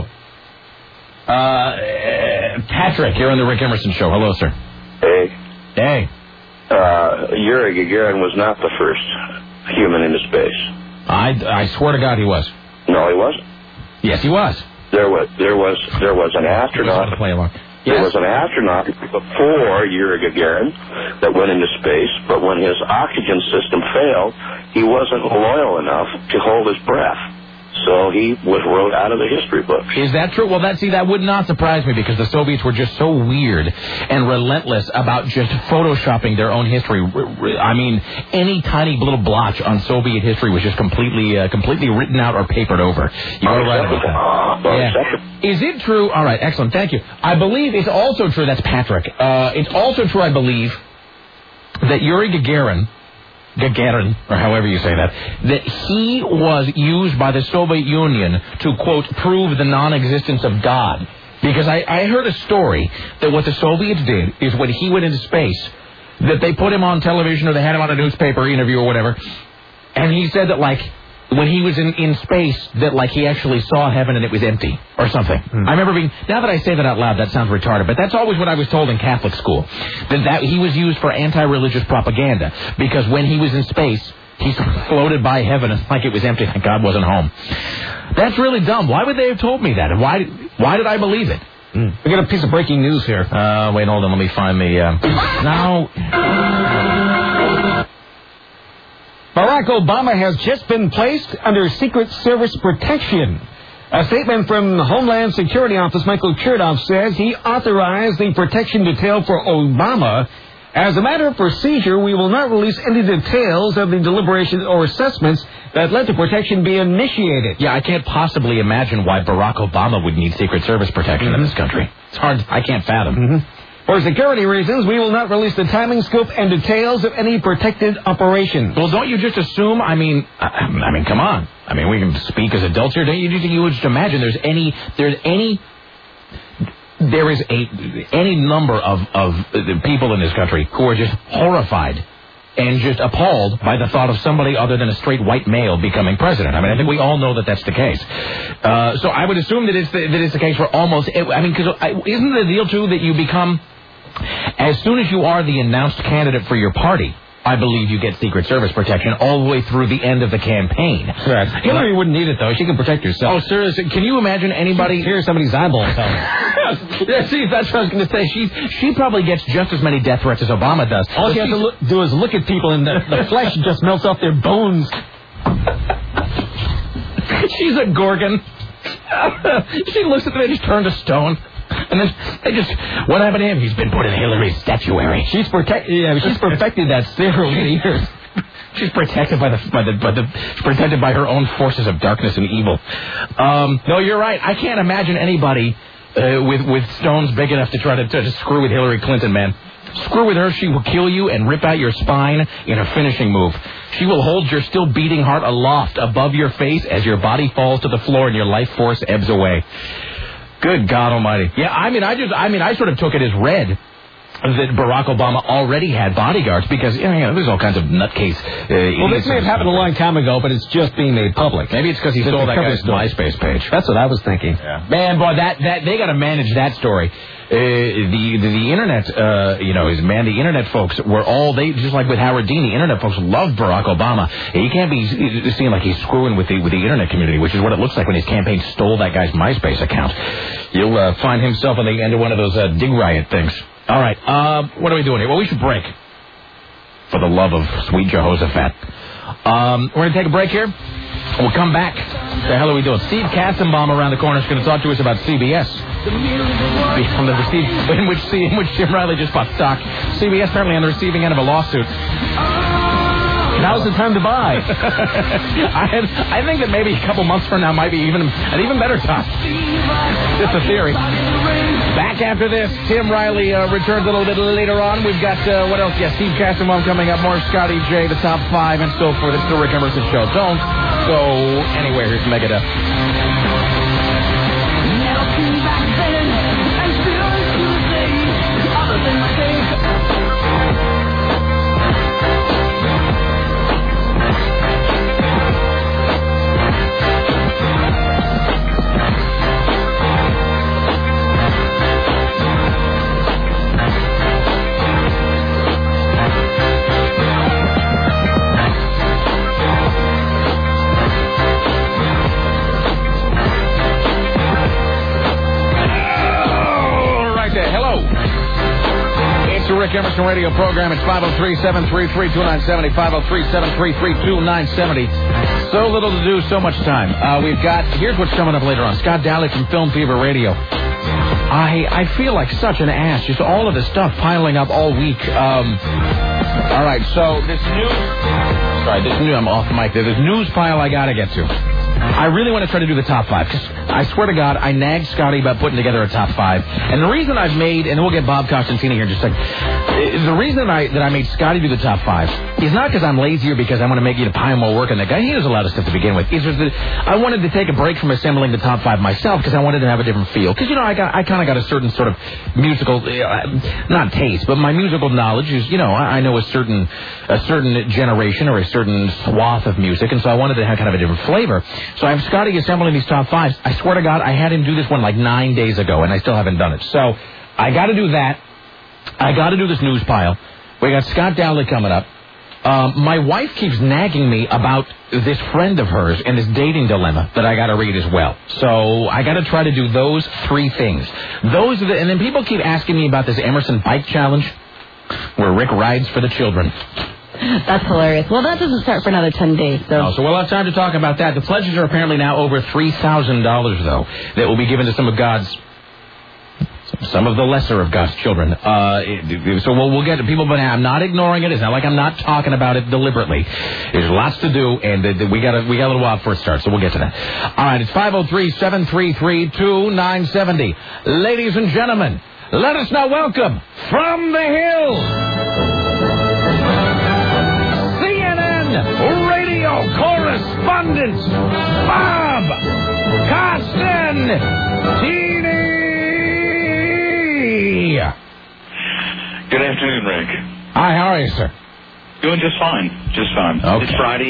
Uh, Patrick, you're on the Rick Emerson Show. Hello, sir. Hey. Hey. Uh, Yuri Gagarin was not the first human into space. I, I swear to God he was. No, he wasn't. Yes, he was. There was, there was, there was an astronaut. Play along. There was an astronaut before Yuri Gagarin that went into space, but when his oxygen system failed, he wasn't loyal enough to hold his breath. So he was wrote out of the history books. Is that true? Well, that see, that would not surprise me because the Soviets were just so weird and relentless about just photoshopping their own history. I mean, any tiny little blotch on Soviet history was just completely, uh, completely written out or papered over. You were right about that. Yeah. Is it true? All right, excellent. Thank you. I believe it's also true. That's Patrick. Uh, it's also true, I believe, that Yuri Gagarin. Gagarin, or however you say that, that he was used by the Soviet Union to, quote, prove the non-existence of God. Because I, I heard a story that what the Soviets did is when he went into space, that they put him on television or they had him on a newspaper interview or whatever, and he said that, like, when he was in, in space, that, like, he actually saw heaven and it was empty or something. Mm. I remember being, now that I say that out loud, that sounds retarded, but that's always what I was told in Catholic school, that, that he was used for anti-religious propaganda, because when he was in space, he floated by heaven and like it was empty, and God wasn't home. That's really dumb. Why would they have told me that? And why, why did I believe it? Mm. We got a piece of breaking news here. Uh, wait, hold on, let me find the, uh, now... Barack Obama has just been placed under Secret Service protection. A statement from the Homeland Security Office, Michael Chertoff, says he authorized the protection detail for Obama. As a matter of procedure, we will not release any details of the deliberations or assessments that led to protection be initiated. Yeah, I can't possibly imagine why Barack Obama would need Secret Service protection mm-hmm. in this country. It's hard. I can't fathom. Mm-hmm. For security reasons, we will not release the timing, scope, and details of any protected operation. Well, don't you just assume? I mean, I, I mean, come on. I mean, we can speak as adults here. Don't you think you would just imagine there's any, there's any, there is a any number of of people in this country who are just horrified and just appalled by the thought of somebody other than a straight white male becoming president. I mean, I think we all know that that's the case. Uh, so I would assume that it's the, that it's the case for almost. I mean, because isn't the deal too that you become, as soon as you are the announced candidate for your party, I believe you get Secret Service protection all the way through the end of the campaign. Correct. Hillary wouldn't need it, though. She can protect herself. Oh, seriously? Can you imagine anybody... Here's somebody's eyeball. Yeah, see, that's what I was going to say. She she probably gets just as many death threats as Obama does. All she has to look, do is look at people, and the, the flesh just melts off their bones. She's a Gorgon. She looks at them and just turns to stone. And then they just, what happened to him? He's been put in Hillary's statuary. She's protected. Yeah, she's perfected that several years. She's protected by the by the by the protected by her own forces of darkness and evil. Um, no, you're right. I can't imagine anybody uh, with with stones big enough to try to, to screw with Hillary Clinton, man. Screw with her, she will kill you and rip out your spine in a finishing move. She will hold your still beating heart aloft above your face as your body falls to the floor and your life force ebbs away. Good God Almighty! Yeah, I mean, I just, I mean, I sort of took it as read that Barack Obama already had bodyguards because, you know, there's all kinds of nutcase. Uh, well, this may have happened a long time ago, but it's just being made public. Maybe it's because he stole that guy's MySpace page. That's what I was thinking. Yeah. Man, boy, that that they got to manage that story. Uh, the, the the internet, uh, you know, is man, the internet folks were all they just like with Howard Dean. The internet folks love Barack Obama. He can't be seen like he's screwing with the with the internet community, which is what it looks like when his campaign stole that guy's MySpace account. You'll uh, find himself on the end of one of those uh, dig riot things. All right, uh, what are we doing here? Well, we should break. For the love of sweet Jehoshaphat. Um, we're going to take a break here. We'll come back. What the hell are we doing? Steve Katzenbaum around the corner is going to talk to us about C B S. On the receive, in which in which Jim Riley just bought stock. C B S apparently on the receiving end of a lawsuit. Now's the time to buy. I, I think that maybe a couple months from now might be even an even better time. Just a theory. Back after this, Tim Riley uh, returns a little bit later on. We've got, uh, what else? Yes, Steve Katzenbaum coming up. More Scotty J, the top five, and so forth. It's the Rick Emerson Show. Don't go anywhere. Here's Megadeth. Rick Emerson radio program. It's five oh three, seven three three, two nine seven oh, five oh three, seven three three, two nine seven oh. So little to do, so much time. Uh, we've got, here's what's coming up later on. Scott Daly from Film Fever Radio. I I feel like such an ass. Just all of the stuff piling up all week. Um, all right, so this news, sorry, this news, I'm off mic there. This news pile I got to get to. I really want to try to do the top five, because I swear to God, I nagged Scotty about putting together a top five. And the reason I've made, and we'll get Bob Costantini here in just a second, the reason I, that I made Scotty do the top five is not because I'm lazy or because I want to make you to pile more work on that guy. He does a lot of stuff to begin with. It's just that I wanted to take a break from assembling the top five myself because I wanted to have a different feel. Because, you know, I got I kind of got a certain sort of musical, uh, not taste, but my musical knowledge is, you know, I, I know a certain a certain generation or a certain swath of music, and so I wanted to have kind of a different flavor. So I have Scotty assembling these top fives. I swear to God, I had him do this one like nine days ago, and I still haven't done it. So I got to do that. I got to do this news pile. We got Scott Dowley coming up. Um, my wife keeps nagging me about this friend of hers and this dating dilemma that I got to read as well. So I got to try to do those three things. Those are the, and then people keep asking me about this Emerson Bike Challenge, where Rick rides for the children. That's hilarious. Well, that doesn't start for another ten days, so... Oh, so we'll have time to talk about that. The pledges are apparently now over three thousand dollars, though, that will be given to some of God's... Some of the lesser of God's children. Uh, so we'll, we'll get to people, but I'm not ignoring it. It's not like I'm not talking about it deliberately. There's lots to do, and uh, we got a, we got a little while before it starts, so we'll get to that. All right, it's five oh three, seven three three, two nine seven oh. Ladies and gentlemen, let us now welcome from the Hill, C N N radio correspondent, Bob Costin. Good afternoon, Rick. Hi, how are you, sir? Doing just fine. Just fine. Okay. It's Friday.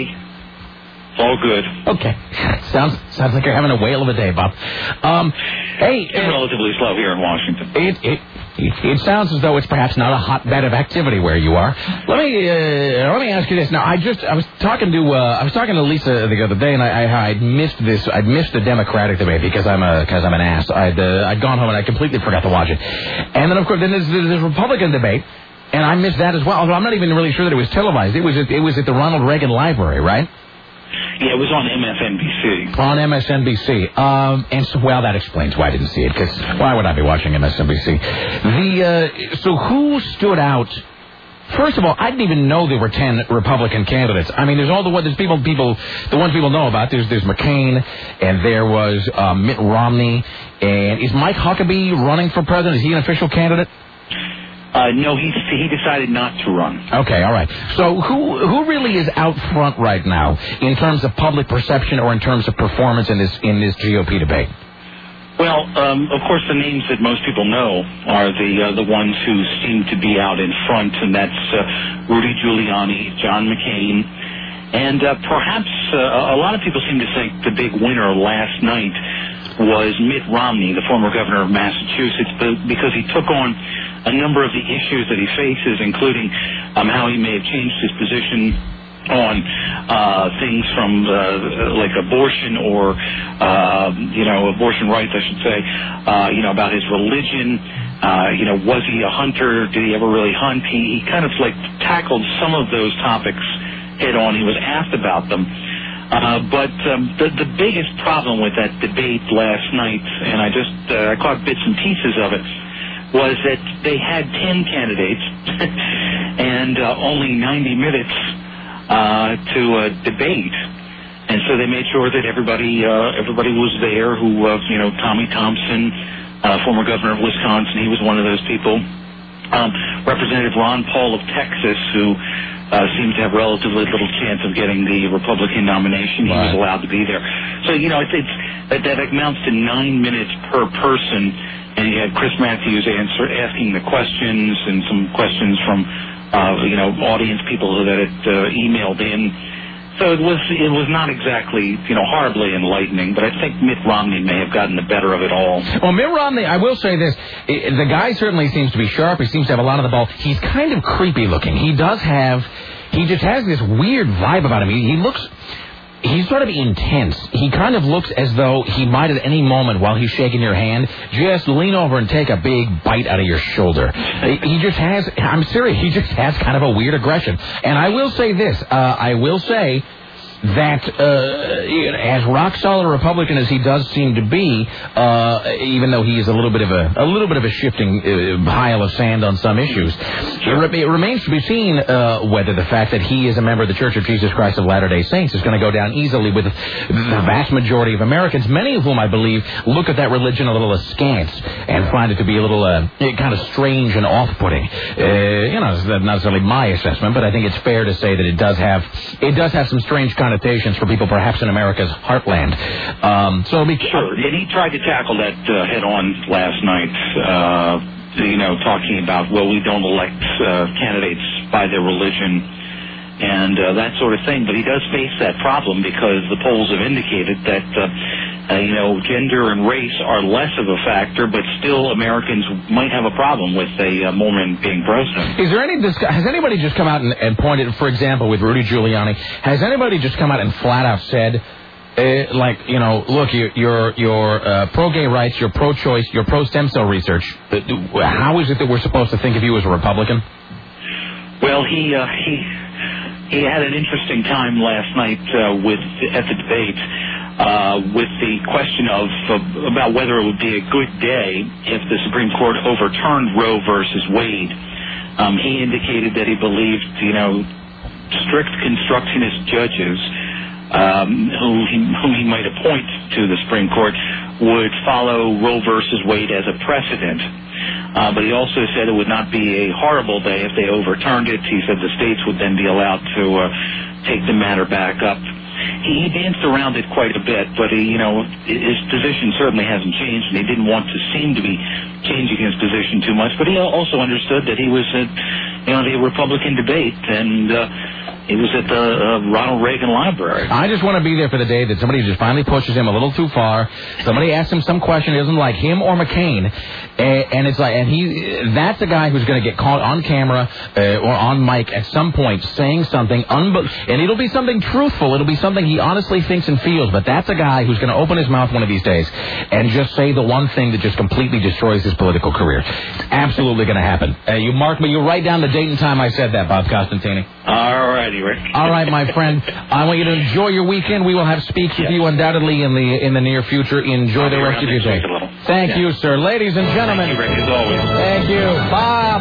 It's all good. Okay. Sounds sounds like you're having a whale of a day, Bob. Um, hey, it's uh, relatively slow here in Washington. It, it it it sounds as though it's perhaps not a hotbed of activity where you are. Let me uh, let me ask you this. Now, I just I was talking to uh, I was talking to Lisa the other day, and I, I I'd missed this. I'd missed the Democratic debate because I'm a because I'm an ass. I'd uh, I'd gone home and I completely forgot to watch it. And then of course then there's the Republican debate, and I missed that as well. Although I'm not even really sure that it was televised. It was at, it was at the Ronald Reagan Library, right? Yeah, it was on M S N B C. On M S N B C. Um, and so, well, that explains why I didn't see it, because why would I be watching M S N B C? The, uh, so who stood out? First of all, I didn't even know there were ten Republican candidates. I mean, there's all the ones, there's people, people, the ones people know about. There's, there's McCain, and there was uh, Mitt Romney, and is Mike Huckabee running for president? Is he an official candidate? Uh, no, he he decided not to run. Okay, all right. So who who really is out front right now in terms of public perception or in terms of performance in this in this G O P debate? Well, um, of course, the names that most people know are the uh, the ones who seem to be out in front, and that's uh, Rudy Giuliani, John McCain, and uh, perhaps uh, a lot of people seem to think the big winner last night was Mitt Romney, the former governor of Massachusetts, because he took on a number of the issues that he faces, including um, how he may have changed his position on uh, things from uh, like abortion or, uh, you know, abortion rights, I should say, uh, you know, about his religion. Uh, you know, was he a hunter? Did he ever really hunt? He, he kind of like tackled some of those topics head on. He was asked about them. Uh, but um, the, the biggest problem with that debate last night, and I just uh, I caught bits and pieces of it, was that they had ten candidates and uh, only ninety minutes uh, to uh, debate, and so they made sure that everybody uh, everybody was there. Who uh, you know, Tommy Thompson, uh, former governor of Wisconsin, he was one of those people. Um, Representative Ron Paul of Texas, who uh, seems to have relatively little chance of getting the Republican nomination. He Right. was allowed to be there. So, you know, it's, it's that, that amounts to nine minutes per person, and you had Chris Matthews answer, asking the questions and some questions from, uh, you know, audience people that had uh, emailed in. So it was it was not exactly, you know, horribly enlightening, but I think Mitt Romney may have gotten the better of it all. Well, Mitt Romney, I will say this. The guy certainly seems to be sharp. He seems to have a lot of the ball. He's kind of creepy looking. He does have, he just has this weird vibe about him. He, he looks, he's sort of intense. He kind of looks as though he might at any moment while he's shaking your hand just lean over and take a big bite out of your shoulder. He just has, I'm serious, he just has kind of a weird aggression. And I will say this, uh, I will say that uh, as rock solid a Republican as he does seem to be, uh, even though he is a little bit of a a little bit of a shifting uh, pile of sand on some issues, it, re- it remains to be seen uh, whether the fact that he is a member of the Church of Jesus Christ of Latter-day Saints is going to go down easily with the vast majority of Americans, many of whom I believe look at that religion a little askance and find it to be a little uh, kind of strange and off-putting. Uh, you know, it's not necessarily my assessment, but I think it's fair to say that it does have it does have some strange connotations for people perhaps in America's heartland. Um, so it'll be sure. And he tried to tackle that uh, head on last night, uh, you know, talking about, well, we don't elect uh, candidates by their religion and uh, that sort of thing. But he does face that problem because the polls have indicated that, uh, uh, you know, gender and race are less of a factor, but still Americans might have a problem with a uh, Mormon being president. Is there any discuss- has anybody just come out and, and pointed, for example, with Rudy Giuliani, has anybody just come out and flat out said, uh, like, you know, look, you're you're, you're uh, pro-gay rights, you're pro-choice, you're pro-stem cell research. Uh, how is it that we're supposed to think of you as a Republican? Well, he uh, he he had an interesting time last night uh, with at the debate uh, with the question of uh, about whether it would be a good day if the Supreme Court overturned Roe versus Wade. Um, he indicated that he believed, you know, strict constructionist judges um, who, he, who he might appoint to the Supreme Court would follow Roe versus Wade as a precedent. Uh, but he also said it would not be a horrible day if they overturned it. He said the states would then be allowed to uh, take the matter back up. He, he danced around it quite a bit, but he, you know, his position certainly hasn't changed, and he didn't want to seem to be changing his position too much. But he also understood that he was at, you know, the Republican debate, and uh, he was at the uh, Ronald Reagan Library. I just want to be there for the day that somebody just finally pushes him a little too far. Somebody asks him some question he doesn't like, him or McCain, and it's like, and he, that's the guy who's going to get caught on camera uh, or on mic at some point saying something, unbe- and it'll be something truthful. It'll be something he honestly thinks and feels. But that's a guy who's going to open his mouth one of these days and just say the one thing that just completely destroys his political career. It's absolutely going to happen. Uh, you mark me. You write down the date and time I said that, Bob Costantini. All righty, Rick. All right, my friend. I want you to enjoy your weekend. We will have speaks with you undoubtedly in the in the near future. Enjoy I'll the rest of your day. Thank yeah. you, sir. Ladies and gentlemen. Thank you, Rick, as always. Thank you, Bob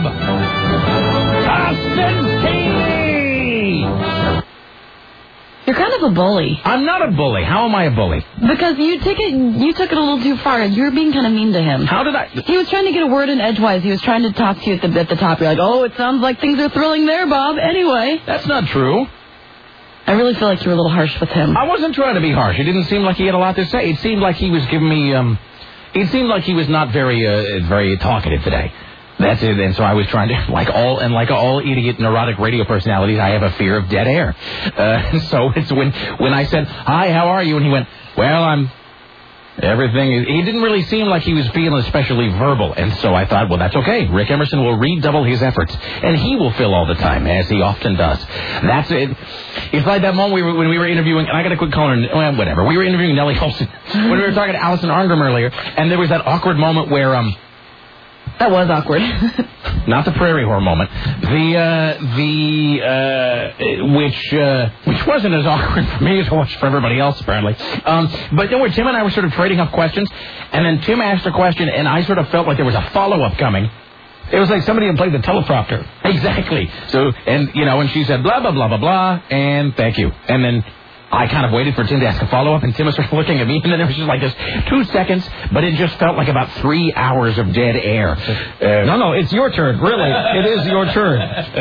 Costantini. You're kind of a bully. I'm not a bully. How am I a bully? Because you took it, you took it a little too far. You were being kind of mean to him. How did I? He was trying to get a word in edgewise. He was trying to talk to you at the at the top. You're like, oh, it sounds like things are thrilling there, Bob. Anyway, that's not true. I really feel like you were a little harsh with him. I wasn't trying to be harsh. It didn't seem like he had a lot to say. It seemed like he was giving me. Um, it seemed like he was not very, uh, very talkative today. That's it. And so I was trying to, like all, and like all idiot neurotic radio personalities, I have a fear of dead air. Uh, so it's when, when I said, hi, how are you? And he went, well, I'm, everything is, he didn't really seem like he was feeling especially verbal. And so I thought, well, that's okay. Rick Emerson will redouble his efforts, and he will fill all the time, as he often does. That's it. It's like that moment we were, when we were interviewing, and I got to quit calling her, well, whatever. We were interviewing Nellie Olson when we were talking to Allison Arngrim earlier, and there was that awkward moment where, um, that was awkward. Not the prairie whore moment. The, uh, the, uh, which, uh, which wasn't as awkward for me as it was for everybody else, apparently. Um, but then where Tim and I were sort of trading up questions, and then Tim asked a question, and I sort of felt like there was a follow-up coming. It was like somebody had played the teleprompter. Exactly. So, and, you know, and she said, blah, blah, blah, blah, blah, and thank you. And then I kind of waited for Tim to ask a follow-up, and Tim was sort of looking at me, and then there was just like this two seconds, but it just felt like about three hours of dead air. Uh, no, no, it's your turn, really. It is your turn.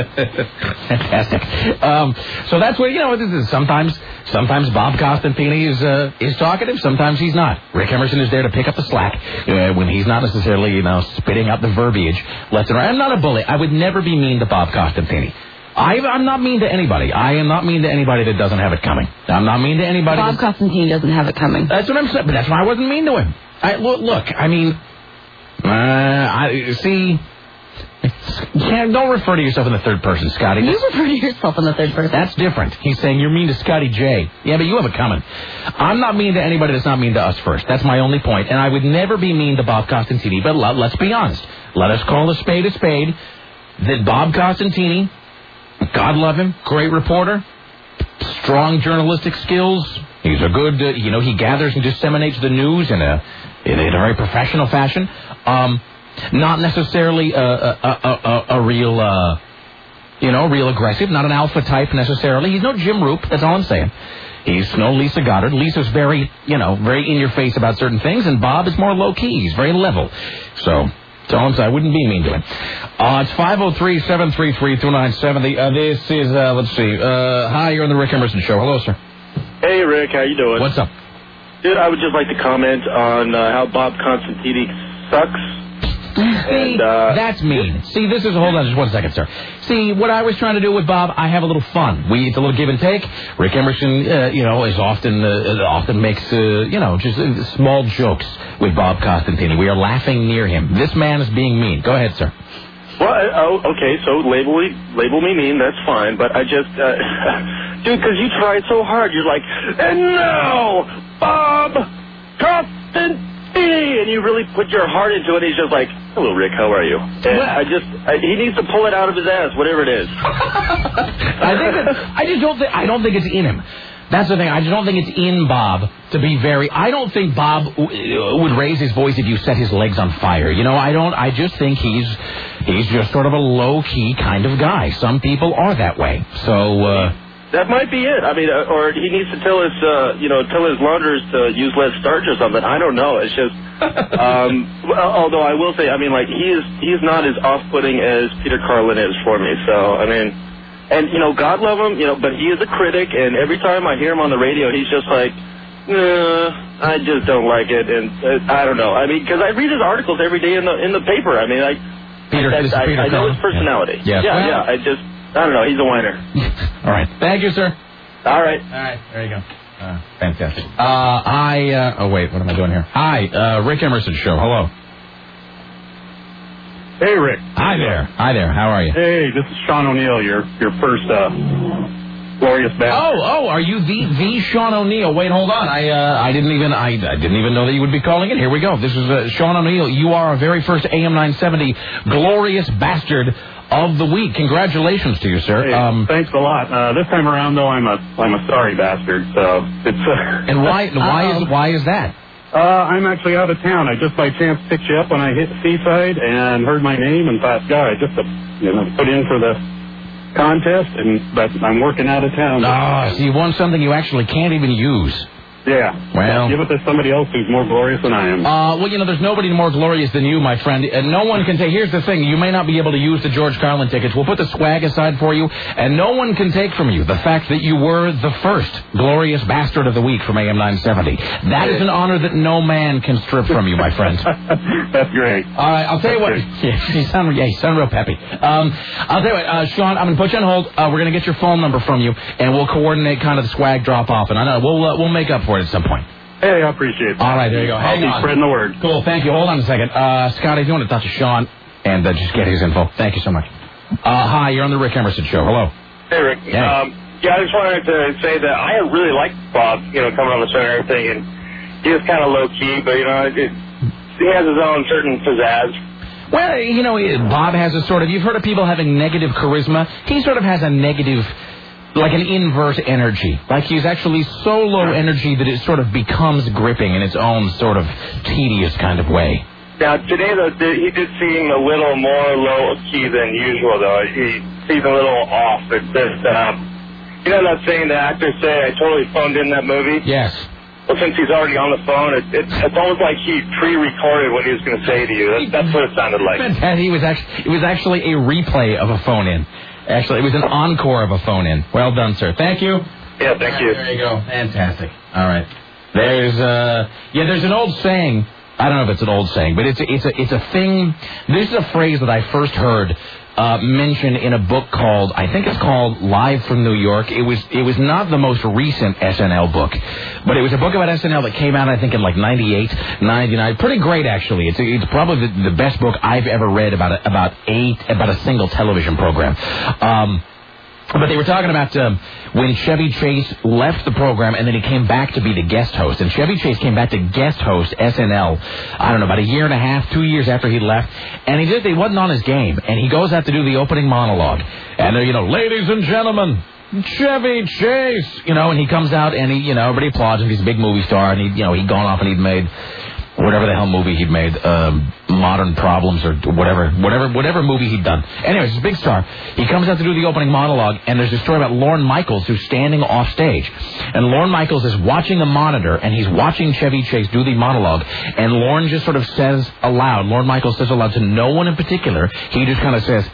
Fantastic. Um, so that's what, you know, this is sometimes, sometimes Bob Costantini is, uh, is talkative, sometimes he's not. Rick Emerson is there to pick up the slack uh, when he's not necessarily, you know, spitting out the verbiage left and right. I'm not a bully. I would never be mean to Bob Costantini. I, I'm not mean to anybody. I am not mean to anybody that doesn't have it coming. I'm not mean to anybody. Bob Costantini doesn't have it coming. That's what I'm saying. But that's why I wasn't mean to him. I, look, look, I mean, uh, I see. You can't, don't refer to yourself in the third person, Scotty. You refer to yourself in the third person. That's different. He's saying you're mean to Scotty J. Yeah, but you have it coming. I'm not mean to anybody that's not mean to us first. That's my only point. And I would never be mean to Bob Costantini. But let, let's be honest. Let us call a spade a spade. That Bob Costantini, God love him, great reporter, strong journalistic skills. He's a good, uh, you know, he gathers and disseminates the news in a in a very professional fashion. Um, not necessarily a a, a, a, a real, uh, you know, real aggressive. Not an alpha type necessarily. He's no Jim Roop. That's all I'm saying. He's no Lisa Goddard. Lisa's very, you know, very in your face about certain things, and Bob is more low key. He's very level. So. So I wouldn't be mean to him. Uh, it's five oh three, seven three three, two nine seven oh. Uh, this is, uh, let's see. Uh, hi, you're on the Rick Emerson Show. Hello, sir. Hey, Rick. How you doing? What's up? Dude, I would just like to comment on uh, how Bob Costantini sucks. See, and, uh, that's mean. See, this is, hold on just one second, sir. See, what I was trying to do with Bob, I have a little fun. We, it's a little give and take. Rick Emerson, uh, you know, is often, uh, often makes, uh, you know, just uh, small jokes with Bob Costantini. We are laughing near him. This man is being mean. Go ahead, sir. Well, oh, okay, so label me, label me mean, that's fine, but I just, uh, dude, because you tried so hard, you're like, and now, Bob Costantini. and you really put your heart into it, he's just like, hello, Rick, how are you? And I just, I, he needs to pull it out of his ass, whatever it is. I think that, I just don't think, I don't think it's in him. That's the thing. I just don't think it's in Bob to be very... I don't think Bob w- would raise his voice if you set his legs on fire. You know, I don't... I just think he's he's just sort of a low-key kind of guy. Some people are that way. So, uh... That might be it. I mean, uh, or he needs to tell his, uh, you know, tell his launders to use less starch or something. I don't know. It's just... um, although I will say, I mean, like, he is he's not as off-putting as Peter Carlin is for me. So, I mean... And, you know, God love him, you know, but he is a critic, and every time I hear him on the radio, he's just like, nah, I just don't like it, and uh, I don't know. I mean, because I read his articles every day in the in the paper. I mean, I Peter, I, this I, is Peter I know his Cullen? personality. Yeah. Yeah, Well- yeah, I just, I don't know, he's a whiner. All right. Thank you, sir. All right. All right, there you go. Uh, fantastic. Uh, I, uh, oh, wait, what am I doing here? Hi, uh, Rick Emerson Show. Hello. Hey, Rick. Hi there. Hi there. How are you? Hey, this is Sean O'Neill, your your first uh, glorious bastard. Oh, oh, are you the the Sean O'Neill? Wait, hold on. I uh, I didn't even I, I didn't even know that you would be calling in. Here we go. This is uh, Sean O'Neill. You are our very first A M nine seventy glorious bastard of the week. Congratulations to you, sir. Hey, um, thanks a lot. Uh, this time around, though, I'm a I'm a sorry bastard. So it's. Uh, and why why is why is that? Uh, I'm actually out of town. I just by chance picked you up when I hit Seaside and heard my name and thought, God, I just uh, you know put in for the contest, and but I'm working out of town. Ah, so you won something you actually can't even use. Yeah. Well, give it to somebody else who's more glorious than I am. Uh, well, you know, there's nobody more glorious than you, my friend. And no one can take... Here's the thing. You may not be able to use the George Carlin tickets. We'll put the swag aside for you. And no one can take from you the fact that you were the first glorious bastard of the week from A M nine seventy. That is an honor that no man can strip from you, my friend. That's great. All right, I'll tell you what. Yeah, you sound, yeah, you sound real peppy. Um, I'll tell you what, uh, Sean, I'm going to put you on hold. Uh, we're going to get your phone number from you, and we'll coordinate kind of the swag drop-off. And I know we'll uh, we'll make up for it at some point. Hey, I appreciate that. All right, there you go. I'll Hang be on. spreading the word. Cool, thank you. Hold on a second. Uh, Scotty, if you want to talk to Sean and uh, just get his info. Thank you so much. Uh, hi, you're on the Rick Emerson Show. Hello. Hey, Rick. Yeah. Um, yeah, I just wanted to say that I really like Bob, you know, coming on the show and everything, and he was kind of low-key, but, you know, it, it, he has his own certain pizzazz. Well, you know, Bob has a sort of... You've heard of people having negative charisma. He sort of has a negative... like an inverse energy. Like he's actually so low energy that it sort of becomes gripping in its own sort of tedious kind of way. Now, today, though, he did seem a little more low-key than usual, though. He seems a little off. It's just, um, you know that saying the actors say, I totally phoned in that movie? Yes. Well, since he's already on the phone, it, it, it's almost like he pre-recorded what he was going to say to you. That, that's what it sounded like. And he was actually, it was actually a replay of a phone-in. Actually, it was an encore of a phone-in. Well done, sir. Thank you. Yeah, thank you. There you go. Fantastic. All right. There's uh yeah, there's an old saying. I don't know if it's an old saying, but it's a, it's a it's a thing. This is a phrase that I first heard uh, mentioned in a book called, I think it's called Live from New York. It was it was not the most recent S N L book, but it was a book about S N L that came out, I think, in like ninety-eight, ninety-nine. Pretty great, actually. It's it's probably the, the best book I've ever read about a, about eight about a single television program. Um, But they were talking about um, when Chevy Chase left the program and then he came back to be the guest host. And Chevy Chase came back to guest host S N L, I don't know, about a year and a half, two years after he left. And he just, he wasn't on his game. And he goes out to do the opening monologue. And they're, you know, ladies and gentlemen, Chevy Chase, you know, and he comes out and he, you know, everybody applauds him. He's a big movie star. And he, you know, he'd gone off and he'd made whatever the hell movie he'd made, um, Modern Problems or whatever, whatever, whatever movie he'd done. Anyways, he's a big star. He comes out to do the opening monologue, and there's a story about Lorne Michaels who's standing off stage. And Lorne Michaels is watching a monitor, and he's watching Chevy Chase do the monologue, and Lorne just sort of says aloud, Lorne Michaels says aloud to no one in particular, he just kind of says,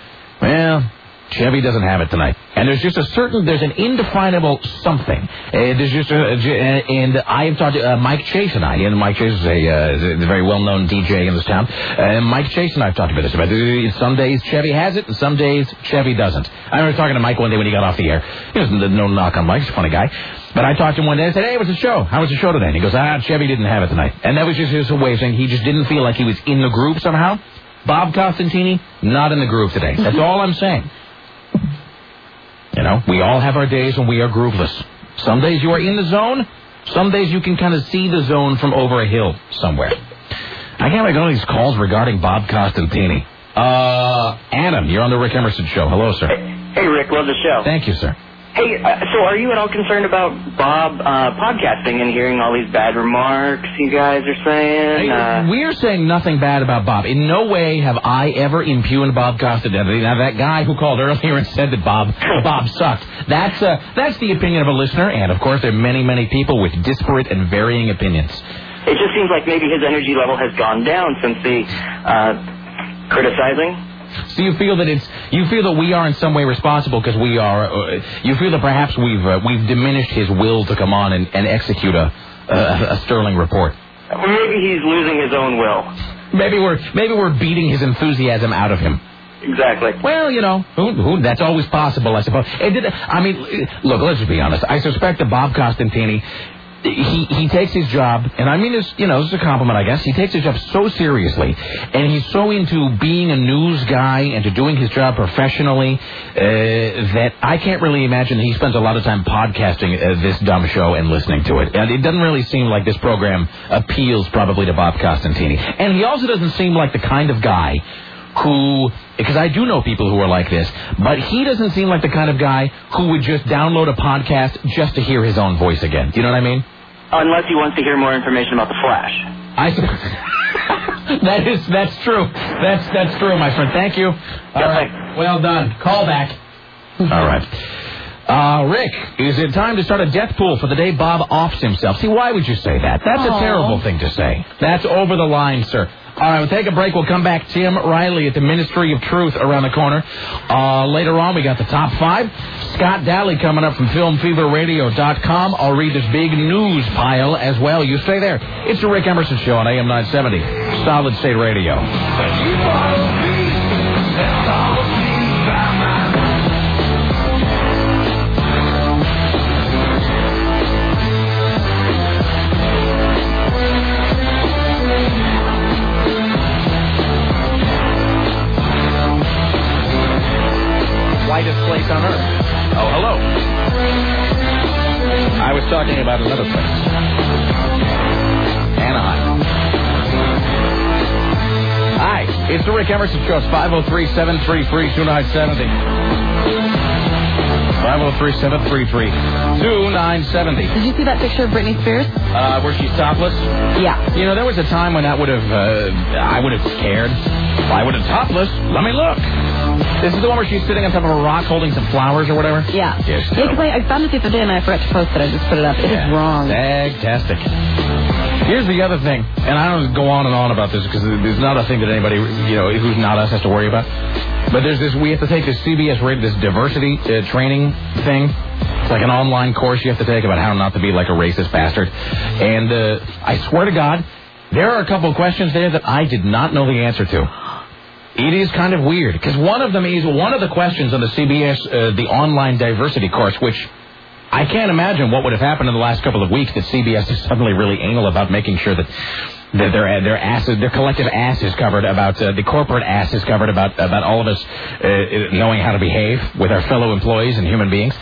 well, Chevy doesn't have it tonight. And there's just a certain, there's an indefinable something. Uh, there's just a, and I've talked to uh, Mike Chase and I, and Mike Chase is a, uh, is a very well-known D J in this town. Uh, Mike Chase and I have talked about this. About this. Some days Chevy has it, and some days Chevy doesn't. I remember talking to Mike one day when he got off the air. He was no knock on Mike, he's a funny guy. But I talked to him one day and said, hey, what's the show? How was the show today? And he goes, ah, Chevy didn't have it tonight. And that was just his way of saying he just didn't feel like he was in the group somehow. Bob Costantini, not in the group today. That's all I'm saying. You know, we all have our days when we are grooveless. Some days you are in the zone. Some days you can kind of see the zone from over a hill somewhere. I can't make all these calls regarding Bob Costantini. Uh, Adam, you're on the Rick Emerson Show. Hello, sir. Hey, Rick, love the show. Thank you, sir. Hey, uh, so are you at all concerned about Bob uh, podcasting and hearing all these bad remarks you guys are saying? Uh, We're saying nothing bad about Bob. In no way have I ever impugned Bob Costantini. Now, that guy who called earlier and said that Bob Bob sucked, that's, uh, that's the opinion of a listener, and, of course, there are many, many people with disparate and varying opinions. it just seems like maybe his energy level has gone down since the uh, criticizing. So you feel that it's you feel that we are in some way responsible because we are. Uh, you feel that perhaps we've uh, we've diminished his will to come on and, and execute a, a a sterling report. Maybe he's losing his own will. Maybe we're maybe we're beating his enthusiasm out of him. Exactly. Well, you know, who, who, that's always possible, I suppose. It did, I mean, look, let's just be honest. I suspect that Bob Costantini. He he takes his job, and I mean, it's, you know, this is a compliment, I guess. He takes his job so seriously, and he's so into being a news guy and to doing his job professionally uh, that I can't really imagine that he spends a lot of time podcasting uh, this dumb show and listening to it. And it doesn't really seem like this program appeals probably to Bob Costantini. And he also doesn't seem like the kind of guy who, because I do know people who are like this, but he doesn't seem like the kind of guy who would just download a podcast just to hear his own voice again. Do you know what I mean? Unless he wants to hear more information about the Flash. I that is that's true. That's that's true, my friend. Thank you. All right. Well done. Call back. All right. Uh, Rick, is it time to start a death pool for the day Bob offs himself? See, why would you say that? That's Aww. a terrible thing to say. That's over the line, sir. All right, we'll take a break. We'll come back. Tim Riley at the Ministry of Truth around the corner. Uh, later on, we got the top five. Scott Daly coming up from film fever radio dot com. I'll read this big news pile as well. You stay there. It's the Rick Emerson Show on A M nine seventy, Solid State Radio. Whitest place on earth. Oh, hello. I was talking about another place. Anaheim. Hi, it's the Rick Emerson Show. It's five oh three, seven three three, two nine seven oh. five oh three, seven three three, two nine seven oh. Did you see that picture of Britney Spears? Uh, where she's topless? Yeah. You know, there was a time when that would have, uh, I would have cared. I would have topless. Let me look. This is the one where she's sitting on top of a rock holding some flowers or whatever? Yeah. Yes. Yeah, because I, I found it the other day and I forgot to post it. I just put it up. It yeah. is wrong. Fantastic. Here's the other thing, and I don't go on and on about this because there's not a thing that anybody, you know, who's not us has to worry about. But there's this, we have to take this C B S radio, this diversity uh, training thing. It's like an online course you have to take about how not to be like a racist bastard. And uh, I swear to God, there are a couple of questions there that I did not know the answer to. It is kind of weird, because one of them is, one of the questions on the C B S, uh, the online diversity course, which I can't imagine what would have happened in the last couple of weeks that C B S is suddenly really anal about making sure that, that their their asses, their collective ass is covered about, uh, the corporate ass is covered about, about all of us uh, knowing how to behave with our fellow employees and human beings.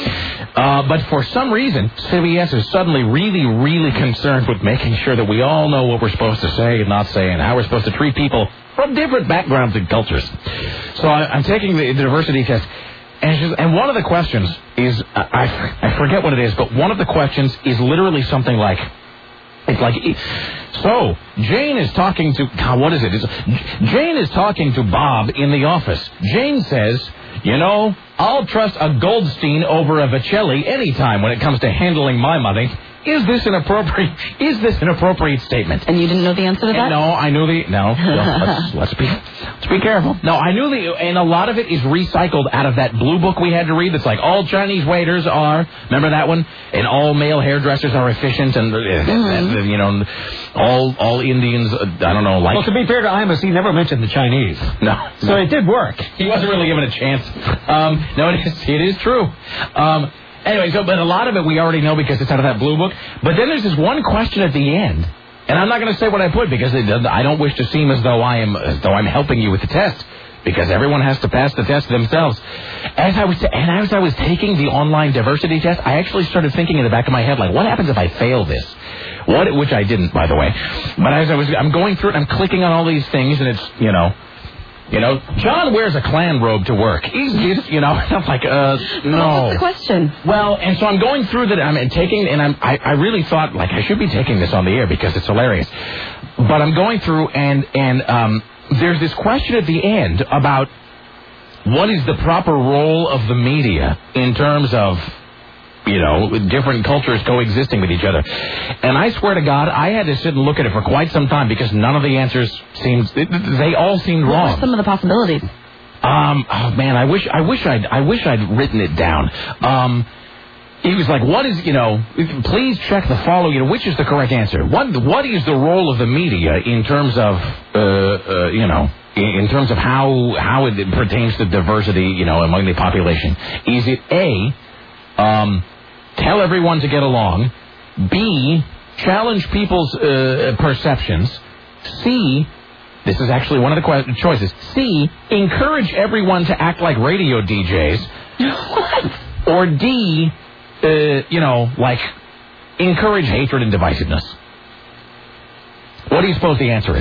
Uh, but for some reason, C B S is suddenly really, really concerned with making sure that we all know what we're supposed to say and not say and how we're supposed to treat people from different backgrounds and cultures. So I, I'm taking the, the diversity test, and, it's just, and one of the questions is, I, I forget what it is, but one of the questions is literally something like, it's like, so, Jane is talking to, God, what is it? It's, Jane is talking to Bob in the office. Jane says, you know, I'll trust a Goldstein over a Vicelli anytime when it comes to handling my money. Is this an appropriate? Is this an appropriate statement? And you didn't know the answer to that? And no, I knew the no. no let's, let's be let's be careful. No, I knew the, and a lot of it is recycled out of that blue book we had to read. That's like all Chinese waiters are. Remember that one? And all male hairdressers are efficient, and, mm-hmm. and you know, all all Indians. Uh, I don't know. Like, well, to be fair to Imus, he never mentioned the Chinese. No, so no. It did work. He wasn't really given a chance. Um, no, it is it is true. Um, Anyway, so, but a lot of it we already know because it's out of that blue book. But then there's this one question at the end, and I'm not going to say what I put because it, I don't wish to seem as though I am, as though I'm helping you with the test. because everyone has to pass the test themselves. As I was and as I was taking the online diversity test, I actually started thinking in the back of my head, like, what happens if I fail this? What, which I didn't, by the way. But as I was, I'm going through it, I'm clicking on all these things, and it's, you know, you know, John wears a Klan robe to work. He's, he's you know, I'm like, uh, no. What's the question? Well, and so I'm going through that. I'm taking, and I'm, I, I really thought, like, I should be taking this on the air because it's hilarious. But I'm going through, and and um, there's this question at the end about what is the proper role of the media in terms of, you know, different cultures coexisting with each other. And I swear to God, I had to sit and look at it for quite some time because none of the answers seemed, they all seemed what wrong. What were some of the possibilities? Um, oh man, I wish, I wish I'd, I wish I'd written it down. Um, he was like, what is, you know, please check the following, you know, which is the correct answer? What, what is the role of the media in terms of, uh, uh, you know, in terms of how, how it pertains to diversity, you know, among the population? Is it A, um, tell everyone to get along, B, challenge people's uh, perceptions, C, this is actually one of the que- choices, C, encourage everyone to act like radio D Js, what? Or D, uh, you know, like, encourage hatred and divisiveness. What do you suppose the answer is?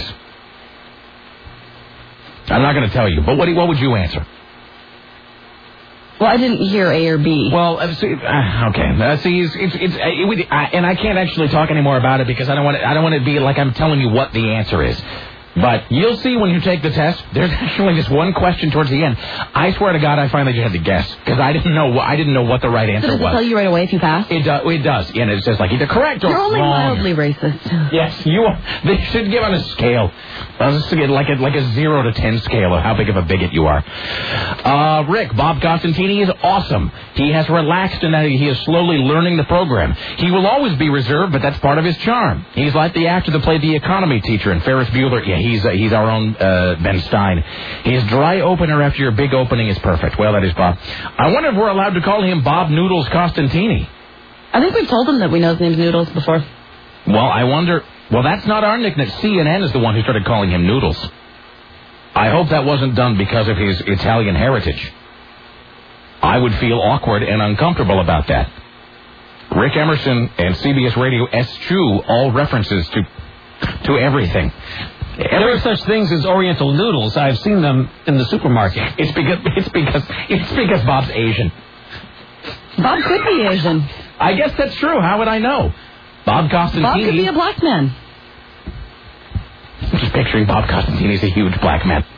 I'm not going to tell you, but what, do, what would you answer? Well, I didn't hear A or B. Well, uh, see, uh, okay. Uh, see, it's, it's, it's uh, it would, I, and I can't actually talk anymore about it because I don't want it, I don't want it to be like I'm telling you what the answer is. But you'll see when you take the test. There's actually just one question towards the end. I swear to God, I finally just had to guess because I didn't know. I didn't know what the right answer so does it was. Tell you right away if you pass? It does. It does. And it says like either correct or You're only wrong. mildly racist. Yes, you. They should give on a scale. I'll just get like a like a zero to ten scale of how big of a bigot you are. Uh, Rick, Bob Costantini is awesome. He has relaxed and he is slowly learning the program. He will always be reserved, but that's part of his charm. He's like the actor that played the economy teacher in Ferris Bueller. Yeah, he's uh, he's our own uh, Ben Stein. His dry opener after your big opening is perfect. Well, that is Bob. I wonder if we're allowed to call him Bob Noodles Costantini. I think we've told him that we know his name's Noodles before. Well, I wonder. Well, that's not our nickname. C N N is the one who started calling him Noodles. I hope that wasn't done because of his Italian heritage. I would feel awkward and uncomfortable about that. Rick Emerson and C B S Radio eschew all references to to everything. Every, there are such things as Oriental noodles. I've seen them in the supermarket. It's because it's because it's because Bob's Asian. Bob could be Asian. I guess that's true. How would I know? Bob Costantini. Bob could be a black man. I'm just picturing Bob Costantini as a huge black man.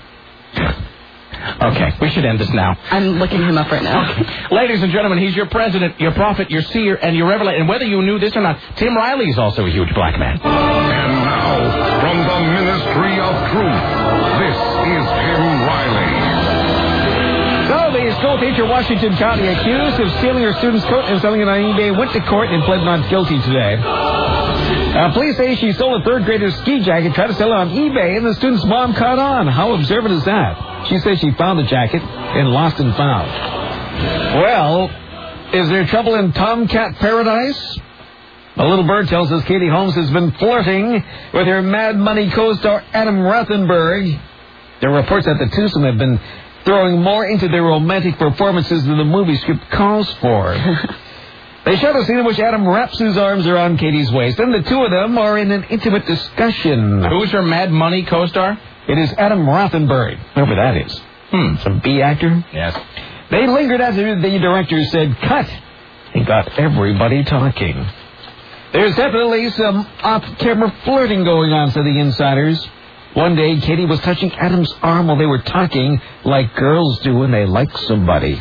Okay, we should end this now. I'm looking him up right now. Okay. Ladies and gentlemen, he's your president, your prophet, your seer, and your revelator. And whether you knew this or not, Tim Riley is also a huge black man. And now, from the Ministry of Truth, this is Tim Riley. So, the school teacher in Washington County accused of stealing her student's coat and selling it on eBay went to court and pled not guilty today. Uh, police say she stole a third grader's ski jacket, tried to sell it on eBay, and the student's mom caught on. How observant is that? She says she found the jacket in Lost and Found. Well, is there trouble in Tomcat Paradise? A little bird tells us Katie Holmes has been flirting with her Mad Money co-star Adam Rothenberg. There are reports that the twosome have been throwing more into their romantic performances than the movie script calls for. They showed a scene in which Adam wraps his arms around Katie's waist, and the two of them are in an intimate discussion. Who's her Mad Money co-star? It is Adam Rothenberg, whoever that is. Hmm. Some B actor? Yes. They lingered after the director said, cut. He got everybody talking. There's definitely some off-camera flirting going on, said the insiders. One day, Katie was touching Adam's arm while they were talking, like girls do when they like somebody.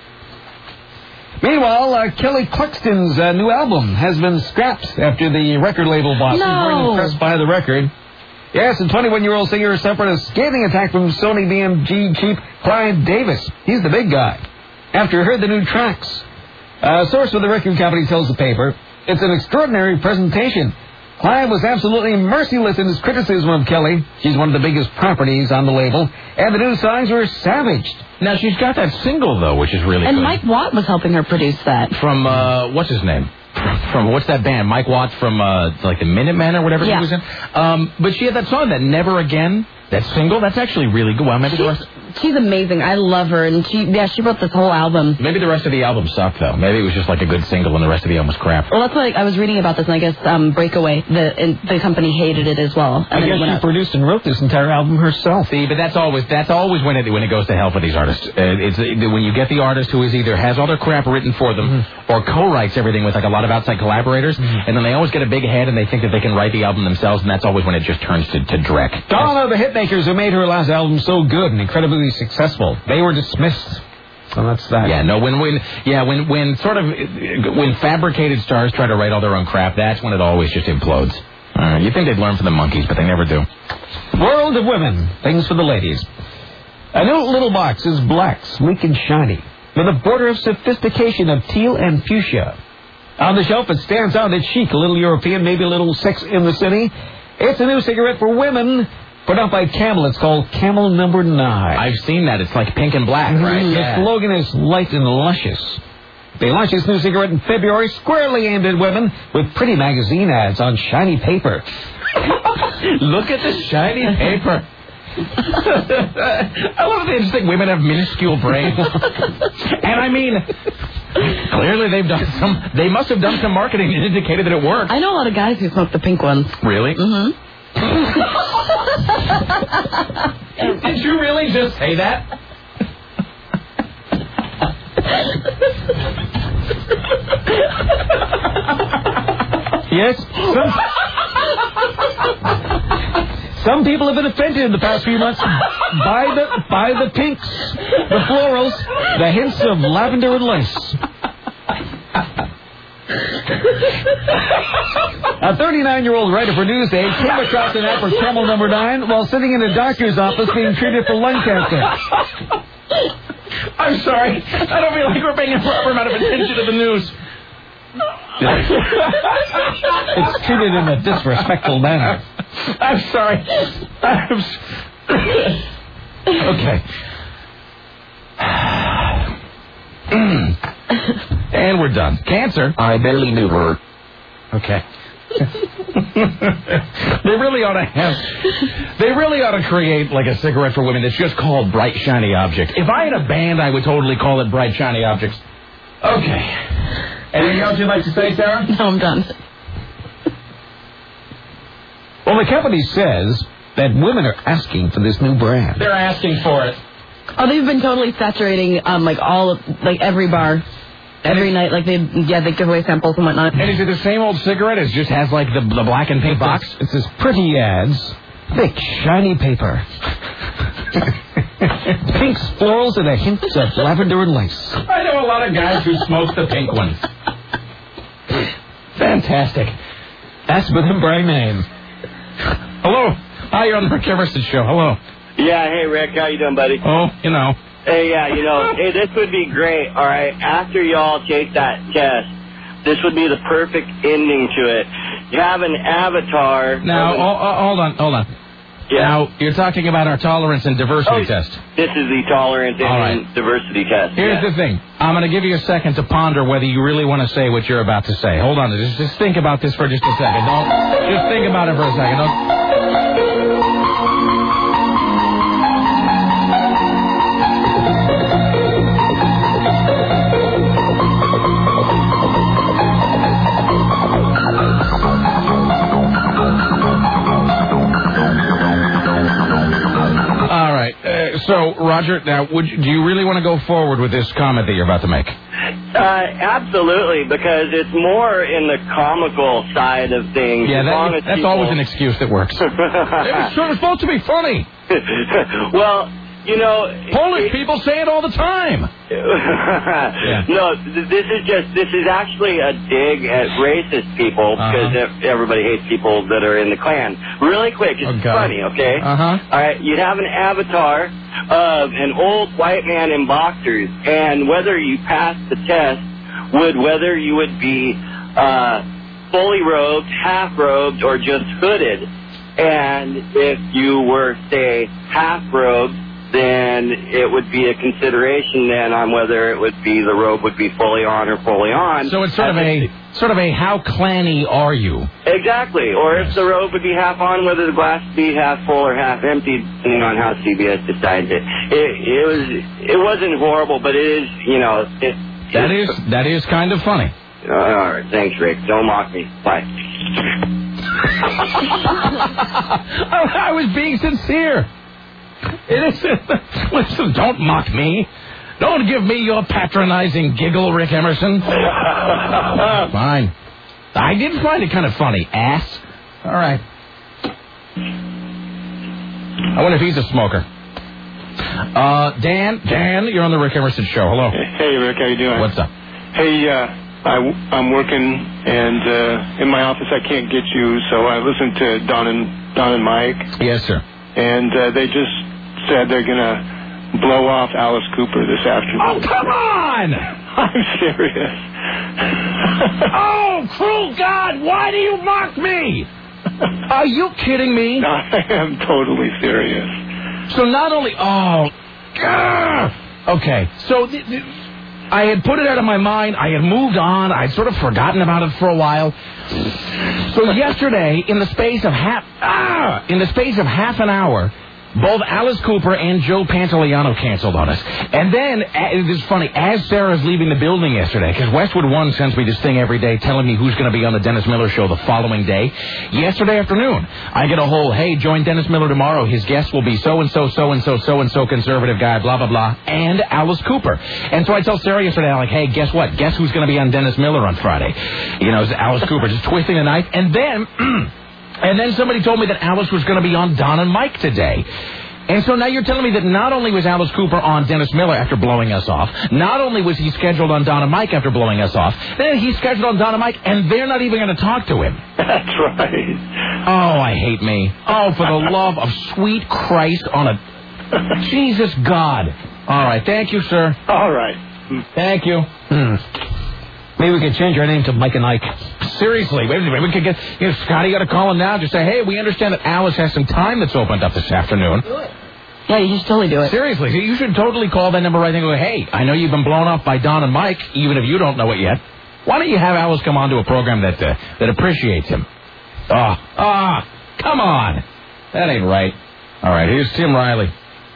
Meanwhile, uh, Kelly Clarkson's uh, new album has been scrapped after the record label boss no. was very impressed by the record. Yes, the twenty-one-year-old singer suffered a scathing attack from Sony B M G chief Clive Davis. He's the big guy. After he heard the new tracks. A source with the record company tells the paper, it's an extraordinary presentation. Clive was absolutely merciless in his criticism of Kelly. She's one of the biggest properties on the label. And the new songs were savaged. Now, she's got that single, though, which is really and good. And Mike Watt was helping her produce that. From, uh, what's his name? From, what's that band? Mike Watt from, uh, like the Minutemen or whatever yeah. he was in? Um, but she had that song, that Never Again, that single. That's actually really good. Well, maybe she's, she's amazing. I love her, and she yeah she wrote this whole album. Maybe the rest of the album sucked though. Maybe it was just like a good single, and the rest of the album was crap. Well, that's like I was reading about this, and I guess um, Breakaway, the and the company hated it as well. I guess she produced and wrote this entire album herself. See, but that's always that's always when it when it goes to hell for these artists. Uh, it's uh, when you get the artist who is either has all their crap written for them mm-hmm. or co-writes everything with like a lot of outside collaborators, mm-hmm. and then they always get a big head and they think that they can write the album themselves, and that's always when it just turns to, to dreck. Donna, the hitmakers who made her last album so good and incredibly successful, they were dismissed. So that's that. Yeah, no, when, when, yeah, when, when sort of, when fabricated stars try to write all their own crap, that's when it always just implodes. Uh, you think they'd learn from the monkeys, but they never do. World of women, things for the ladies. A new little box is black, sleek and shiny, with a border of sophistication of teal and fuchsia. On the shelf, it stands out. It's chic, a little European, maybe a little Sex in the City. It's a new cigarette for women. Put out by Camel. It's called Camel Number Nine. I've seen that. It's like pink and black, mm-hmm. right? The Yeah. slogan is light and luscious. They launched this new cigarette in February, squarely aimed at women, with pretty magazine ads on shiny paper. Look at the shiny paper. I love that they just think women have minuscule brains. And I mean, clearly they've done some, they must have done some marketing that indicated that it worked. I know a lot of guys who smoke the pink ones. Really? Mm-hmm. Did you really just say that? Yes. Some, some people have been offended in the past few months by the by the pinks, the florals, the hints of lavender and lace. A thirty-nine-year-old writer for Newsday came across an ad for Camel Number Nine while sitting in a doctor's office being treated for lung cancer. I'm sorry. I don't feel like we're paying a proper amount of attention to the news. It's treated in a disrespectful manner. I'm sorry. I'm s- okay. And we're done. Cancer. I barely knew her. Okay. They really ought to have, they really ought to create like a cigarette for women that's just called Bright Shiny Object. If I had a band, I would totally call it Bright Shiny Objects. Okay. Anything else you'd like to say, Sarah? No, I'm done. Well, the company says that women are asking for this new brand. They're asking for it. Oh, they've been totally saturating, um, like all of, like every bar. Every night, like they, yeah, they give away samples and whatnot. And is it the same old cigarette? It just has like the, the black and pink box? It says pretty ads, thick, shiny paper. Pinks, florals, and a hint of lavender and lace. I know a lot of guys who smoke the pink ones. Fantastic. Ask for them by name. Hello. Hi, you're on the Rick Emerson Show. Hello. Yeah, hey, Rick. How you doing, buddy? Oh, you know. Hey, yeah, you know, hey, this would be great, all right? After y'all take that test, this would be the perfect ending to it. You have an avatar. Now, an... oh, oh, hold on, hold on. Yeah. Now, you're talking about our tolerance and diversity oh, test. This is the tolerance and right. diversity test. Here's yeah. the thing. I'm going to give you a second to ponder whether you really want to say what you're about to say. Hold on. Just, just think about this for just a second. Don't, just think about it for a second. Don't... So, Roger, now, would you, do you really want to go forward with this comment that you're about to make? Uh, absolutely, because it's more in the comical side of things. Yeah, that, that's people... always an excuse that works. It's supposed to be funny. Well, you know... Polish it, people say it all the time. yeah. No, th- this is just, this is actually a dig at racist people, because uh-huh. everybody hates people that are in the Klan. Really quick, it's okay. funny, okay? Uh-huh. All right, you'd have an avatar of an old white man in boxers, and whether you pass the test would whether you would be uh, fully robed, half-robed, or just hooded. And if you were, say, half-robed, then it would be a consideration then on whether it would be the robe would be fully on or fully on. So it's sort of a sort of a how clanny are you? Exactly. Or if the robe would be half on, whether the glass would be half full or half empty, depending on how C B S decides it. It, it was it wasn't horrible, but it is, you know, it, that is that is kind of funny. Uh, all right, thanks, Rick. Don't mock me. Bye. I was being sincere. It is. Listen, don't mock me. Don't give me your patronizing giggle, Rick Emerson. Fine. I did find it kind of funny, ass. All right. I wonder if he's a smoker. Uh, Dan, Dan, you're on the Rick Emerson Show. Hello. Hey, Rick, how you doing? What's up? Hey, uh, I, I'm working, and uh, in my office I can't get you, so I listened to Don and Don and Mike. Yes, sir. And uh, they just said they're gonna blow off Alice Cooper this afternoon. Oh, come on! I'm serious. Oh, cruel God! Why do you mock me? Are you kidding me? No, I am totally serious. So not only, oh, grr. Okay, so th- th- I had put it out of my mind. I had moved on. I'd sort of forgotten about it for a while. So yesterday, in the space of half, ah, in the space of half an hour, both Alice Cooper and Joe Pantoliano canceled on us. And then, it is funny, as Sarah's leaving the building yesterday, because Westwood One sends me this thing every day telling me who's going to be on the Dennis Miller Show the following day. Yesterday afternoon, I get a whole, hey, join Dennis Miller tomorrow. His guest will be so-and-so, so-and-so, so-and-so conservative guy, blah, blah, blah, and Alice Cooper. And so I tell Sarah yesterday, I'm like, hey, guess what? Guess who's going to be on Dennis Miller on Friday? You know, it's Alice Cooper just twisting the knife. And then... And then somebody told me that Alice was going to be on Don and Mike today. And so now you're telling me that not only was Alice Cooper on Dennis Miller after blowing us off, not only was he scheduled on Don and Mike after blowing us off, then he's scheduled on Don and Mike, and they're not even going to talk to him. That's right. Oh, I hate me. Oh, for the love of sweet Christ on a... Jesus God. All right, thank you, sir. All right. Thank you. Hmm. Maybe we could change our name to Mike and Ike. Seriously, maybe we could get, you know, Scotty got to call him now. Just say, hey, we understand that Alice has some time that's opened up this afternoon. Do it. Yeah, you should totally do it. Seriously, you should totally call that number right there and go, hey, I know you've been blown off by Don and Mike, even if you don't know it yet. Why don't you have Alice come on to a program that uh, that appreciates him? Ah, oh, ah, oh, come on. That ain't right. All right, here's Tim Riley.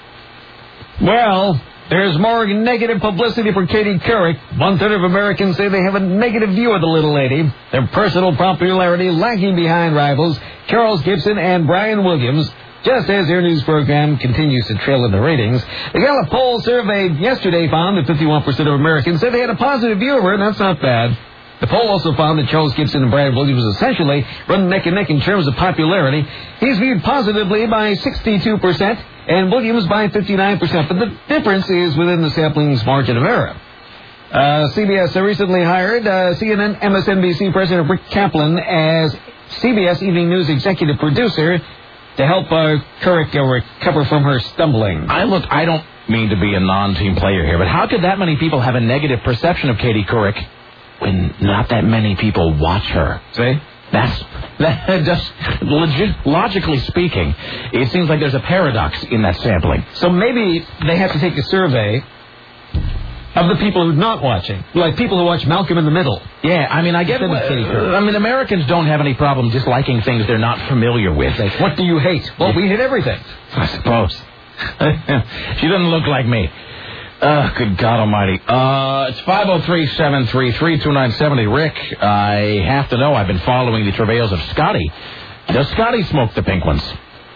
Well... There's more negative publicity for Katie Couric. One-third of Americans say they have a negative view of the little lady. Their personal popularity lagging behind rivals Charles Gibson and Brian Williams, just as their news program continues to trail in the ratings. The Gallup poll surveyed yesterday found that fifty-one percent of Americans said they had a positive view of her, and that's not bad. The poll also found that Charles Gibson and Brian Williams essentially run neck and neck in terms of popularity. He's viewed positively by sixty-two percent and Williams by fifty-nine percent, but the difference is within the sampling's margin of error. Uh, C B S recently hired uh, C N N M S N B C President Rick Kaplan as C B S Evening News executive producer to help uh, Couric uh, recover from her stumbling. I look, I don't mean to be a non-team player here, but how could that many people have a negative perception of Katie Couric when not that many people watch her? See? That's, that just, legit, logically speaking, it seems like there's a paradox in that sampling. So maybe they have to take a survey of the people who are not watching, like people who watch Malcolm in the Middle. Yeah, I mean, I get it. Uh, I mean, Americans don't have any problem disliking things they're not familiar with. Like, what do you hate? Well, we hate everything. I suppose. She doesn't look like me. Uh, good God almighty. Uh, it's five oh three, seven three three, two nine seven oh. Rick, I have to know, I've been following the travails of Scotty. Does Scotty smoke the pink ones?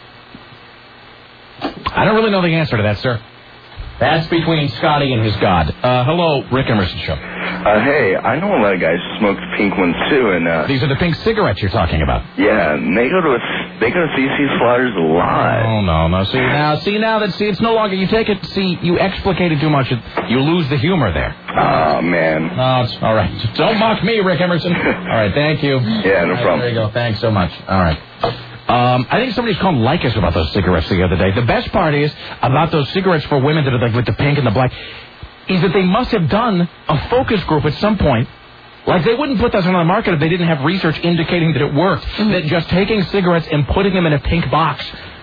I don't really know the answer to that, sir. That's between Scotty and his God. Uh, hello, Rick Emerson Show. Uh, hey, I know a lot of guys who smoke the pink ones too, and uh, these are the pink cigarettes you're talking about. Yeah, and they go to a, they go to C C Slaughters a lot. Oh no, no. See now, see now that see it's no longer. You take it. See, you explicate it too much. It, you lose the humor there. Oh man. No, it's all right. Don't mock me, Rick Emerson. All right, thank you. Yeah, no right, problem. There you go. Thanks so much. All right. Um, I think somebody's called like us about those cigarettes the other day. The best part is about those cigarettes for women that are like with the pink and the black is that they must have done a focus group at some point. Like, they wouldn't put those on the market if they didn't have research indicating that it worked. Mm-hmm. That just taking cigarettes and putting them in a pink box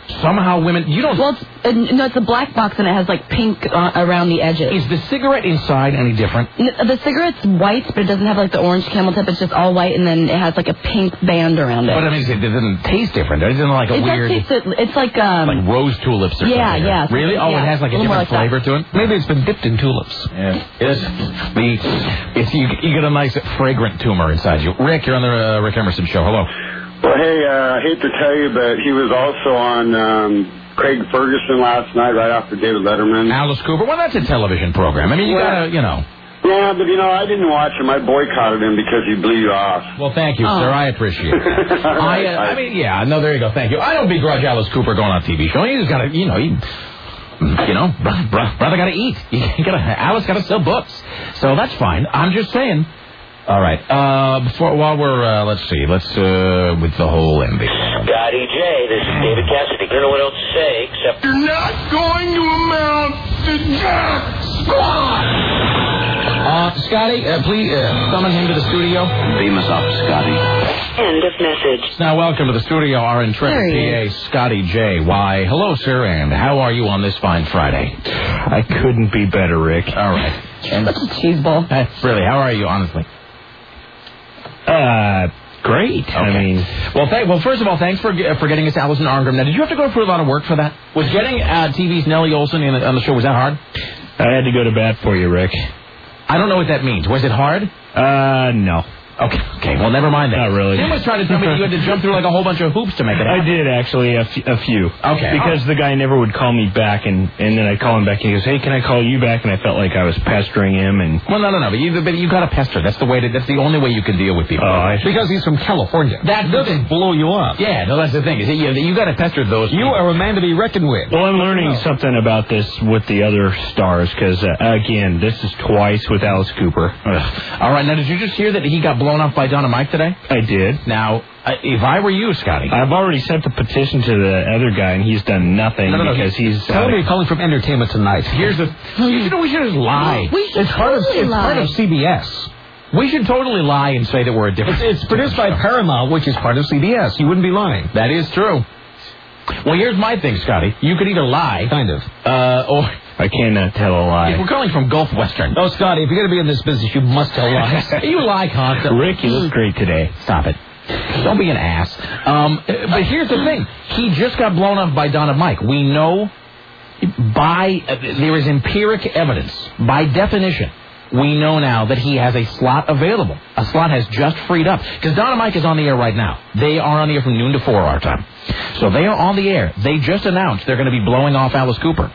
Somehow women, you don't... Well, it's, uh, no, it's a black box and it has like pink uh, around the edges. Is the cigarette inside any different? N- the cigarette's white, but it doesn't have like the orange camel tip. It's just all white, and then it has like a pink band around it. But I mean, it doesn't taste different. It isn't like a it weird... It does taste, it's like... Um, like rose tulips or yeah, something. Yeah, yeah. Really? Oh, yeah. it has like a, a different like flavor that. to it? Maybe it's been dipped in tulips. Yeah. Yes. The, it's, you, you get a nice fragrant tumor inside you. Rick, you're on the uh, Rick Emerson Show. Hello. Well, hey, uh, I hate to tell you, but he was also on um, Craig Ferguson last night, right after David Letterman. Alice Cooper. Well, that's a television program. I mean, you well, gotta, you know. Yeah, but, you know, I didn't watch him. I boycotted him because he blew you off. Well, thank you, oh. sir. I appreciate it. I, uh, I mean, yeah, no, there you go. Thank you. I don't begrudge Alice Cooper going on a T V show. He's got to, you know, he... You know, brother, brother, brother got to eat. You gotta, Alice got to sell books. So that's fine. I'm just saying... All right. Uh, before while we're uh, let's see, let's uh, with the whole ending. Scotty J, this is David Cassidy. I don't know what else to say except you're not going to amount to jack squat. Uh, Scotty, uh, please uh, summon him to the studio. beam us up, Scotty. End of message. Now, welcome to the studio, our intrepid P A, Scotty J. Why, hello, sir, and how are you on this fine Friday? I couldn't be better, Rick. All right. And such a cheese ball. Uh, really, how are you, honestly? Uh, great. Okay. I mean, well, th- well, first of all, thanks for uh, for getting us Alison Arngrim. Now, did you have to go through a lot of work for that? Was getting uh, T V's Nellie Olson in the, on the show, was that hard? I had to go to bat for you, Rick. I don't know what that means. Was it hard? Uh, no. Okay, okay. Well, never mind that. Not really. Tim was trying to tell me that you had to jump through like a whole bunch of hoops to make it happen. I did, actually, a, f- a few. Okay. Because the guy never would call me back, and, and then I'd call him back, and he goes, hey, can I call you back? And I felt like I was pestering him. And Well, no, no, no. But you, but you got to pester. That's the way. To, that's the only way you can deal with people. Oh, I Because he's from California. That doesn't blow you up. Yeah, no, that's the thing. Is it, you you got to pester those You people. are a man to be reckoned with. Well, I'm learning something about this with the other stars, because, uh, again, this is twice with Alice Cooper. Ugh. All right, now, did you just hear that he got blown up by Donna Mike today? I did. Now, uh, if I were you, Scotty... I've already sent the petition to the other guy, and he's done nothing no, no, no, because he's... Tell me you're calling from Entertainment Tonight. Here's the... You know, we should just lie. We should It's part of totally it's lie. part of C B S. We should totally lie and say that we're a different... It's, it's produced by Paramount, which is part of C B S. You wouldn't be lying. That is true. Well, here's my thing, Scotty. You could either lie... Kind of. Uh, or... I cannot tell a lie. If we're calling from Gulf Western... Oh, Scotty, if you're going to be in this business, you must tell lies. You lie constantly. Rick, you look great today. Stop it. Don't be an ass. Um, but here's the thing. He just got blown up by Donna Mike. We know by... Uh, there is empiric evidence. By definition, we know now that he has a slot available. A slot has just freed up. Because Donna Mike is on the air right now. They are on the air from noon to four our time. So they are on the air. They just announced they're going to be blowing off Alice Cooper.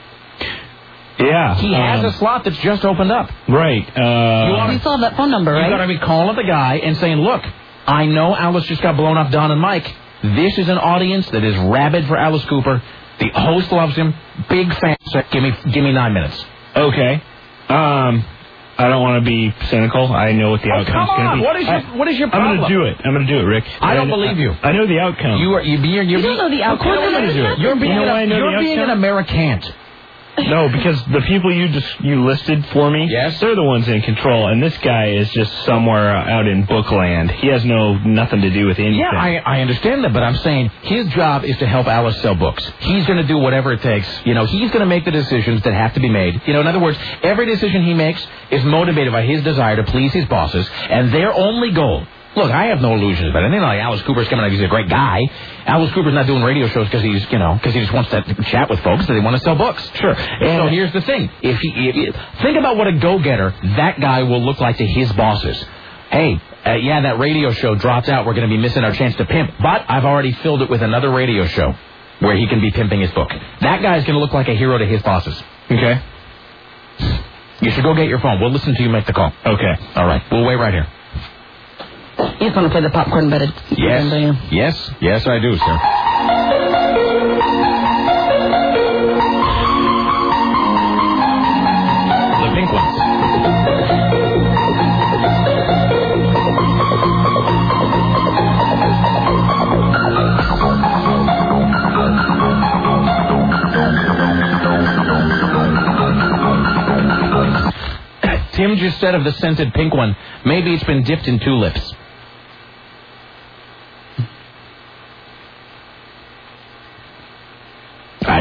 Yeah. He has um, a slot that's just opened up. Right. Uh, You want You still have that phone number, right? You got to be calling the guy and saying, look, I know Alice just got blown off Don and Mike. This is an audience that is rabid for Alice Cooper. The host loves him. Big fan. So give me give me nine minutes. Okay. Um, I don't want to be cynical. I know what the Oh, outcome's come going to on. be. What is your I, what is your I'm problem? going to do it. I'm going to do it, Rick. I don't I, believe you. I know the outcome. You are you you're, you're, You don't know the outcome. Of course I'm going to do it. You're being You know why I an, know you're the being an outcome? Americant. No, because the people you just you listed for me, yes, they're the ones in control, and this guy is just somewhere out in bookland. He has no nothing to do with anything. Yeah, I, I understand that, but I'm saying his job is to help Alice sell books. He's going to do whatever it takes. You know, he's going to make the decisions that have to be made. You know, in other words, every decision he makes is motivated by his desire to please his bosses, and their only goal. Look, I have no illusions about anything. Like Alice Cooper's coming out, he's a great guy. Alice Cooper's not doing radio shows because he's, you know, because he just wants to chat with folks that they want to sell books. Sure. And so here's the thing: if he, if, think about what a go-getter that guy will look like to his bosses. Hey, uh, yeah, that radio show dropped out. We're going to be missing our chance to pimp. But I've already filled it with another radio show where he can be pimping his book. That guy's going to look like a hero to his bosses. Okay. You should go get your phone. We'll listen to you make the call. Okay. All right. We'll wait right here. You just want to play the popcorn bedded. Yes. Do you? Yes. Yes, I do, sir. The pink ones. Tim just said of the scented pink one, maybe it's been dipped in tulips.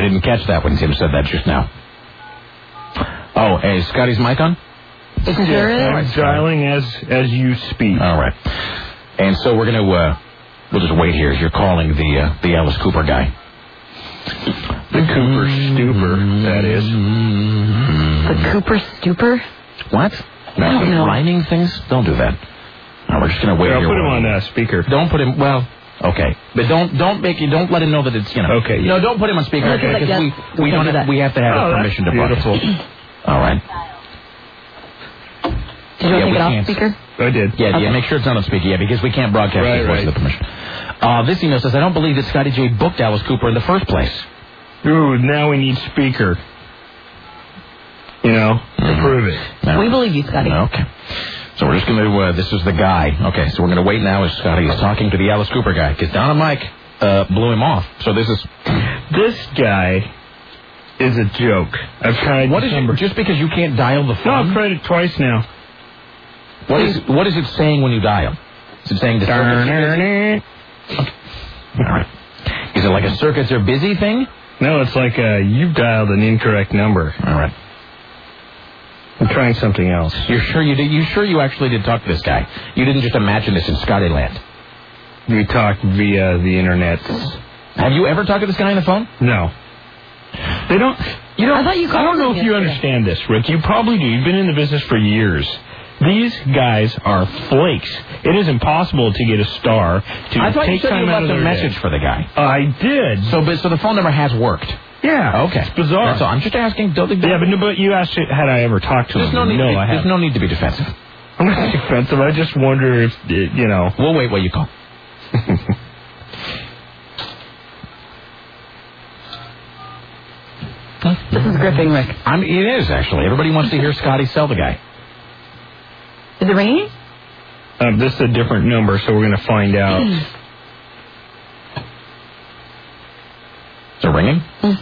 didn't catch that when Tim said that just now. Oh, hey, is Scotty's mic on? It sure is. I'm dialing as as you speak. All right. And so we're going to, uh, we'll just wait here. You're calling the uh, the Alice Cooper guy. The Cooper Stupor, that is. The Cooper Stupor? What? I don't know. Rhyming things? Don't do that. No, we're just going to wait Here, I'll here. put him on uh, speaker. Don't put him, well, okay. But don't don't make you, don't let him know that it's, you know. Okay. No, don't put him on speaker. Okay. Because Yes, we, we we, can don't do have, that. we have to have Oh, his permission to beautiful. broadcast. All right. Did you Yeah, want to we take it off can't. speaker? I did. Yeah, Okay. yeah, make sure it's not on speaker, yeah, because we can't broadcast Right, before right. the permission. Uh, this email says, I don't believe that Scotty J booked Alice Cooper in the first place. Ooh, now we need speaker. You know, to prove it. No. We believe you, Scotty. Okay. So we're just going to, uh, this is the guy. Okay, so we're going to wait now as Scotty is talking to the Alice Cooper guy, because Don and Mike uh, blew him off. So this is... This guy is a joke. I've tried What is number. it, just because you can't dial the No, phone? I've tried it twice now. What is, what is it saying when you dial? Is it saying the circuits are busy? All right. Is it like a circuits are busy thing? No, it's like uh, you've dialed an incorrect number. All right. I'm trying something else. You're sure you did? You sure you actually did talk to this guy? You didn't just imagine this in Scottyland. We talked via the internet. Have you ever talked to this guy on the phone? No. They don't. You don't. I thought you I called don't know him if you yesterday. understand this, Rick. You probably do. You've been in the business for years. These guys are flakes. It is impossible to get a star to I thought take you said time you out left of a their message day. for the guy. I did. So, but, so the phone number has worked. Yeah. Okay. It's bizarre. That's all. I'm just asking. Don't, don't, Yeah, but, no, but you asked had I ever talked to there's him. no need. no, to be, I there's haven't. no need to be defensive. I'm not defensive. I just wonder if, it, you know. We'll wait while you call. This is gripping, Rick. I'm, it is, actually. Everybody wants to hear Scotty sell the guy. Is it ringing? Um, this is a different number, so we're going to find out. Is it ringing?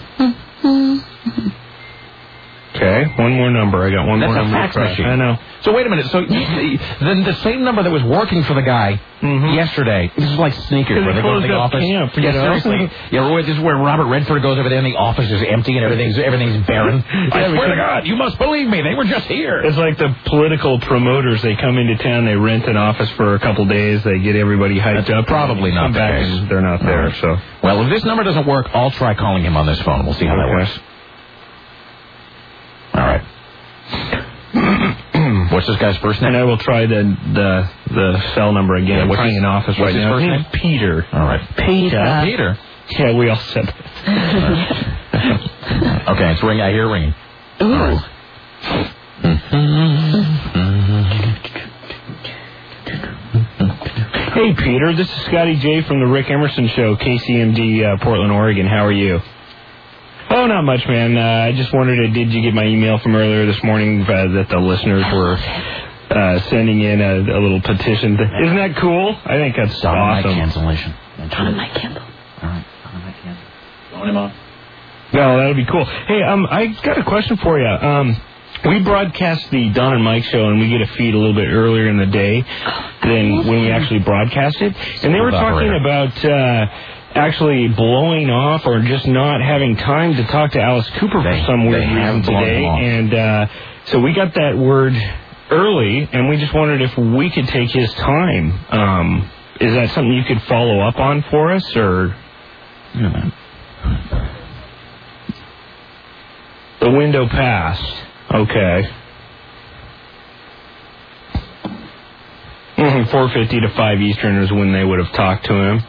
Okay, one more number. I got one That's more a number. fax to try. machine. I know. So wait a minute. So then the same number that was working for the guy Mm-hmm. yesterday. This is like sneakers Because where they they go to closed the up office. camp, you yeah, know? seriously. Yeah, Roy, this is where Robert Redford goes over there, and the office is empty and everything's everything's barren. I Yeah, swear to because- God, you must believe me. They were just here. It's like the political promoters. They come into town, they rent an office for a couple days, they get everybody hyped That's up. probably and not come the back case. and they're not there. Right. So Well, if this number doesn't work, I'll try calling him on this phone. We'll see how that Okay. works. All right. What's this guy's first name? and I will try the the the cell number again. Yeah, I'm what's trying his- an office what's right his now. first His name? name's Peter. All right. Peter. Peter. Yeah, we all said that. Okay, it's ringing. I hear ringing. Ooh. All right. Hey, Peter, this is Scotty J from the Rick Emerson Show, K C M D, uh, Portland, Oregon. How are you? Oh, not much, man. Uh, I just wondered, uh, did you get my email from earlier this morning uh, that the listeners were uh, sending in a, a little petition? To, isn't that cool? I think that's Dynamite awesome. cancellation. Dynamite cancel. All right. Dynamite cancel. Throwing him off. No, that'll be cool. Hey, um, I got a question for you. Um, we broadcast the Don and Mike show, and we get a feed a little bit earlier in the day than when we actually broadcast it. And they were talking about uh, actually blowing off or just not having time to talk to Alice Cooper They- for some weird they have reason blown today. off. And uh, so we got that word early, and we just wondered if we could take his time. Um, is that something you could follow up on for us, or... Yeah. The window passed. Okay. Mm-hmm. four fifty to five Eastern is when they would have talked to him.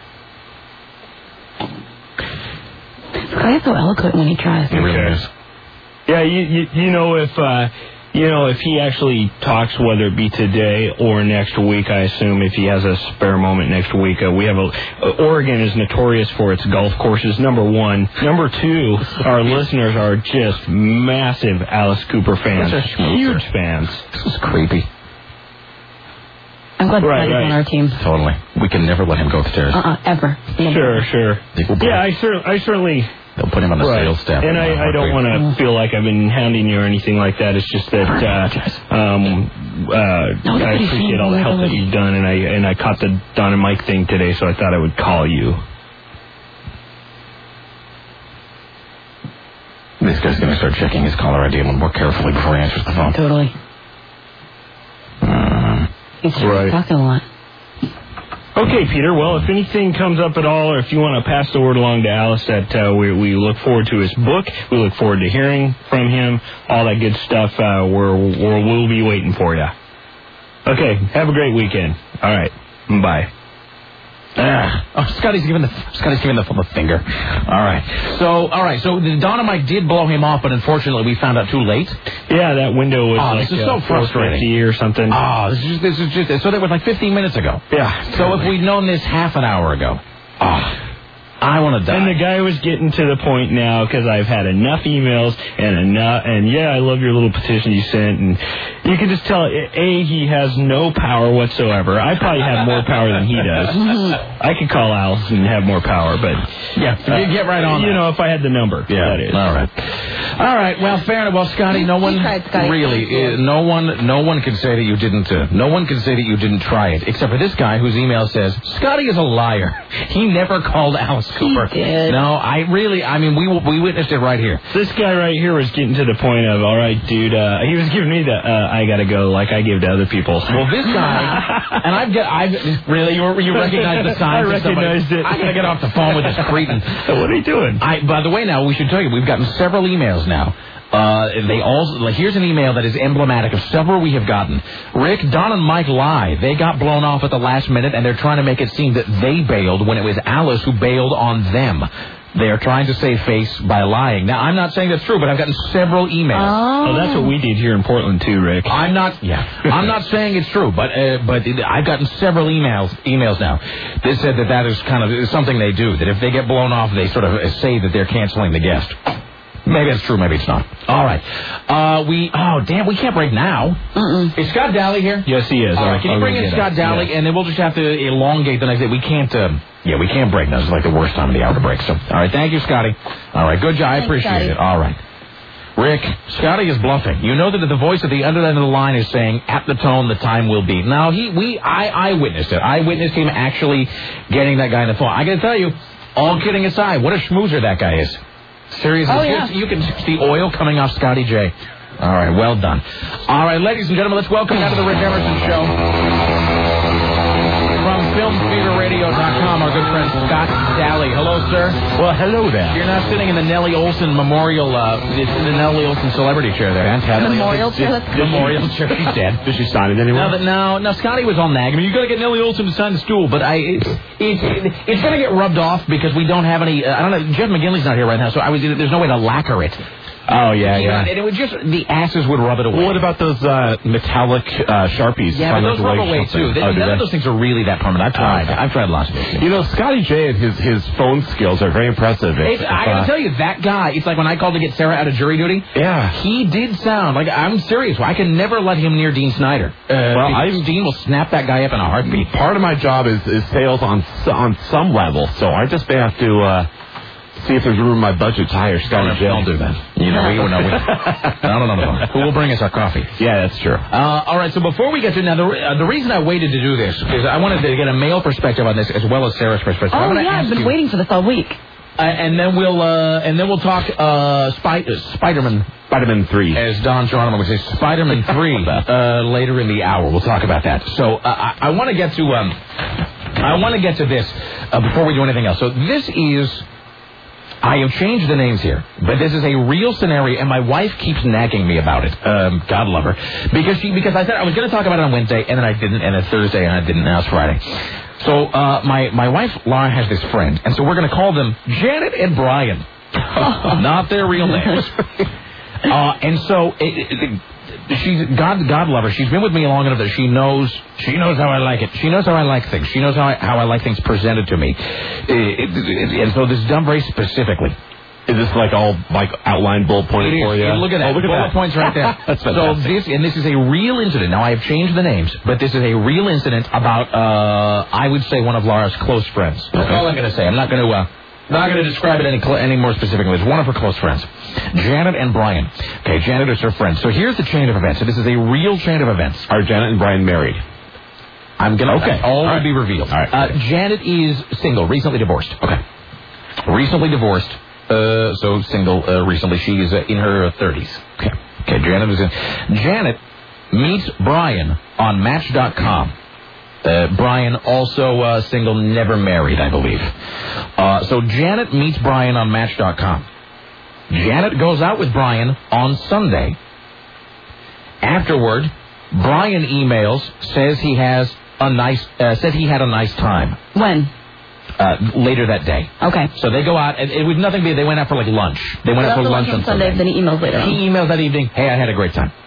This guy is so eloquent when he tries. It really is. Yeah, you, you you know if uh, you know if he actually talks, whether it be today or next week. I assume if he has a spare moment next week, uh, we have a uh, Oregon is notorious for its golf courses. Number one, number two, our listeners are just massive Alice Cooper fans, Those are schmoozers. huge fans. This is creepy. I'm glad Right, Scotty's right. on our team. Totally. We can never let him go upstairs. Uh-uh, ever. Never. Sure, sure. They will Yeah, I, cer- I certainly. They'll put him on the Right. sales staff. And I, I don't want to feel like I've been hounding you or anything like that. It's just that uh, um, uh, I nobody's appreciate seen all the help that vulnerability. you've done, and I and I caught the Don and Mike thing today, so I thought I would call you. start checking his caller I D a little more carefully before he answers the phone. Totally. Uh, He's right. talking a lot. Okay, Peter. Well, if anything comes up at all, or if you want to pass the word along to Alice, that uh, we, we look forward to his book. We look forward to hearing from him. All that good stuff. Uh, we're, we're, we'll be waiting for you. Okay. Have a great weekend. All right. Bye. Ah, oh, Scotty's giving the Scotty's giving the, the finger. All right. So, all right. So the dynamite did blow him off, but unfortunately, we found out too late. Yeah, that window was. Oh, like this is uh, so frustrating. or something. Oh, this is just, this is just. So that was like fifteen minutes ago. Yeah. So totally. If we'd known this half an hour ago, oh, I want to die. And the guy was getting to the point now because I've had enough emails and enough, and yeah, I love your little petition you sent, and you can just tell, A, he has no power whatsoever. I probably have more power than he does. I could call Alice and have more power, but yeah, uh, get right on. You that. know, if I had the number, yeah, that is. All right, all right. Well, fair enough. Well, Scotty, no one tried, Scotty. really, uh, no one, no one can say that you didn't. Uh, no one can say that you didn't try it, except for this guy whose email says Scotty is a liar. He never called Alice Cooper. He did. No, I really, I mean, we we witnessed it right here. This guy right here was getting to the point of, all right, dude, uh, he was giving me the, uh, I gotta go, like I give to other people. Well, this guy, and I've got, I've, really, you, you recognize the signs? I recognized it. I gotta get off the phone with this cretin. What are you doing? I, by the way, now, we should tell you, we've gotten several emails now. Uh, they all, like, here's an email that is emblematic of several we have gotten. Rick, Don and Mike lie. They got blown off at the last minute, and they're trying to make it seem that they bailed when it was Alice who bailed on them. They are trying to save face by lying. Now, I'm not saying that's true, but I've gotten several emails. Oh, oh that's what we did here in Portland, too, Rick. I'm not, yeah, I'm not saying it's true, but uh, but I've gotten several emails emails now that said that that is kind of something they do, that if they get blown off, they sort of say that they're canceling the guest. Maybe it's true, maybe it's not. All right. Uh, we, oh, damn, we can't break now. Mm-mm. Is Scott Daly here? Yes, he is. All right, can you bring in Scott Daly, yeah. And then we'll just have to elongate the next day. We can't, uh, yeah, we can't break now. It's like the worst time of the hour to break. So, all right, thank you, Scotty. All right, good job. I appreciate Scotty. it. All right. Rick, Scotty is bluffing. You know that the voice at the other end of the line is saying, at the tone, the time will be. Now, he, we, I, I witnessed it. I witnessed him actually getting that guy on the phone. I got to tell you, all kidding aside, what a schmoozer that guy is. Seriously, oh, yeah. you can see oil coming off Scotty J. All right, well done. All right, ladies and gentlemen, let's welcome now to the Rick Emerson Show. From film theater radio dot com, our good friend Scott Daly. Hello, sir. Well, hello there. You're now sitting in the Nellie Olson Memorial, uh, the, the Nellie Olson Celebrity Chair there. Fantastic. Memorial chair? Memorial chair. She's dead. Did she sign it anywhere? No, no, no, Scotty was on nag. I mean, you got to get Nellie Olson to sign the stool, but I, it, it, it, it's going to get rubbed off because we don't have any, uh, I don't know, Jeff McGinley's not here right now, so I was, there's no way to lacquer it. Oh, yeah, you yeah. know, and it would just, the asses would rub it away. Well, what about those uh, metallic uh, Sharpies? Yeah, but those rub away, too. They, oh, none of those things are really that permanent. I've tried. Oh, okay. I've tried lots of those. You know, Scotty J and his, his phone skills are very impressive. It's, I gotta uh, tell you, that guy, it's like when I called to get Sarah out of jury duty. Yeah. He did sound like, I'm serious. I can never let him near Dean Snyder. Uh, well, I, Dean will snap that guy up in a heartbeat. Part of my job is, is sales on on some level, so I just may have to... Uh, see if there's room in my budget to hire Scotty J. Don't do that. You know, we don't know. I don't know. Who will bring us our coffee? Yeah, that's true. Uh, all right, so before we get to... Now, the, uh, the reason I waited to do this is I wanted to get a male perspective on this as well as Sarah's perspective. Oh, yeah, I've been you, waiting for this all week. Uh, and then we'll uh, and then we'll talk uh, Spy- uh, Spider-Man... Spider-Man three. As Don Geronimo would say, Spider-Man three uh, later in the hour. We'll talk about that. So uh, I, I want to get to... Um, I want to get to this uh, before we do anything else. So this is... I have changed the names here, but this is a real scenario, and my wife keeps nagging me about it. Um, God love her, because she because I said I was going to talk about it on Wednesday, and then I didn't, and then Thursday, and I didn't. Now it's Friday. So uh, my my wife Laura has this friend, and so we're going to call them Janet and Brian, not their real names. uh, and so it, it, she's God God love her. She's been with me long enough that she knows she knows how I like it. She knows how I like things. She knows how I, how I like things presented to me. It, it, it, and so this is done very specifically. Is this like all like outline bullet pointed for you? Look at that. Oh, look at bullet that. points right there. That's So fantastic. this and this is a real incident. Now I have changed the names, but this is a real incident about uh, I would say one of Laura's close friends. That's okay. all I'm going to say. I'm not going to. Uh, Not going to describe it any cl- any more specifically. It's one of her close friends, Janet and Brian. Okay, Janet is her friend. So here's the chain of events. So this is a real chain of events. Are Janet and Brian married? I'm going to... Okay. All, all will right. be revealed. All right. Uh, Janet is single, recently divorced. Okay. Recently divorced. Uh, so single uh, recently. She's uh, in her thirties. Okay. Okay, Janet is in. Janet meets Brian on Match dot com. Uh, Brian also uh, single, never married, I believe. Uh, so Janet meets Brian on Match dot com. Janet goes out with Brian on Sunday. Afterward, Brian emails, says he has a nice, uh, said he had a nice time. When? Uh, later that day. Okay. So they go out, and it was nothing big. They went out for like lunch. They went out for lunch on Sunday. Then he emails later. He emails that evening, hey, I had a great time.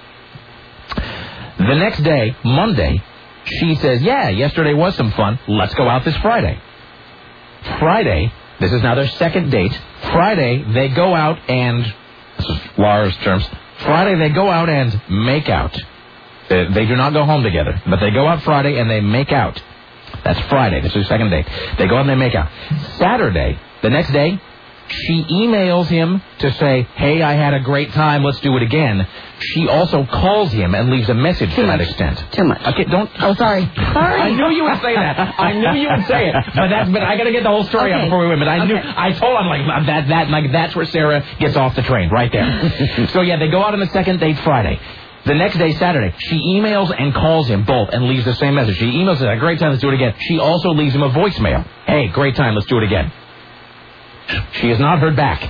The next day, Monday, she says, yeah, yesterday was some fun. Let's go out this Friday. Friday, this is now their second date. Friday, they go out and, this is Laura's terms, Friday they go out and make out. They, they do not go home together, but they go out Friday and they make out. That's Friday. This is their second date. They go out and they make out. Saturday, the next day, she emails him to say, hey, I had a great time. Let's do it again. She also calls him and leaves a message Too to much. that extent. Too much. Okay, don't. Oh, sorry. Sorry. I knew you would say that. I knew you would say it. But that's. But I got to get the whole story Okay. out before we win. But I knew. Okay. I told him like that. That like that's where Sarah gets off the train right there. So yeah, they go out on the second date Friday. The next day, Saturday, she emails and calls him both and leaves the same message. She emails him, great time, let's do it again. She also leaves him a voicemail. Hey, great time, let's do it again. She has not heard back.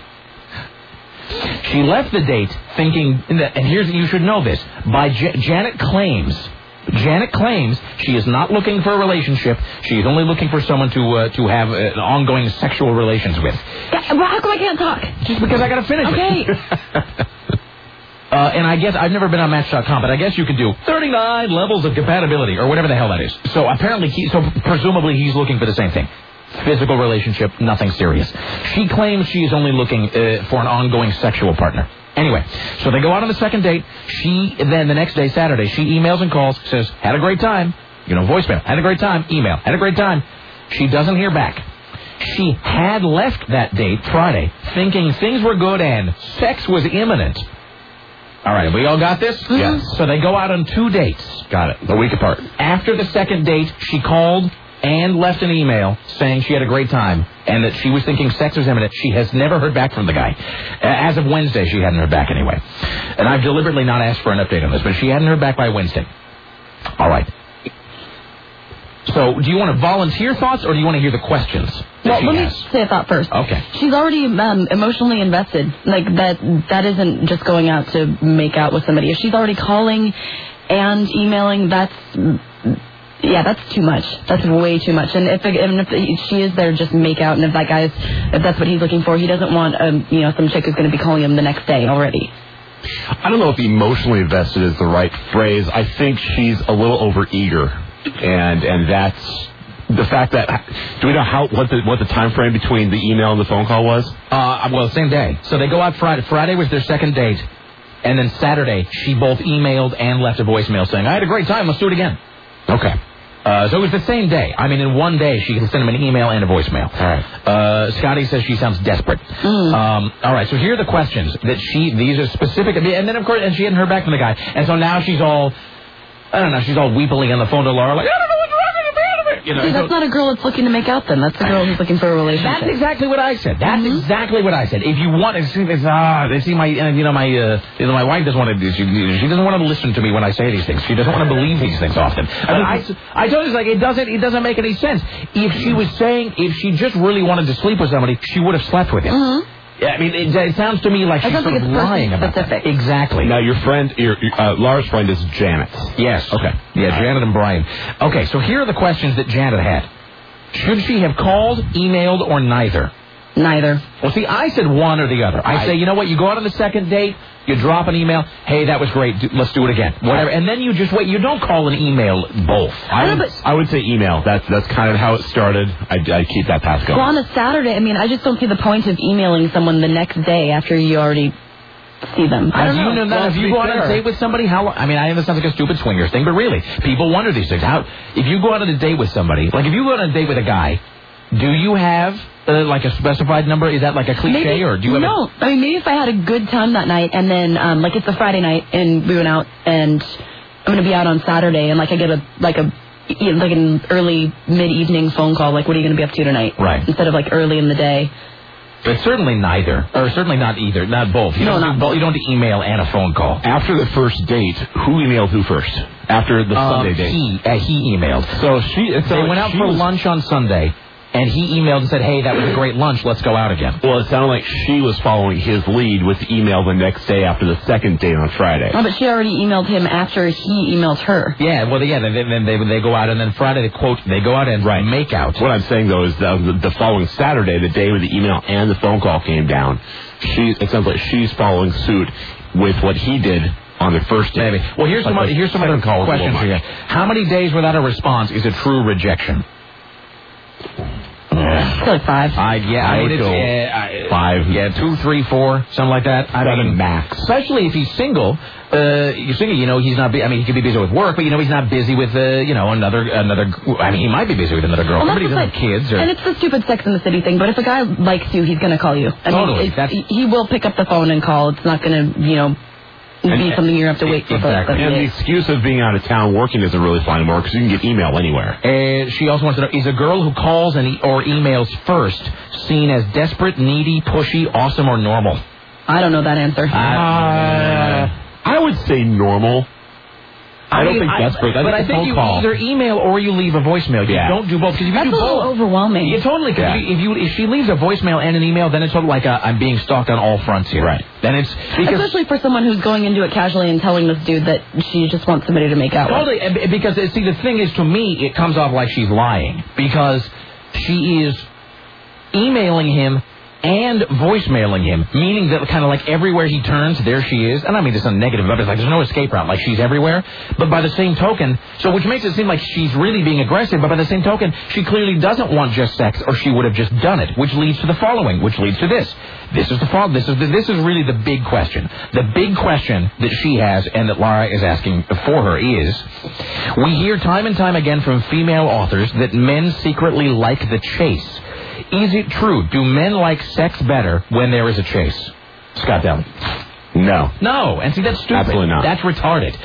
She left the date thinking, and here's, you should know this, by J- Janet claims, Janet claims she is not looking for a relationship. She is only looking for someone to uh, to have uh, ongoing sexual relations with. Yeah, well, how come I can't talk? Just because I got to finish okay. it. Uh, and I guess, I've never been on Match dot com, but I guess you could do thirty-nine levels of compatibility, or whatever the hell that is. So apparently, he, so presumably he's looking for the same thing. Physical relationship, nothing serious. She claims she is only looking uh, for an ongoing sexual partner. Anyway, so they go out on the second date. She, then the next day, Saturday, she emails and calls, says, had a great time. You know, voicemail, had a great time, email, had a great time. She doesn't hear back. She had left that date Friday, thinking things were good and sex was imminent. All right, we all got this? Mm-hmm. Yes. So they go out on two dates. Got it. A week apart. After the second date, she called and left an email saying she had a great time and that she was thinking sex was imminent. She has never heard back from the guy. As of Wednesday, she hadn't heard back anyway. And I've deliberately not asked for an update on this, but she hadn't heard back by Wednesday. All right. So do you want to volunteer thoughts or do you want to hear the questions? Well, let has? me say a thought first. Okay. She's already um, emotionally invested. Like, that that isn't just going out to make out with somebody. If she's already calling and emailing, that's, yeah, that's too much. That's way too much. And if, and if she is there just make out, and if that guy's, if that's what he's looking for, he doesn't want, um, you know, some chick who's going to be calling him the next day already. I don't know if emotionally invested is the right phrase. I think she's a little overeager. And and that's the fact that, do we know how what the what the time frame between the email and the phone call was? Uh, well, same day. So they go out Friday. Friday was their second date, and then Saturday she both emailed and left a voicemail saying, "I had a great time. Let's do it again." Okay. Uh, so it was the same day. I mean, in one day she can send him an email and a voicemail. All right. Uh, Scotty says she sounds desperate. Mm. Um, all right. So here are the questions that she. These are specific, and then of course, and she hadn't heard back from the guy, and so now she's all. I don't know, she's all weepily on the phone to Laura, like, I don't know what's wrong with you, you know. That's so, not a girl that's looking to make out then. That's a girl who's looking for a relationship. That's exactly what I said. That's Mm-hmm. exactly what I said. If you want to see this, ah, they see my, uh, you know, my, uh, you know, my wife doesn't want to do, she, she doesn't want to listen to me when I say these things. She doesn't want to believe these things often. I, I, I told her, like, it doesn't, it doesn't make any sense. If she was saying, if she just really wanted to sleep with somebody, she would have slept with him. Mm-hmm. Yeah, I mean, it, it sounds to me like I she's don't sort think of it's lying about specific. that. Exactly. Now, your friend, your, your uh, Laura's friend is Janet. Yes. Okay. Yeah, Janet and Brian. Okay, so here are the questions that Janet had. Should she have called, emailed, or neither? Neither. Well, see, I said one or the other. I Right. say, you know what, you go out on the second date, you drop an email, hey, that was great, do, let's do it again. Whatever. And then you just wait. You don't call and email both. I would, I would say email. That's that's kind of how it started. I I keep that path going. Well, on a Saturday, I mean, I just don't see the point of emailing someone the next day after you already see them. I don't Have know. you, know Well, have to you be go out on a fair. date with somebody? How? I mean, I know this sounds like a stupid swingers thing, but really, people wonder these things. How? If you go out on a date with somebody, like if you go on a date with a guy, do you have uh, like a specified number? Is that like a cliche, Maybe, or do you have? no. I mean, maybe if I had a good time that night, and then um, like it's a Friday night, and we went out, and I'm gonna be out on Saturday, and like I get a like a you know, like an early mid evening phone call, like what are you gonna be up to tonight? Right. Instead of like early in the day. But certainly neither, or certainly not either, not both. You No, don't not do both. You don't do email and a phone call. After the first date, who emailed who first? After the Um, Sunday date? He, uh, he emailed. So she, so They went out she for was- lunch on Sunday, and he emailed and said, hey, that was a great lunch, let's go out again. Well, it sounded like she was following his lead with the email the next day after the second date on Friday. Oh, but she already emailed him after he emailed her. Yeah, well, yeah, then, then they, they go out, and then Friday, they quote, they go out and Right. make out. What I'm saying, though, is that the, the following Saturday, the day where the email and the phone call came down, she, it sounds like she's following suit with what he did on the first day. Maybe. Well, here's some, Like other, here's some other second call was a little questions for you. much. How many days without a response is a true rejection? I feel like five. I, yeah, I I mean, would it's, go uh, I- five. Yeah, two, three, four, something like that. I Seven mean, max. Especially if he's single. Uh, you're single, you know, he's not. Bu- I mean, he could be busy with work, but you know, he's not busy with, uh, you know, another another. I mean, he might be busy with another girl, Well, but that's he doesn't the have thing. kids. Or, And it's the stupid Sex in the City thing, but if a guy likes you, he's going to call you. I Totally, mean, it's- that's- he will pick up the phone and call. It's not going to, you know, be And- something you have to wait for. Exactly. for And the excuse of being out of town working doesn't really fly anymore because you can get email anywhere. Uh, she also wants to know, is a girl who calls and e- or emails first seen as desperate, needy, pushy, awesome, or normal? I don't know that answer. Uh, I would say normal. I, don't mean, think desperate. I but think I a think phone you call. either email or you leave a voicemail. You Yeah. don't do both. Because if you That's do a little both, overwhelming. yeah, totally. Because Yeah. if you if she leaves a voicemail and an email, then it's sort of like a, I'm being stalked on all fronts here. Right. Then it's because Especially for someone who's going into it casually and telling this dude that she just wants somebody to make out with. totally and- because uh, see the thing is, to me it comes off like she's lying because she is emailing him and voicemailing him, meaning that kind of like everywhere he turns, there she is. And I mean this is negative, but it's like there's no escape route, like she's everywhere. But by the same token, so which makes it seem like she's really being aggressive, but by the same token, she clearly doesn't want just sex, or she would have just done it, which leads to the following, which leads to this. This is the fol- This is the, this is really the big question. The big question that she has and that Laura is asking for her is, we hear time and time again from female authors that men secretly like the chase. Is it true? Do men like sex better when there is a chase? Scott Daly. No. No, and see that's stupid. Absolutely not. That's retarded.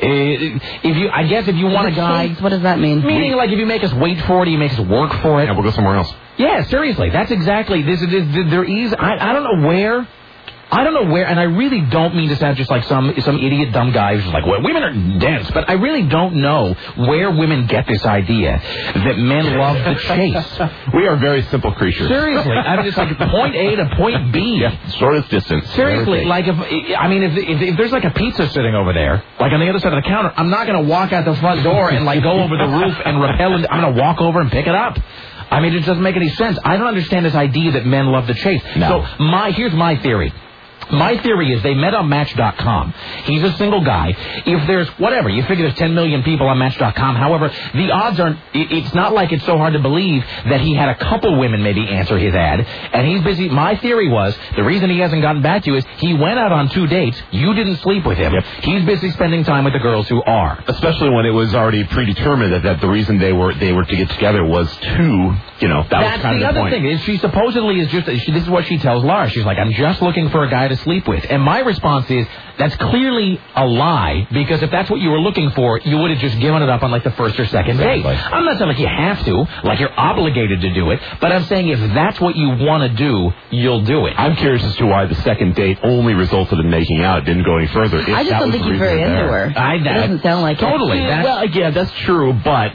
Uh, if you, I guess, if you want a guy, Chase, what does that mean? meaning like if you make us wait for it, you make us work for it. Yeah, we'll go somewhere else. Yeah, seriously, that's exactly this. Is there is I, I don't know where. I don't know where, and I really don't mean to sound just like some some idiot dumb guy who's just like, well, women are dense, but I really don't know where women get this idea that men love the chase. We are very simple creatures. Seriously, I mean, it's like point A to point B. Yeah, shortest distance. Seriously, like if I mean, if, if if there's like a pizza sitting over there, like on the other side of the counter, I'm not going to walk out the front door and like go over the roof and rappel, and I'm going to walk over and pick it up. I mean, it doesn't make any sense. I don't understand this idea that men love the chase. No. So my here's my theory. My theory is they met on Match dot com. He's a single guy. If there's, whatever, you figure there's ten million people on Match dot com. However, the odds aren't, it, it's not like it's so hard to believe that he had a couple women maybe answer his ad. And he's busy. My theory was, the reason he hasn't gotten back to you is he went out on two dates. You didn't sleep with him. Yep. He's busy spending time with the girls who are. Especially when it was already predetermined that, that the reason they were they were to get together was to, you know, that That's was kind the of the other point. thing. Is she supposedly is just, she, this is what she tells Laura. She's like, I'm just looking for a guy to sleep with. And my response is, that's clearly a lie, because if that's what you were looking for, you would have just given it up on like the first or second Exactly. date. I'm not saying like you have to, like you're obligated to do it, but I'm saying if that's what you want to do, you'll do it. I'm curious as to why the second date only resulted in making out. It didn't go any further. If I just that don't was think the he's reason very they're into there. her. I, It that, doesn't sound like totally. it. That's, Well, yeah, that's true, but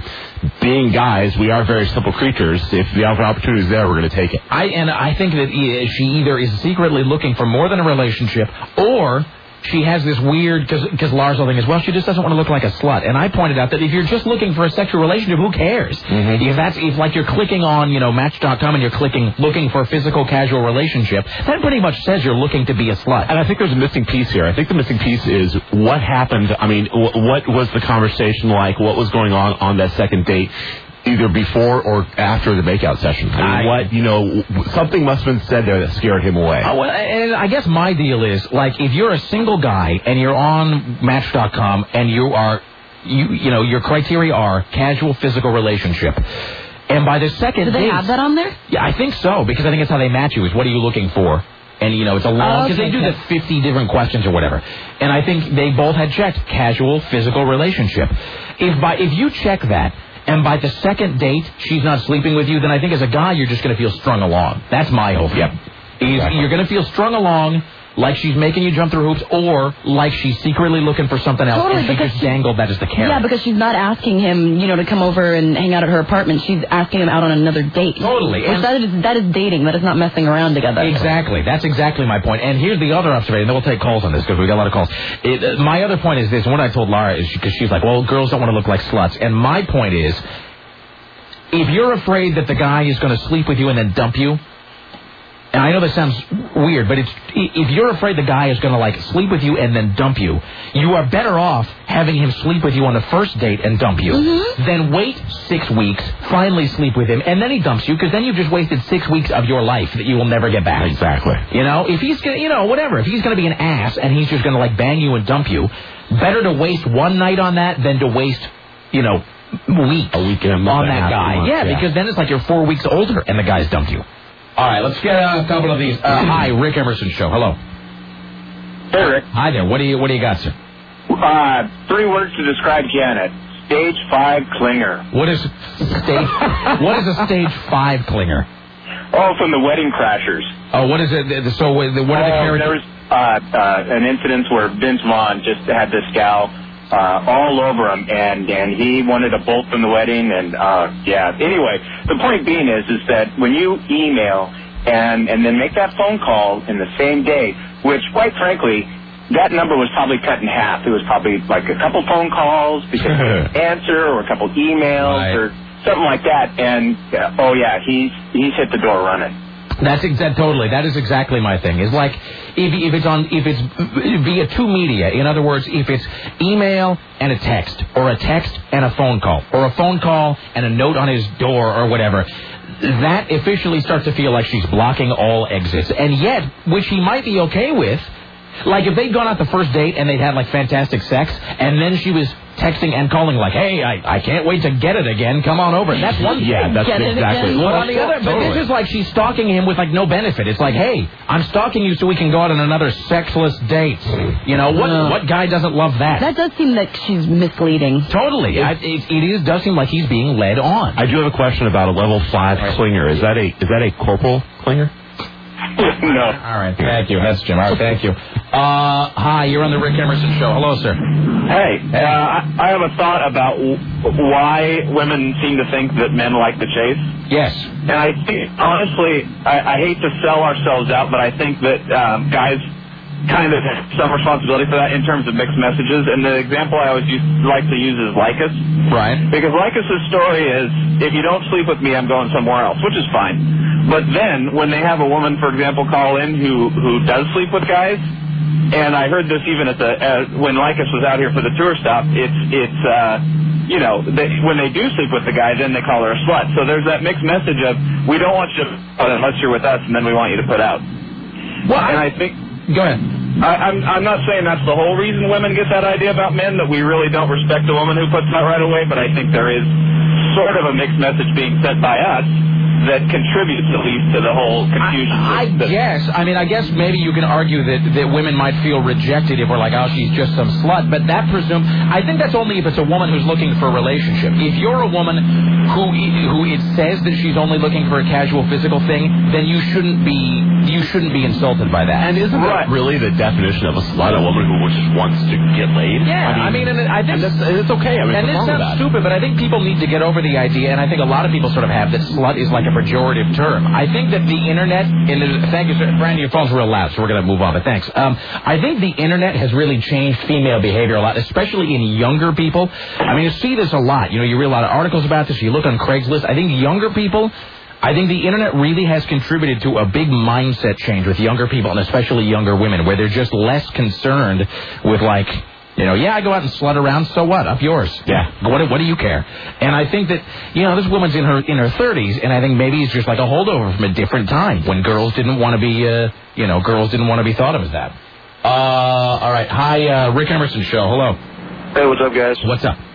being guys, we are very simple creatures. If the opportunity is there, we're going to take it. I and I think that e- she either is secretly looking for more than a relationship, or she has this weird, because Lars' whole thing is, well, she just doesn't want to look like a slut. And I pointed out that if you're just looking for a sexual relationship, who cares? Mm-hmm. If that's, if like you're clicking on, you know, Match dot com and you're clicking, looking for a physical casual relationship, that pretty much says you're looking to be a slut. And I think there's a missing piece here. I think the missing piece is what happened. I mean, w- what was the conversation like? What was going on on that second date? Either before or after the makeout session. I mean, I- what, you know, w- something must have been said there that scared him away. Uh, well, and I guess my deal is, like, if you're a single guy and you're on Match dot com and you are, you you know, your criteria are casual physical relationship, and by the second Do they date, have that on there? yeah, I think so, because I think it's how they match you, is what are you looking for? And, you know, it's a long, because Oh, okay, they do okay. the fifty different questions or whatever. And I think they both had checked casual physical relationship. If by if you check that, and by the second date she's not sleeping with you, then I think as a guy you're just going to feel strung along. That's my hope. Yep. Exactly. You're going to feel strung along like she's making you jump through hoops, or like she's secretly looking for something else, Totally, and she because just dangled that as the carrot. Yeah, because she's not asking him, you know, to come over and hang out at her apartment. She's asking him out on another date. Totally. Which And- that is, that is dating. That is not messing around together. Exactly. That's exactly my point. And here's the other observation. Then we'll take calls on this because we got a lot of calls. It, uh, my other point is this, and what I told Lara is because she's like, well, girls don't want to look like sluts. And my point is, if you're afraid that the guy is going to sleep with you and then dump you, and I know this sounds weird, but it's if you're afraid the guy is going to like sleep with you and then dump you, you are better off having him sleep with you on the first date and dump you Mm-hmm. than wait six weeks, finally sleep with him, and then he dumps you, because then you've just wasted six weeks of your life that you will never get back. Exactly. You know, if he's going to, you know, whatever, if he's going to be an ass and he's just going to like bang you and dump you, better to waste one night on that than to waste, you know, weeks a week and a month on that guy. months, yeah, yeah, because then it's like you're four weeks older and the guy's dumped you. All right, let's get a couple of these. Uh, hi, Rick Emerson Show. Hello. Hey, Rick. Hi there. What do you What do you got, sir? Uh, three words to describe Janet. Stage five clinger. What is stage? What is a stage five clinger? Oh, from the Wedding Crashers. Oh, what is it? So, what are the oh, characters? There was uh, uh, an incident where Vince Vaughn just had this gal uh, all over him, and and he wanted a bolt from the wedding, and uh, yeah. Anyway, the point being is is that when you email and and then make that phone call in the same day, which quite frankly, that number was probably cut in half. It was probably like a couple phone calls because he didn't answer, or a couple emails, Right. or something like that. And uh, oh yeah, he's he's hit the door running. That's exact. Totally. That is exactly my thing. Is like if if it's on if it's via two media. In other words, if it's email and a text, or a text and a phone call, or a phone call and a note on his door, or whatever. That officially starts to feel like she's blocking all exits, and yet, which he might be okay with. Like if they'd gone out the first date and they'd had like fantastic sex, and then she was texting and calling like, "Hey, I, I can't wait to get it again. Come on over." That's one thing. Yeah, that's Get it exactly. again. But on the other, but Totally. this is like she's stalking him with like no benefit. It's like, "Hey, I'm stalking you so we can go out on another sexless date." You know what? No. What guy doesn't love that? That does seem like she's misleading. Totally. I, it, it is does seem like he's being led on. I do have a question about a level five clinger. Is that a is that a corporal clinger? No. All right. Thank you. That's Jim. All right. Thank you. Uh, hi. You're on the Rick Emerson Show. Hello, sir. Hey, uh, I I have a thought about w- why women seem to think that men like the chase. Yes. And I think, honestly, I, I hate to sell ourselves out, but I think that um, guys kind of have some responsibility for that in terms of mixed messages. And the example I always use, like to use is Lycus. Right. Because Lycus' story is, if you don't sleep with me, I'm going somewhere else, which is fine. But then, when they have a woman, for example, call in who, who does sleep with guys, and I heard this even at the uh, when Lycus was out here for the tour stop, it's, it's uh, you know, they, when they do sleep with the guy, then they call her a slut. So there's that mixed message of, we don't want you to put out unless you're with us, and then we want you to put out. Well, and I, I think... Go ahead. I, I'm, I'm not saying that's the whole reason women get that idea about men, that we really don't respect a woman who puts out right away, but I think there is sort of a mixed message being sent by us that contributes at least to the whole confusion. I that, guess. I mean, I guess maybe you can argue that, that women might feel rejected if we're like, oh, she's just some slut. But that presumes... I think that's only if it's a woman who's looking for a relationship. If you're a woman who who it says that she's only looking for a casual physical thing, then you shouldn't be you shouldn't be insulted by that. And isn't that really the definition of a slut? A woman who just wants to get laid? Yeah, I mean, I mean and I think... And that's, it's okay. I mean, and what's this wrong with sounds that? stupid, but I think people need to get over the idea, and I think a lot of people sort of have, that slut is like a pejorative term. I think that the internet, and the, thank you, sir. Brandon, your phone's real loud, so we're going to move on, but thanks. Um, I think the internet has really changed female behavior a lot, especially in younger people. I mean, you see this a lot. You know, you read a lot of articles about this. You look on Craigslist. I think younger people... I think the internet really has contributed to a big mindset change with younger people, and especially younger women, where they're just less concerned with, like, you know, yeah, I go out and slut around, so what? Up yours. Yeah. What, what do you care? And I think that, you know, this woman's in her in her thirties, and I think maybe it's just like a holdover from a different time when girls didn't want to be, uh, you know, girls didn't want to be thought of as that. Uh, all right. Hi, uh, Rick Emerson Show. Hello. Hey, what's up, guys? What's up?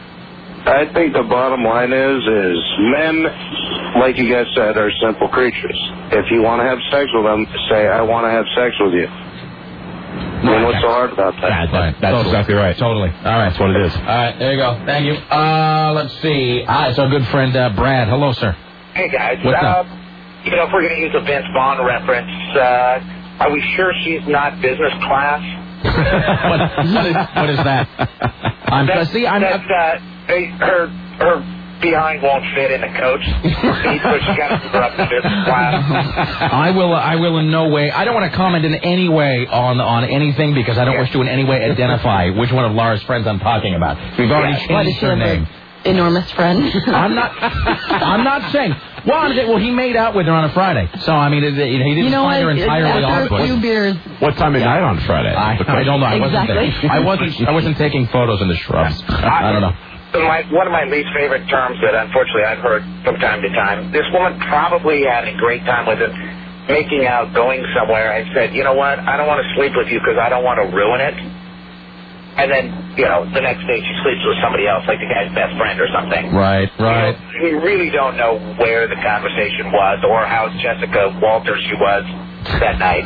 I think the bottom line is, is men, like you guys said, are simple creatures. If you want to have sex with them, say, I want to have sex with you. And what's so hard about that? Yeah, that, that's Totally. exactly right. Totally. All right. That's what it is. All right, there you go. Thank you. Uh, let's see. Ah, it's our good friend uh, Brad. Hello, sir. Hey, guys. What's uh, up? You know, if we're going to use a Vince Vaughn reference, uh, are we sure she's not business class? what, what, is, what is that? I'm That- see. I'm. that, uh, hey, her her behind won't fit in the coach seat, so she got to move her up to business class. I will. I will in no way. I don't want to comment in any way on on anything because I don't wish to in any way identify which one of Laura's friends I'm talking about. We've already Why does changed she her have a name. enormous friend? I'm not. I'm not saying. Well, I'm saying, well, he made out with her on a Friday, so I mean, it, it, he didn't You know find her what? entirely After off. a few beers. What time at night on Friday? I, I don't know. I wasn't Exactly. there. I wasn't. I wasn't taking photos in the shrubs. I don't know. My, one of my least favorite terms that unfortunately I've heard from time to time, this woman probably had a great time with him, making out, going somewhere, and said, you know what, I don't want to sleep with you because I don't want to ruin it. And then, you know, the next day she sleeps with somebody else, like the guy's best friend or something. Right, right. You know, we really don't know where the conversation was or how Jessica Walter she was that night.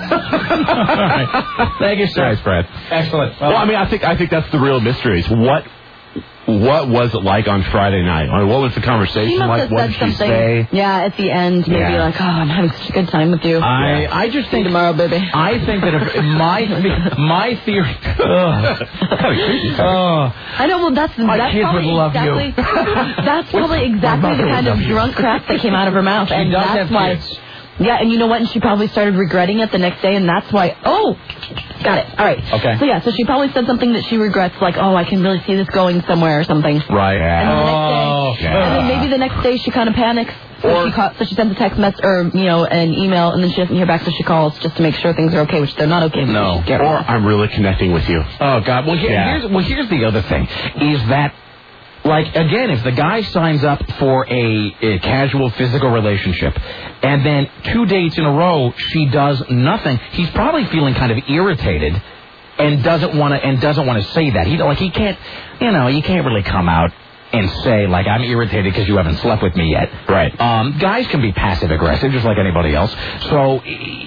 Thank you, sir. Nice, Brad. Excellent. Well, I mean, I think I think that's the real mystery. Is what what was it like on Friday night? I mean, what was the conversation She must like? have What said did she something. say? Yeah, at the end, maybe Yeah. like, oh, I'm having such a good time with you. I I just See you think tomorrow, baby. I think that if my my theory. Ugh. Oh. I know. Well, that's My that's kids probably would love you. exactly. That's probably exactly mother the kind would of love you. drunk crap that came out of her mouth, She and does that's have why. kids. Yeah, and you know what? And she probably started regretting it the next day, and that's why. Oh, got it. All right. Okay. So yeah, so she probably said something that she regrets, like, oh, I can really see this going somewhere or something. Right. And then the next day, Oh. and then maybe the next day she kind of panics. So Or- she call, so she sends a text message or you know an email, and then she doesn't hear back, so she calls just to make sure things are okay, which they're not okay. No. Get Or I'm really connecting with you. Oh God. Well, here, Yeah. here's well here's the other thing is that. Like, again, if the guy signs up for a, a casual physical relationship and then two dates in a row she does nothing, he's probably feeling kind of irritated and doesn't want to and doesn't want to say that. He like he can't, you know, you can't really come out and say like I'm irritated because you haven't slept with me yet. Right. Um, guys can be passive aggressive just like anybody else. So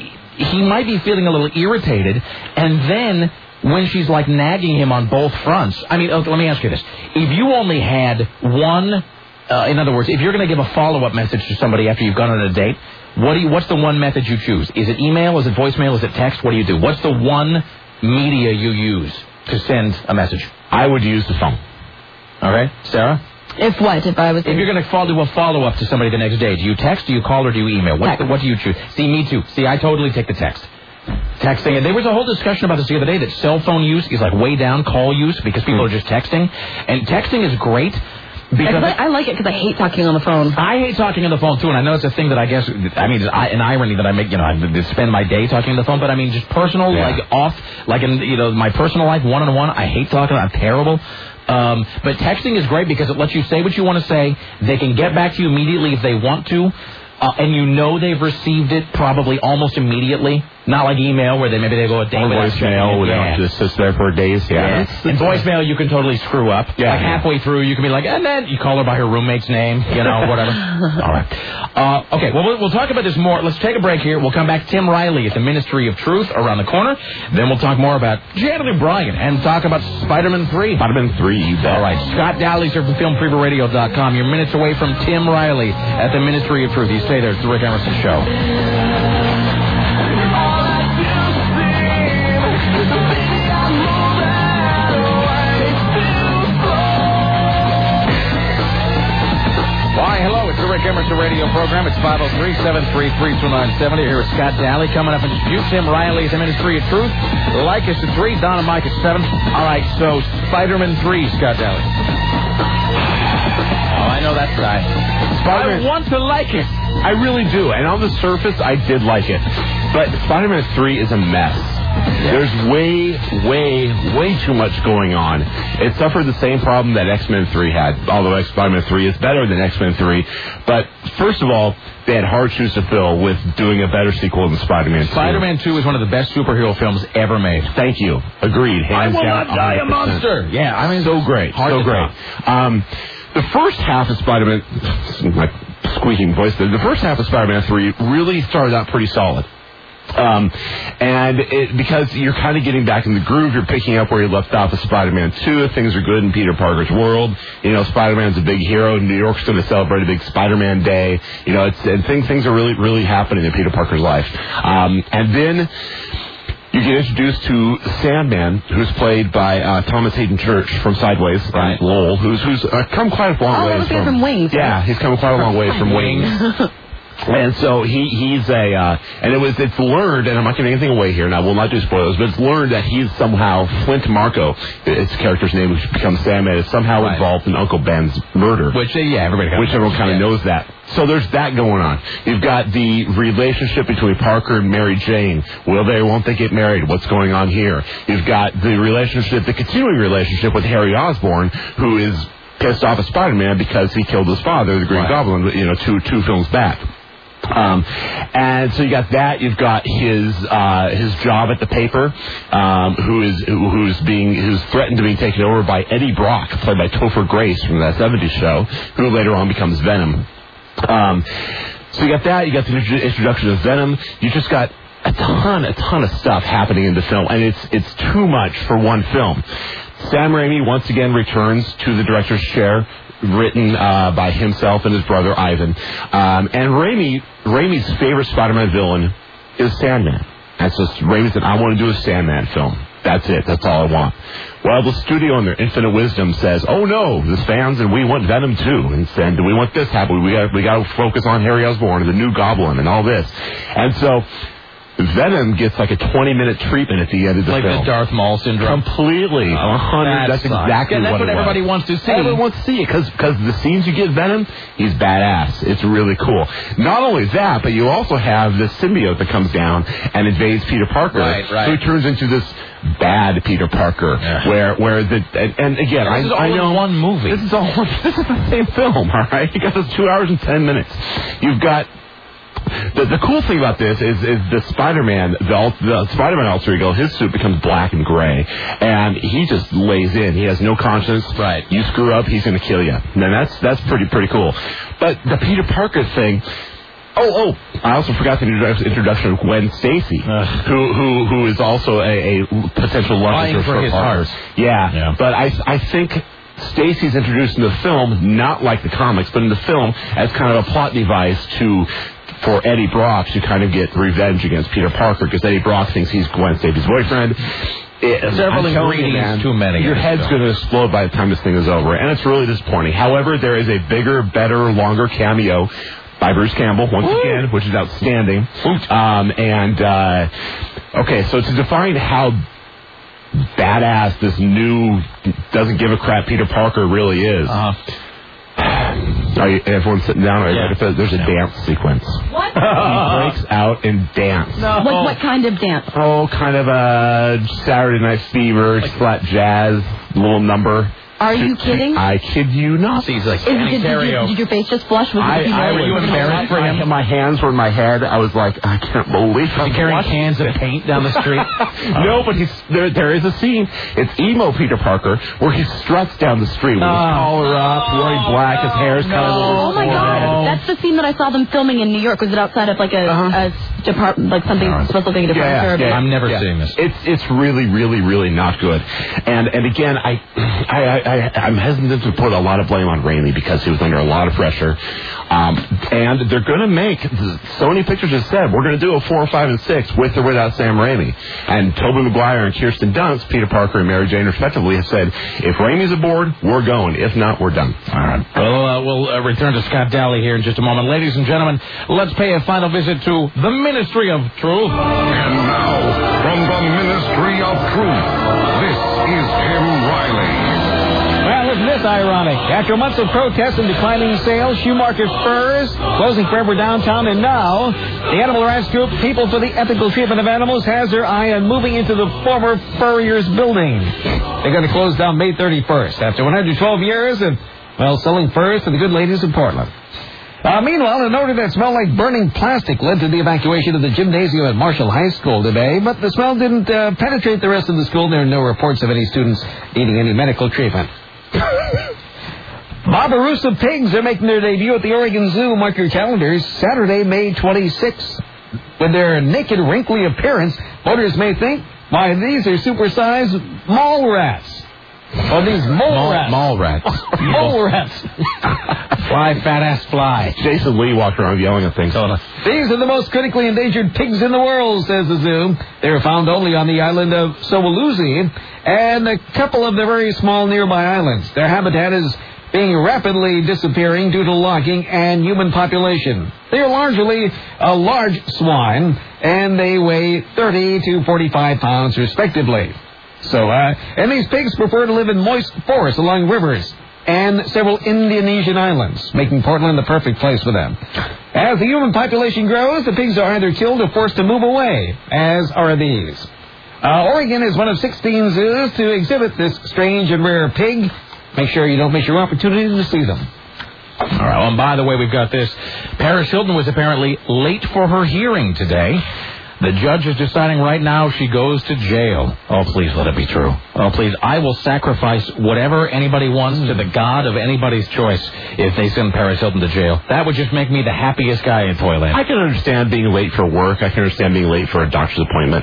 he might be feeling a little irritated, and then when she's like nagging him on both fronts. I mean, okay, let me ask you this. If you only had one, uh, in other words, if you're going to give a follow-up message to somebody after you've gone on a date, what do you, what's the one method you choose? Is it email? Is it voicemail? Is it text? What do you do? What's the one media you use to send a message? I would use the phone. Okay, Sarah? If what? If I was. If you're going to follow, do a follow-up to somebody the next day, do you text, do you call, or do you email? What, what do you choose? See, me too. See, I totally take the text. Texting. And there was a whole discussion about this the other day that cell phone use is like way down call use because people are just texting. And texting is great because I, I like it because I hate talking on the phone. I hate talking on the phone too, and I know it's a thing that I guess I mean I, an irony that I make. You know, I spend my day talking on the phone, but I mean just personal, Yeah. like off, like in you know my personal life, one on one. I hate talking. I'm terrible. Um, but texting is great because it lets you say what you want to say. They can get back to you immediately if they want to. Uh, and you know they've received it probably almost immediately. Not like email where they maybe they go a day Or without checking voicemail it. without Yeah. just sits there for days. Yeah. Yeah. In voicemail, you can totally screw up. Yeah, like yeah. halfway through, you can be like, and then you call her by her roommate's name, you know, whatever. All right. Uh, okay, well, well, we'll talk about this more. Let's take a break here. We'll come back. Tim Riley at the Ministry of Truth around the corner. Then we'll talk more about Janet O'Brien and talk about Spider-Man three. Spider-Man three, you bet. All right. Scott Dowley, sir, from film preview radio dot com. You're minutes away from Tim Riley at the Ministry of Truth. You stay there. It's the Rick Emerson Show. Why, hello, it's the Rick Emerson radio program. It's five oh three, seven three three, two nine seven oh. Here is Scott Daly coming up in just a few. Tim Riley at the Ministry of Truth. Like us at three, Don and Mike at seven. All right, so Spider-Man three, Scott Daly. Oh, I know that guy. Spider-Man- I want to like it. I really do. And on the surface, I did like it. But Spider-Man three is a mess. There's way, way, way too much going on. It suffered the same problem that X-Men three had, although Spider-Man three is better than X-Men three. But first of all, they had hard shoes to fill with doing a better sequel than Spider-Man two. Spider-Man two is one of the best superhero films ever made. Thank you. Agreed. Hands I will down, not die a one hundred percent. monster. Yeah, I mean, So great. hard So to great. top. Um, the first half of Spider-Man, my squeaking voice there, the first half of Spider-Man three really started out pretty solid. Um, and it, because you're kind of getting back in the groove, you're picking up where you left off with Spider-Man two. Things are good in Peter Parker's world. You know, Spider-Man's a big hero. New York's going to celebrate a big Spider-Man Day. You know, it's and things things are really really happening in Peter Parker's life. Um, and then you get introduced to Sandman, who's played by uh, Thomas Hayden Church from Sideways, right? Lowell, who's who's uh, come quite a long oh, way from, from Wings. Yeah, he's come quite a long way from Wings. And so he he's a uh, and it was it's learned, and I'm not giving anything away here, and I will not do spoilers, but it's learned that he's somehow Flint Marko, his character's name, which becomes Sandman, is somehow right. involved in Uncle Ben's murder. Which uh, yeah, everybody which everyone kind of yeah. knows that. So there's that going on. You've got the relationship between Parker and Mary Jane. Will they or won't they get married? What's going on here? You've got the relationship, the continuing relationship with Harry Osborn, who is pissed off at Spider-Man because he killed his father, the Green right. Goblin, you know, two two films back. Um, and so you got that. You've got his uh, his job at the paper, um, who is who's being who's threatened to be taken over by Eddie Brock, played by Topher Grace from that seventies show, who later on becomes Venom. Um, so you got that. You got the introduction of Venom. You just got a ton, a ton of stuff happening in the film, and it's it's too much for one film. Sam Raimi once again returns to the director's chair, written uh, by himself and his brother Ivan. Um, and Raimi, Raimi's favorite Spider-Man villain is Sandman. And so Raimi said, I want to do a Sandman film. That's it. That's all I want. Well, the studio in their infinite wisdom says, oh no, the fans and we want Venom too. And said, do we want this happen? We got we got to focus on Harry Osborn and the new Goblin and all this. And so Venom gets like a twenty-minute treatment at the end of the like film. Like the Darth Maul syndrome? Completely. Oh, one hundred That's, that's exactly yeah, that's what, what it everybody was. wants to see. Everyone wants to see it because the scenes you get Venom, he's badass. It's really cool. Not only that, but you also have this symbiote that comes down and invades Peter Parker, right, right. who turns into this bad Peter Parker, yeah. where where the and, and again, this I, is all I know in one movie. This is all. This is the same film, all right. You got this two hours and ten minutes. You've got. The, the cool thing about this is, is the Spider-Man, the, the Spider-Man alter ego, his suit becomes black and gray, and he just lays in. He has no conscience. Right. You screw up, he's going to kill you. And that's that's pretty pretty cool. But the Peter Parker thing. Oh, oh! I also forgot the introduction of Gwen Stacy, uh, who who who is also a, a potential love interest for his heart. Yeah, yeah, but I I think. Stacy's introduced in the film, not like the comics, but in the film as kind of a plot device to for Eddie Brock to kind of get revenge against Peter Parker, because Eddie Brock thinks he's Gwen Stacy's boyfriend. It, Several ingredients, too many. Your head's going to explode by the time this thing is over, and it's really disappointing. However, there is a bigger, better, longer cameo by Bruce Campbell, once Woo! again, which is outstanding. Um, and, uh, okay, so to define how badass this new doesn't give a crap Peter Parker really is. Uh-huh. Are you, everyone's sitting down? Are you yeah. ready for, there's a yeah. dance sequence. What? He breaks out and dance. No. What, what kind of dance? Oh, kind of a Saturday Night Fever, like, flat jazz, little number. Are you kidding? I kid you not. He's like Is, did, did, you, did your face just flush? Was I, it I, were you embarrassed for him? My hands were in my head. I was like, I can't believe I'm carrying cans of paint down the street. No, but he's there. There is a scene. It's emo Peter Parker where he struts down the street with his collar up, wearing black, his hair's no. kind of. Oh my God! That's the scene that I saw them filming in New York. Was it outside of like a, uh-huh. a department, like something uh-huh. supposed to look like a department yeah, store? Yeah, I'm never yeah. seeing this. It's it's really really really not good. And and again, I I I I'm hesitant to put a lot of blame on Raimi because he was under a lot of pressure. Um, and they're going to make, Sony Pictures has said, we're going to do a four, five, and six with or without Sam Raimi. And Tobey Maguire and Kirsten Dunst, Peter Parker and Mary Jane respectively, have said, if Raimi's aboard, we're going. If not, we're done. All right. Well, uh, we'll uh, return to Scott Daly here in just a moment. Ladies and gentlemen, let's pay a final visit to the Ministry of Truth. And now, from the Ministry of Truth, this is Tim Riley. Well, isn't this ironic? After months of protests and declining sales, Shoemarket Furs closing forever downtown, and now the animal rights group People for the Ethical Treatment of Animals has their eye on moving into the former Furrier's building. They're going to close down May thirty-first after one hundred twelve years of, well, selling furs to the good ladies of Portland. Uh, meanwhile, an odor that smelled like burning plastic led to the evacuation of the gymnasium at Marshall High School today, but the smell didn't uh, penetrate the rest of the school. There are no reports of any students needing any medical treatment. Barbarossa pigs are making their debut at the Oregon Zoo. Mark your calendars. Saturday, May twenty-sixth. With their naked, wrinkly appearance, voters may think, why, these are supersized mall rats. Oh, these mole Mall, rats. mall rats. Mole rats. Fly, fat ass, fly. Jason Lee walked around yelling at things. These are the most critically endangered pigs in the world, says the zoo. They are found only on the island of Sowoluzi and a couple of the very small nearby islands. Their habitat is being rapidly disappearing due to logging and human population. They are largely a large swine, and they weigh thirty to forty-five pounds, respectively. So, uh, and these pigs prefer to live in moist forests along rivers and several Indonesian islands, making Portland the perfect place for them. As the human population grows, the pigs are either killed or forced to move away, as are these. Uh, Oregon is one of sixteen zoos to exhibit this strange and rare pig. Make sure you don't miss your opportunity to see them. All right, well, and by the way, we've got this. Paris Hilton was apparently late for her hearing today. The judge is deciding right now if she goes to jail. Oh, please let it be true. Oh, please. I will sacrifice whatever anybody wants to the God of anybody's choice if they send Paris Hilton to jail. That would just make me the happiest guy in Toyland. I can understand being late for work. I can understand being late for a doctor's appointment.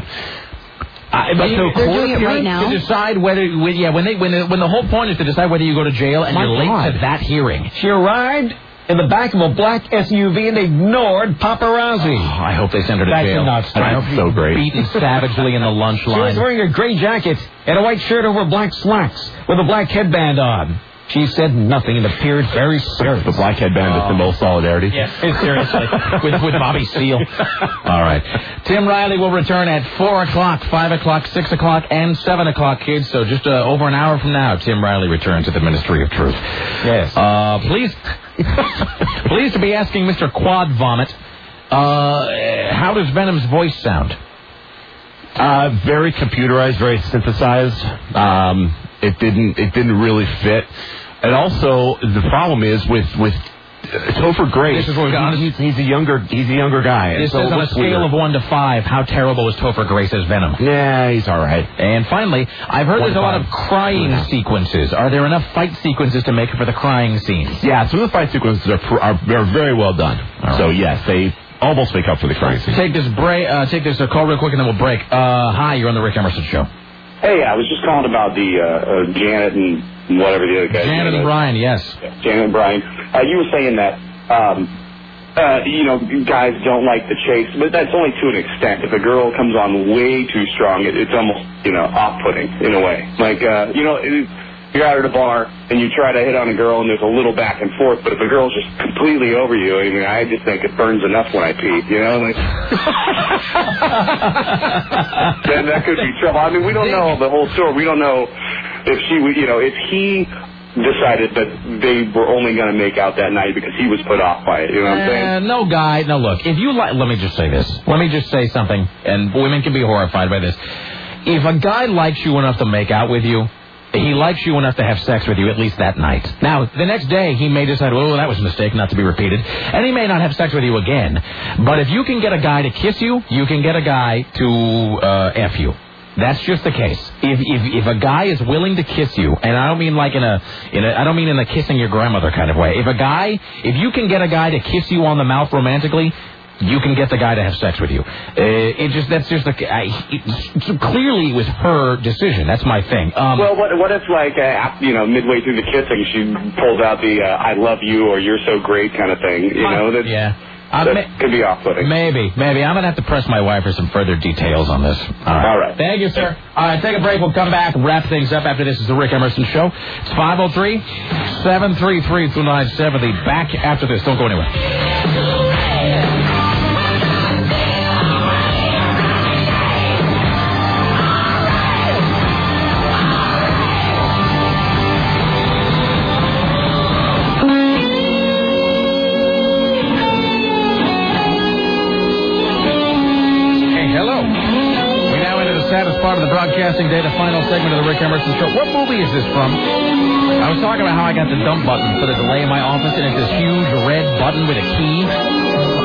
Uh, but They're so doing it right now? to decide whether, when, yeah, when they, when, the, when the whole point is to decide whether you go to jail and My you're late God. to that hearing. She arrived in the back of a black S U V and ignored paparazzi. Oh, I hope they send her to That's jail. nuts. I hope so great. Beaten savagely in the lunch She was line. wearing a gray jacket and a white shirt over black slacks with a black headband on. She said nothing and appeared very serious. The black headband is symbol of solidarity. Yes, seriously. with, with Bobby Seale. All right. Tim Riley will return at four o'clock, five o'clock, six o'clock, and seven o'clock, kids. So just uh, over an hour from now, Tim Riley returns to the Ministry of Truth. Yes. Uh, please, pleased to be asking Mister Quad Vomit, uh, how does Venom's voice sound? Uh, very computerized, very synthesized. Um, it didn't. It didn't really fit. And also, the problem is with with uh, Topher Grace. This is what we got. He's, he's a younger. He's a younger guy. This so is on a scale weird. of one to five. How terrible is Topher Grace as Venom? Yeah, he's all right. And finally, I've heard One there's a to lot of five. crying sequences. Are there enough fight sequences to make it for the crying scenes? Yeah, some of the fight sequences are pr- are, are very well done. All So right. yes, they almost make up for the crying scene. Take this break. Uh, take this uh, call real quick, and then we'll break. Uh, hi, you're on the Rick Emerson Show. Hey, I was just calling about the uh, uh, Janet and whatever the other guy. Janet and Brian, yes. Janet and Brian. Uh, you were saying that, um, uh, you know, guys don't like the chase, but that's only to an extent. If a girl comes on way too strong, it, it's almost, you know, off-putting in a way. Like, uh, you know, it, you're out at a bar and you try to hit on a girl and there's a little back and forth, but if a girl's just completely over you, I mean, I just think it burns enough when I pee, you know? Like, then that could be trouble. I mean, we don't know the whole story. We don't know if she, would- you know, if he decided that they were only going to make out that night because he was put off by it, you know what I'm saying? Uh, no, guy. No, look. If you like, let me just say this. Let me just say something, and women can be horrified by this. If a guy likes you enough to make out with you, he likes you enough to have sex with you at least that night. Now, the next day, he may decide, oh, that was a mistake, not to be repeated. And he may not have sex with you again. But if you can get a guy to kiss you, you can get a guy to uh, F you. That's just the case. If, if if a guy is willing to kiss you, and I don't mean like in a in a I don't mean in a kissing your grandmother kind of way. If a guy, if you can get a guy to kiss you on the mouth romantically, you can get the guy to have sex with you. Uh, it just that's just the I, it, clearly it was her decision. That's my thing. Um, well, what what if like uh, you know midway through the kissing she pulls out the uh, "I love you" or "You're so great" kind of thing? You know that yeah. that may- could be off-putting. Maybe, maybe. I'm going to have to press my wife for some further details on this. All right. All right. Thank you, sir. All right, take a break. We'll come back and wrap things up after this is the Rick Emerson Show. It's five oh three, seven three three, two nine seven oh. Back after this. Don't go anywhere. Saddest part of the broadcasting day, the final segment of the Rick Emerson Show. What movie is this from? I was talking about how I got the dump button for the delay in my office, and it's this huge red button with a key.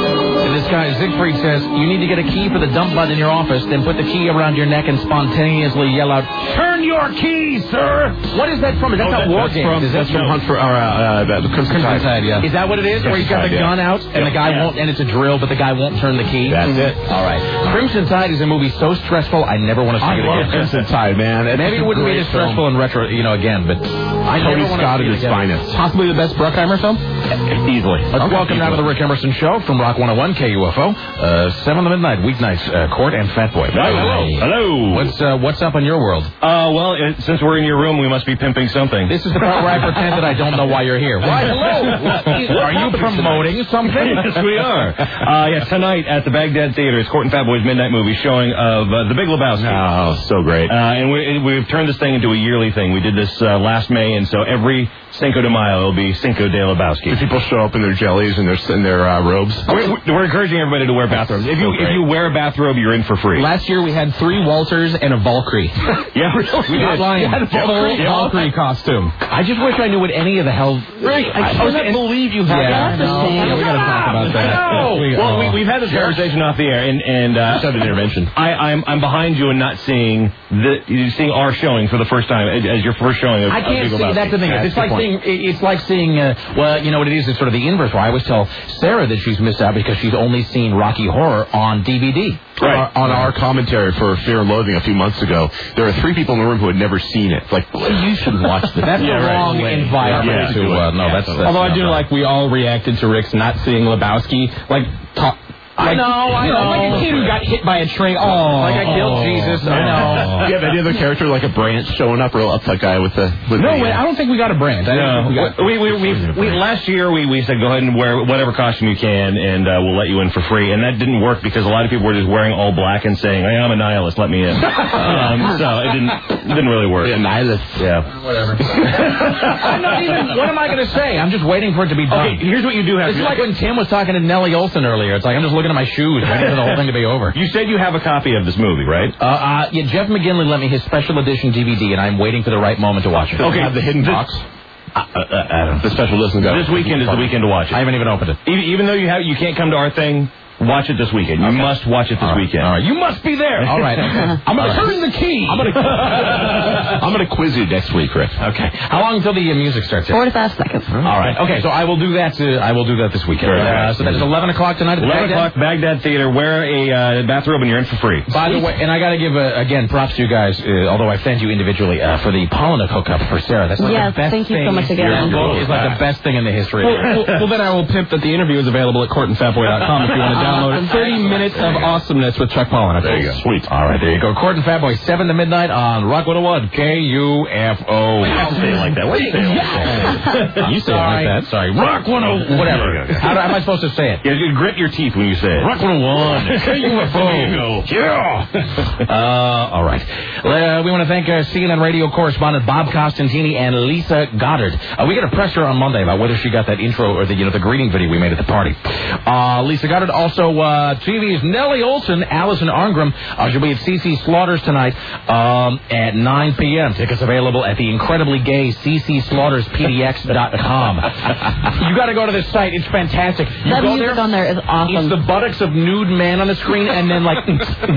This guy, Siegfried, says, you need to get a key for the dump button in your office, then put the key around your neck and spontaneously yell out, turn your key, sir! What is that from? Is that Oh, not that- War that's Games? from- Is that that's from Hunt for- or, uh, uh, the Crimson Tide. Tide, yeah. Is that what it is? Where he's got the Crimson Tide, gun yeah. out, and the guy Yeah. won't, and it's a drill, but the guy won't turn the key? That's it. All right. Crimson Tide is a movie so stressful, I never want to see I it love again. Crimson Tide, man. It's Maybe a it wouldn't be great as stressful film. in retro, you know, again, but I Tony never want Scott to see at it his again. finest. Possibly the best Bruckheimer film? Easily. Let's Okay. welcome now to the Rick Emerson Show from Rock one oh one K U F O, uh, seven to midnight, weeknights, uh, Court and Fat Boy. Hello. Hello. What's, uh, what's up in your world? Uh, well, it, since we're in your room, we must be pimping something. This is the part where I pretend that I don't know why you're here. Why, hello? Are you promoting something? Yes, we are. Uh, yeah, tonight at the Baghdad Theater is Court and Fat Boy's midnight movie showing of uh, The Big Lebowski. Oh, so great. Uh, and we, we've turned this thing into a yearly thing. We did this uh, last May, and so every Cinco de Mayo will be Cinco de Lebowski. Do people show up in their jellies and their in their uh, robes? We're, we're encouraging everybody to wear bathrobes. If you if you wear a bathrobe, you're in for free. Last year we had three Walters and a Valkyrie. Yeah, we did. lying. We had a full Yeah. Valkyrie costume. I just wish I knew what any of the hell... Rick, I cannot believe you have Yeah, that. I know. Yeah, we got to talk about that. No. We- Well, oh. we, we've had this conversation off the air, and and uh, Just had an intervention. I, I'm I'm behind you and not seeing the seeing our showing for the first time as your first showing of I can't of Big see. Lebowski. That's the thing. That's It's the like point. seeing. It's like seeing. Uh, well, you know what it is. It's sort of the inverse. Where I always tell Sarah that she's missed out because she's only seen Rocky Horror on D V D. Right. On, our, on our commentary for Fear and Loathing a few months ago, there were three people in the room who had never seen it. Like, you should watch this. That's Yeah, the right. wrong Yeah. environment Yeah. to. Uh, no, Yeah. that's. that's Although I not do right. like we all reacted to Rick's not seeing Lebowski, like talk. I Like, know, I you know, know. like a kid who got hit by a train. Oh, Like I killed Jesus. I know. Do you have any other character like a branch showing up, real up that guy with the with No, the, wait, I don't think we got a brand. I don't No, think we got. we, we, we, we, last year we, we said go ahead and wear whatever costume you can, and uh, we'll let you in for free. And that didn't work because a lot of people were just wearing all black and saying, "Hey, I'm a nihilist, let me in." um, so it didn't it didn't really work. Yeah, nihilist. Yeah. Whatever. I'm not even. What am I going to say? I'm just waiting for it to be done. Okay, here's what you do have It's to like when Tim was talking to Nellie Olson earlier. It's like I'm just looking at my shoes, waiting for the whole thing to be over. You said you have a copy of this movie, right? Uh, uh, yeah, Jeff McGinley lent me his special edition D V D, and I'm waiting for the right moment to watch it. Okay, have the hidden This- box. Uh, uh, uh, The special doesn't go. this weekend is the weekend to watch it. I haven't even opened it. Even, even though you have you can't come to our thing, watch it this weekend. You must watch it this All right. weekend. All right, you must be there. All right, I'm going to turn the key. I'm gonna I'm gonna quiz you next week, Rick. Okay. How long until the uh, music starts? Here? forty-five seconds. All right. Okay. So I will do that. Uh, I will do that this weekend. Very Uh, nice. so that's eleven o'clock tonight. At the Eleven Baghdad? o'clock, Baghdad Theater. Wear a uh, bathrobe and you're in for free. By the way, and I got to give uh, again props to you guys. Uh, although I thanked you individually uh, for the Polinick hookup for Sarah. That's like Yes, the best thank you thing. so much again. Your book is like the best thing in the history. Well, of the well, well, then I will pimp that the interview is available at court and fat boy dot com if you want to download it. thirty minutes of awesomeness with Chuck Palahniuk. There you go. Sweet. All right, there you go. Court and Fat Boy, seven to midnight on Rock one oh one K U F O. You have to say it like that. Why do you say it like that? You say it like that. Sorry. Rock one oh whatever. How, do, how am I supposed to say it? Yeah, you grit your teeth when you say it. Rock one oh one K U F O. There you go. Yeah. Uh, all right. Uh, we want to thank uh, C N N radio correspondent Bob Costantini and Lisa Goddard. Uh, we got a press her on Monday about whether she got that intro or the you know the greeting video we made at the party. Uh, Lisa Goddard, also uh, T V's Nellie Olson, Allison Arngrim. Uh, she'll be at C C Slaughters tonight um, at nine p.m. Tickets available at the incredibly gay C C Slaughters P D X dot com. You got to go to this site. It's fantastic. You That go music there. on there is awesome. It's the buttocks of nude man on the screen, and then like in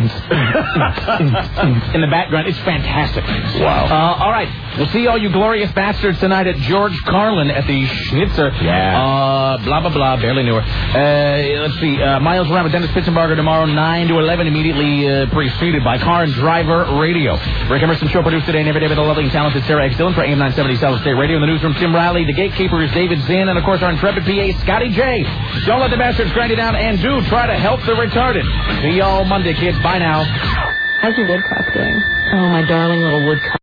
the background. It's fantastic. Wow. Uh, all right. We'll see all you glorious bastards tonight at George Carlin at the Schnitzer. Yeah. Uh, blah, blah, blah. Barely knew her. Uh, let's see. Uh, Miles around with Dennis Pitzenbarger tomorrow, nine to eleven, immediately uh, preceded by Car and Driver Radio. Rick Emerson Show produced today and every day by the lovely and talented Sarah X. Dillon for A M nine seventy South State Radio. In the newsroom, Tim Riley. The gatekeeper is David Zinn. And, of course, our intrepid P A, Scotty J. Don't let the bastards grind you down, and do try to help the retarded. See y'all Monday, kids. Bye now. How's your woodcock doing? Oh, my darling little woodcock.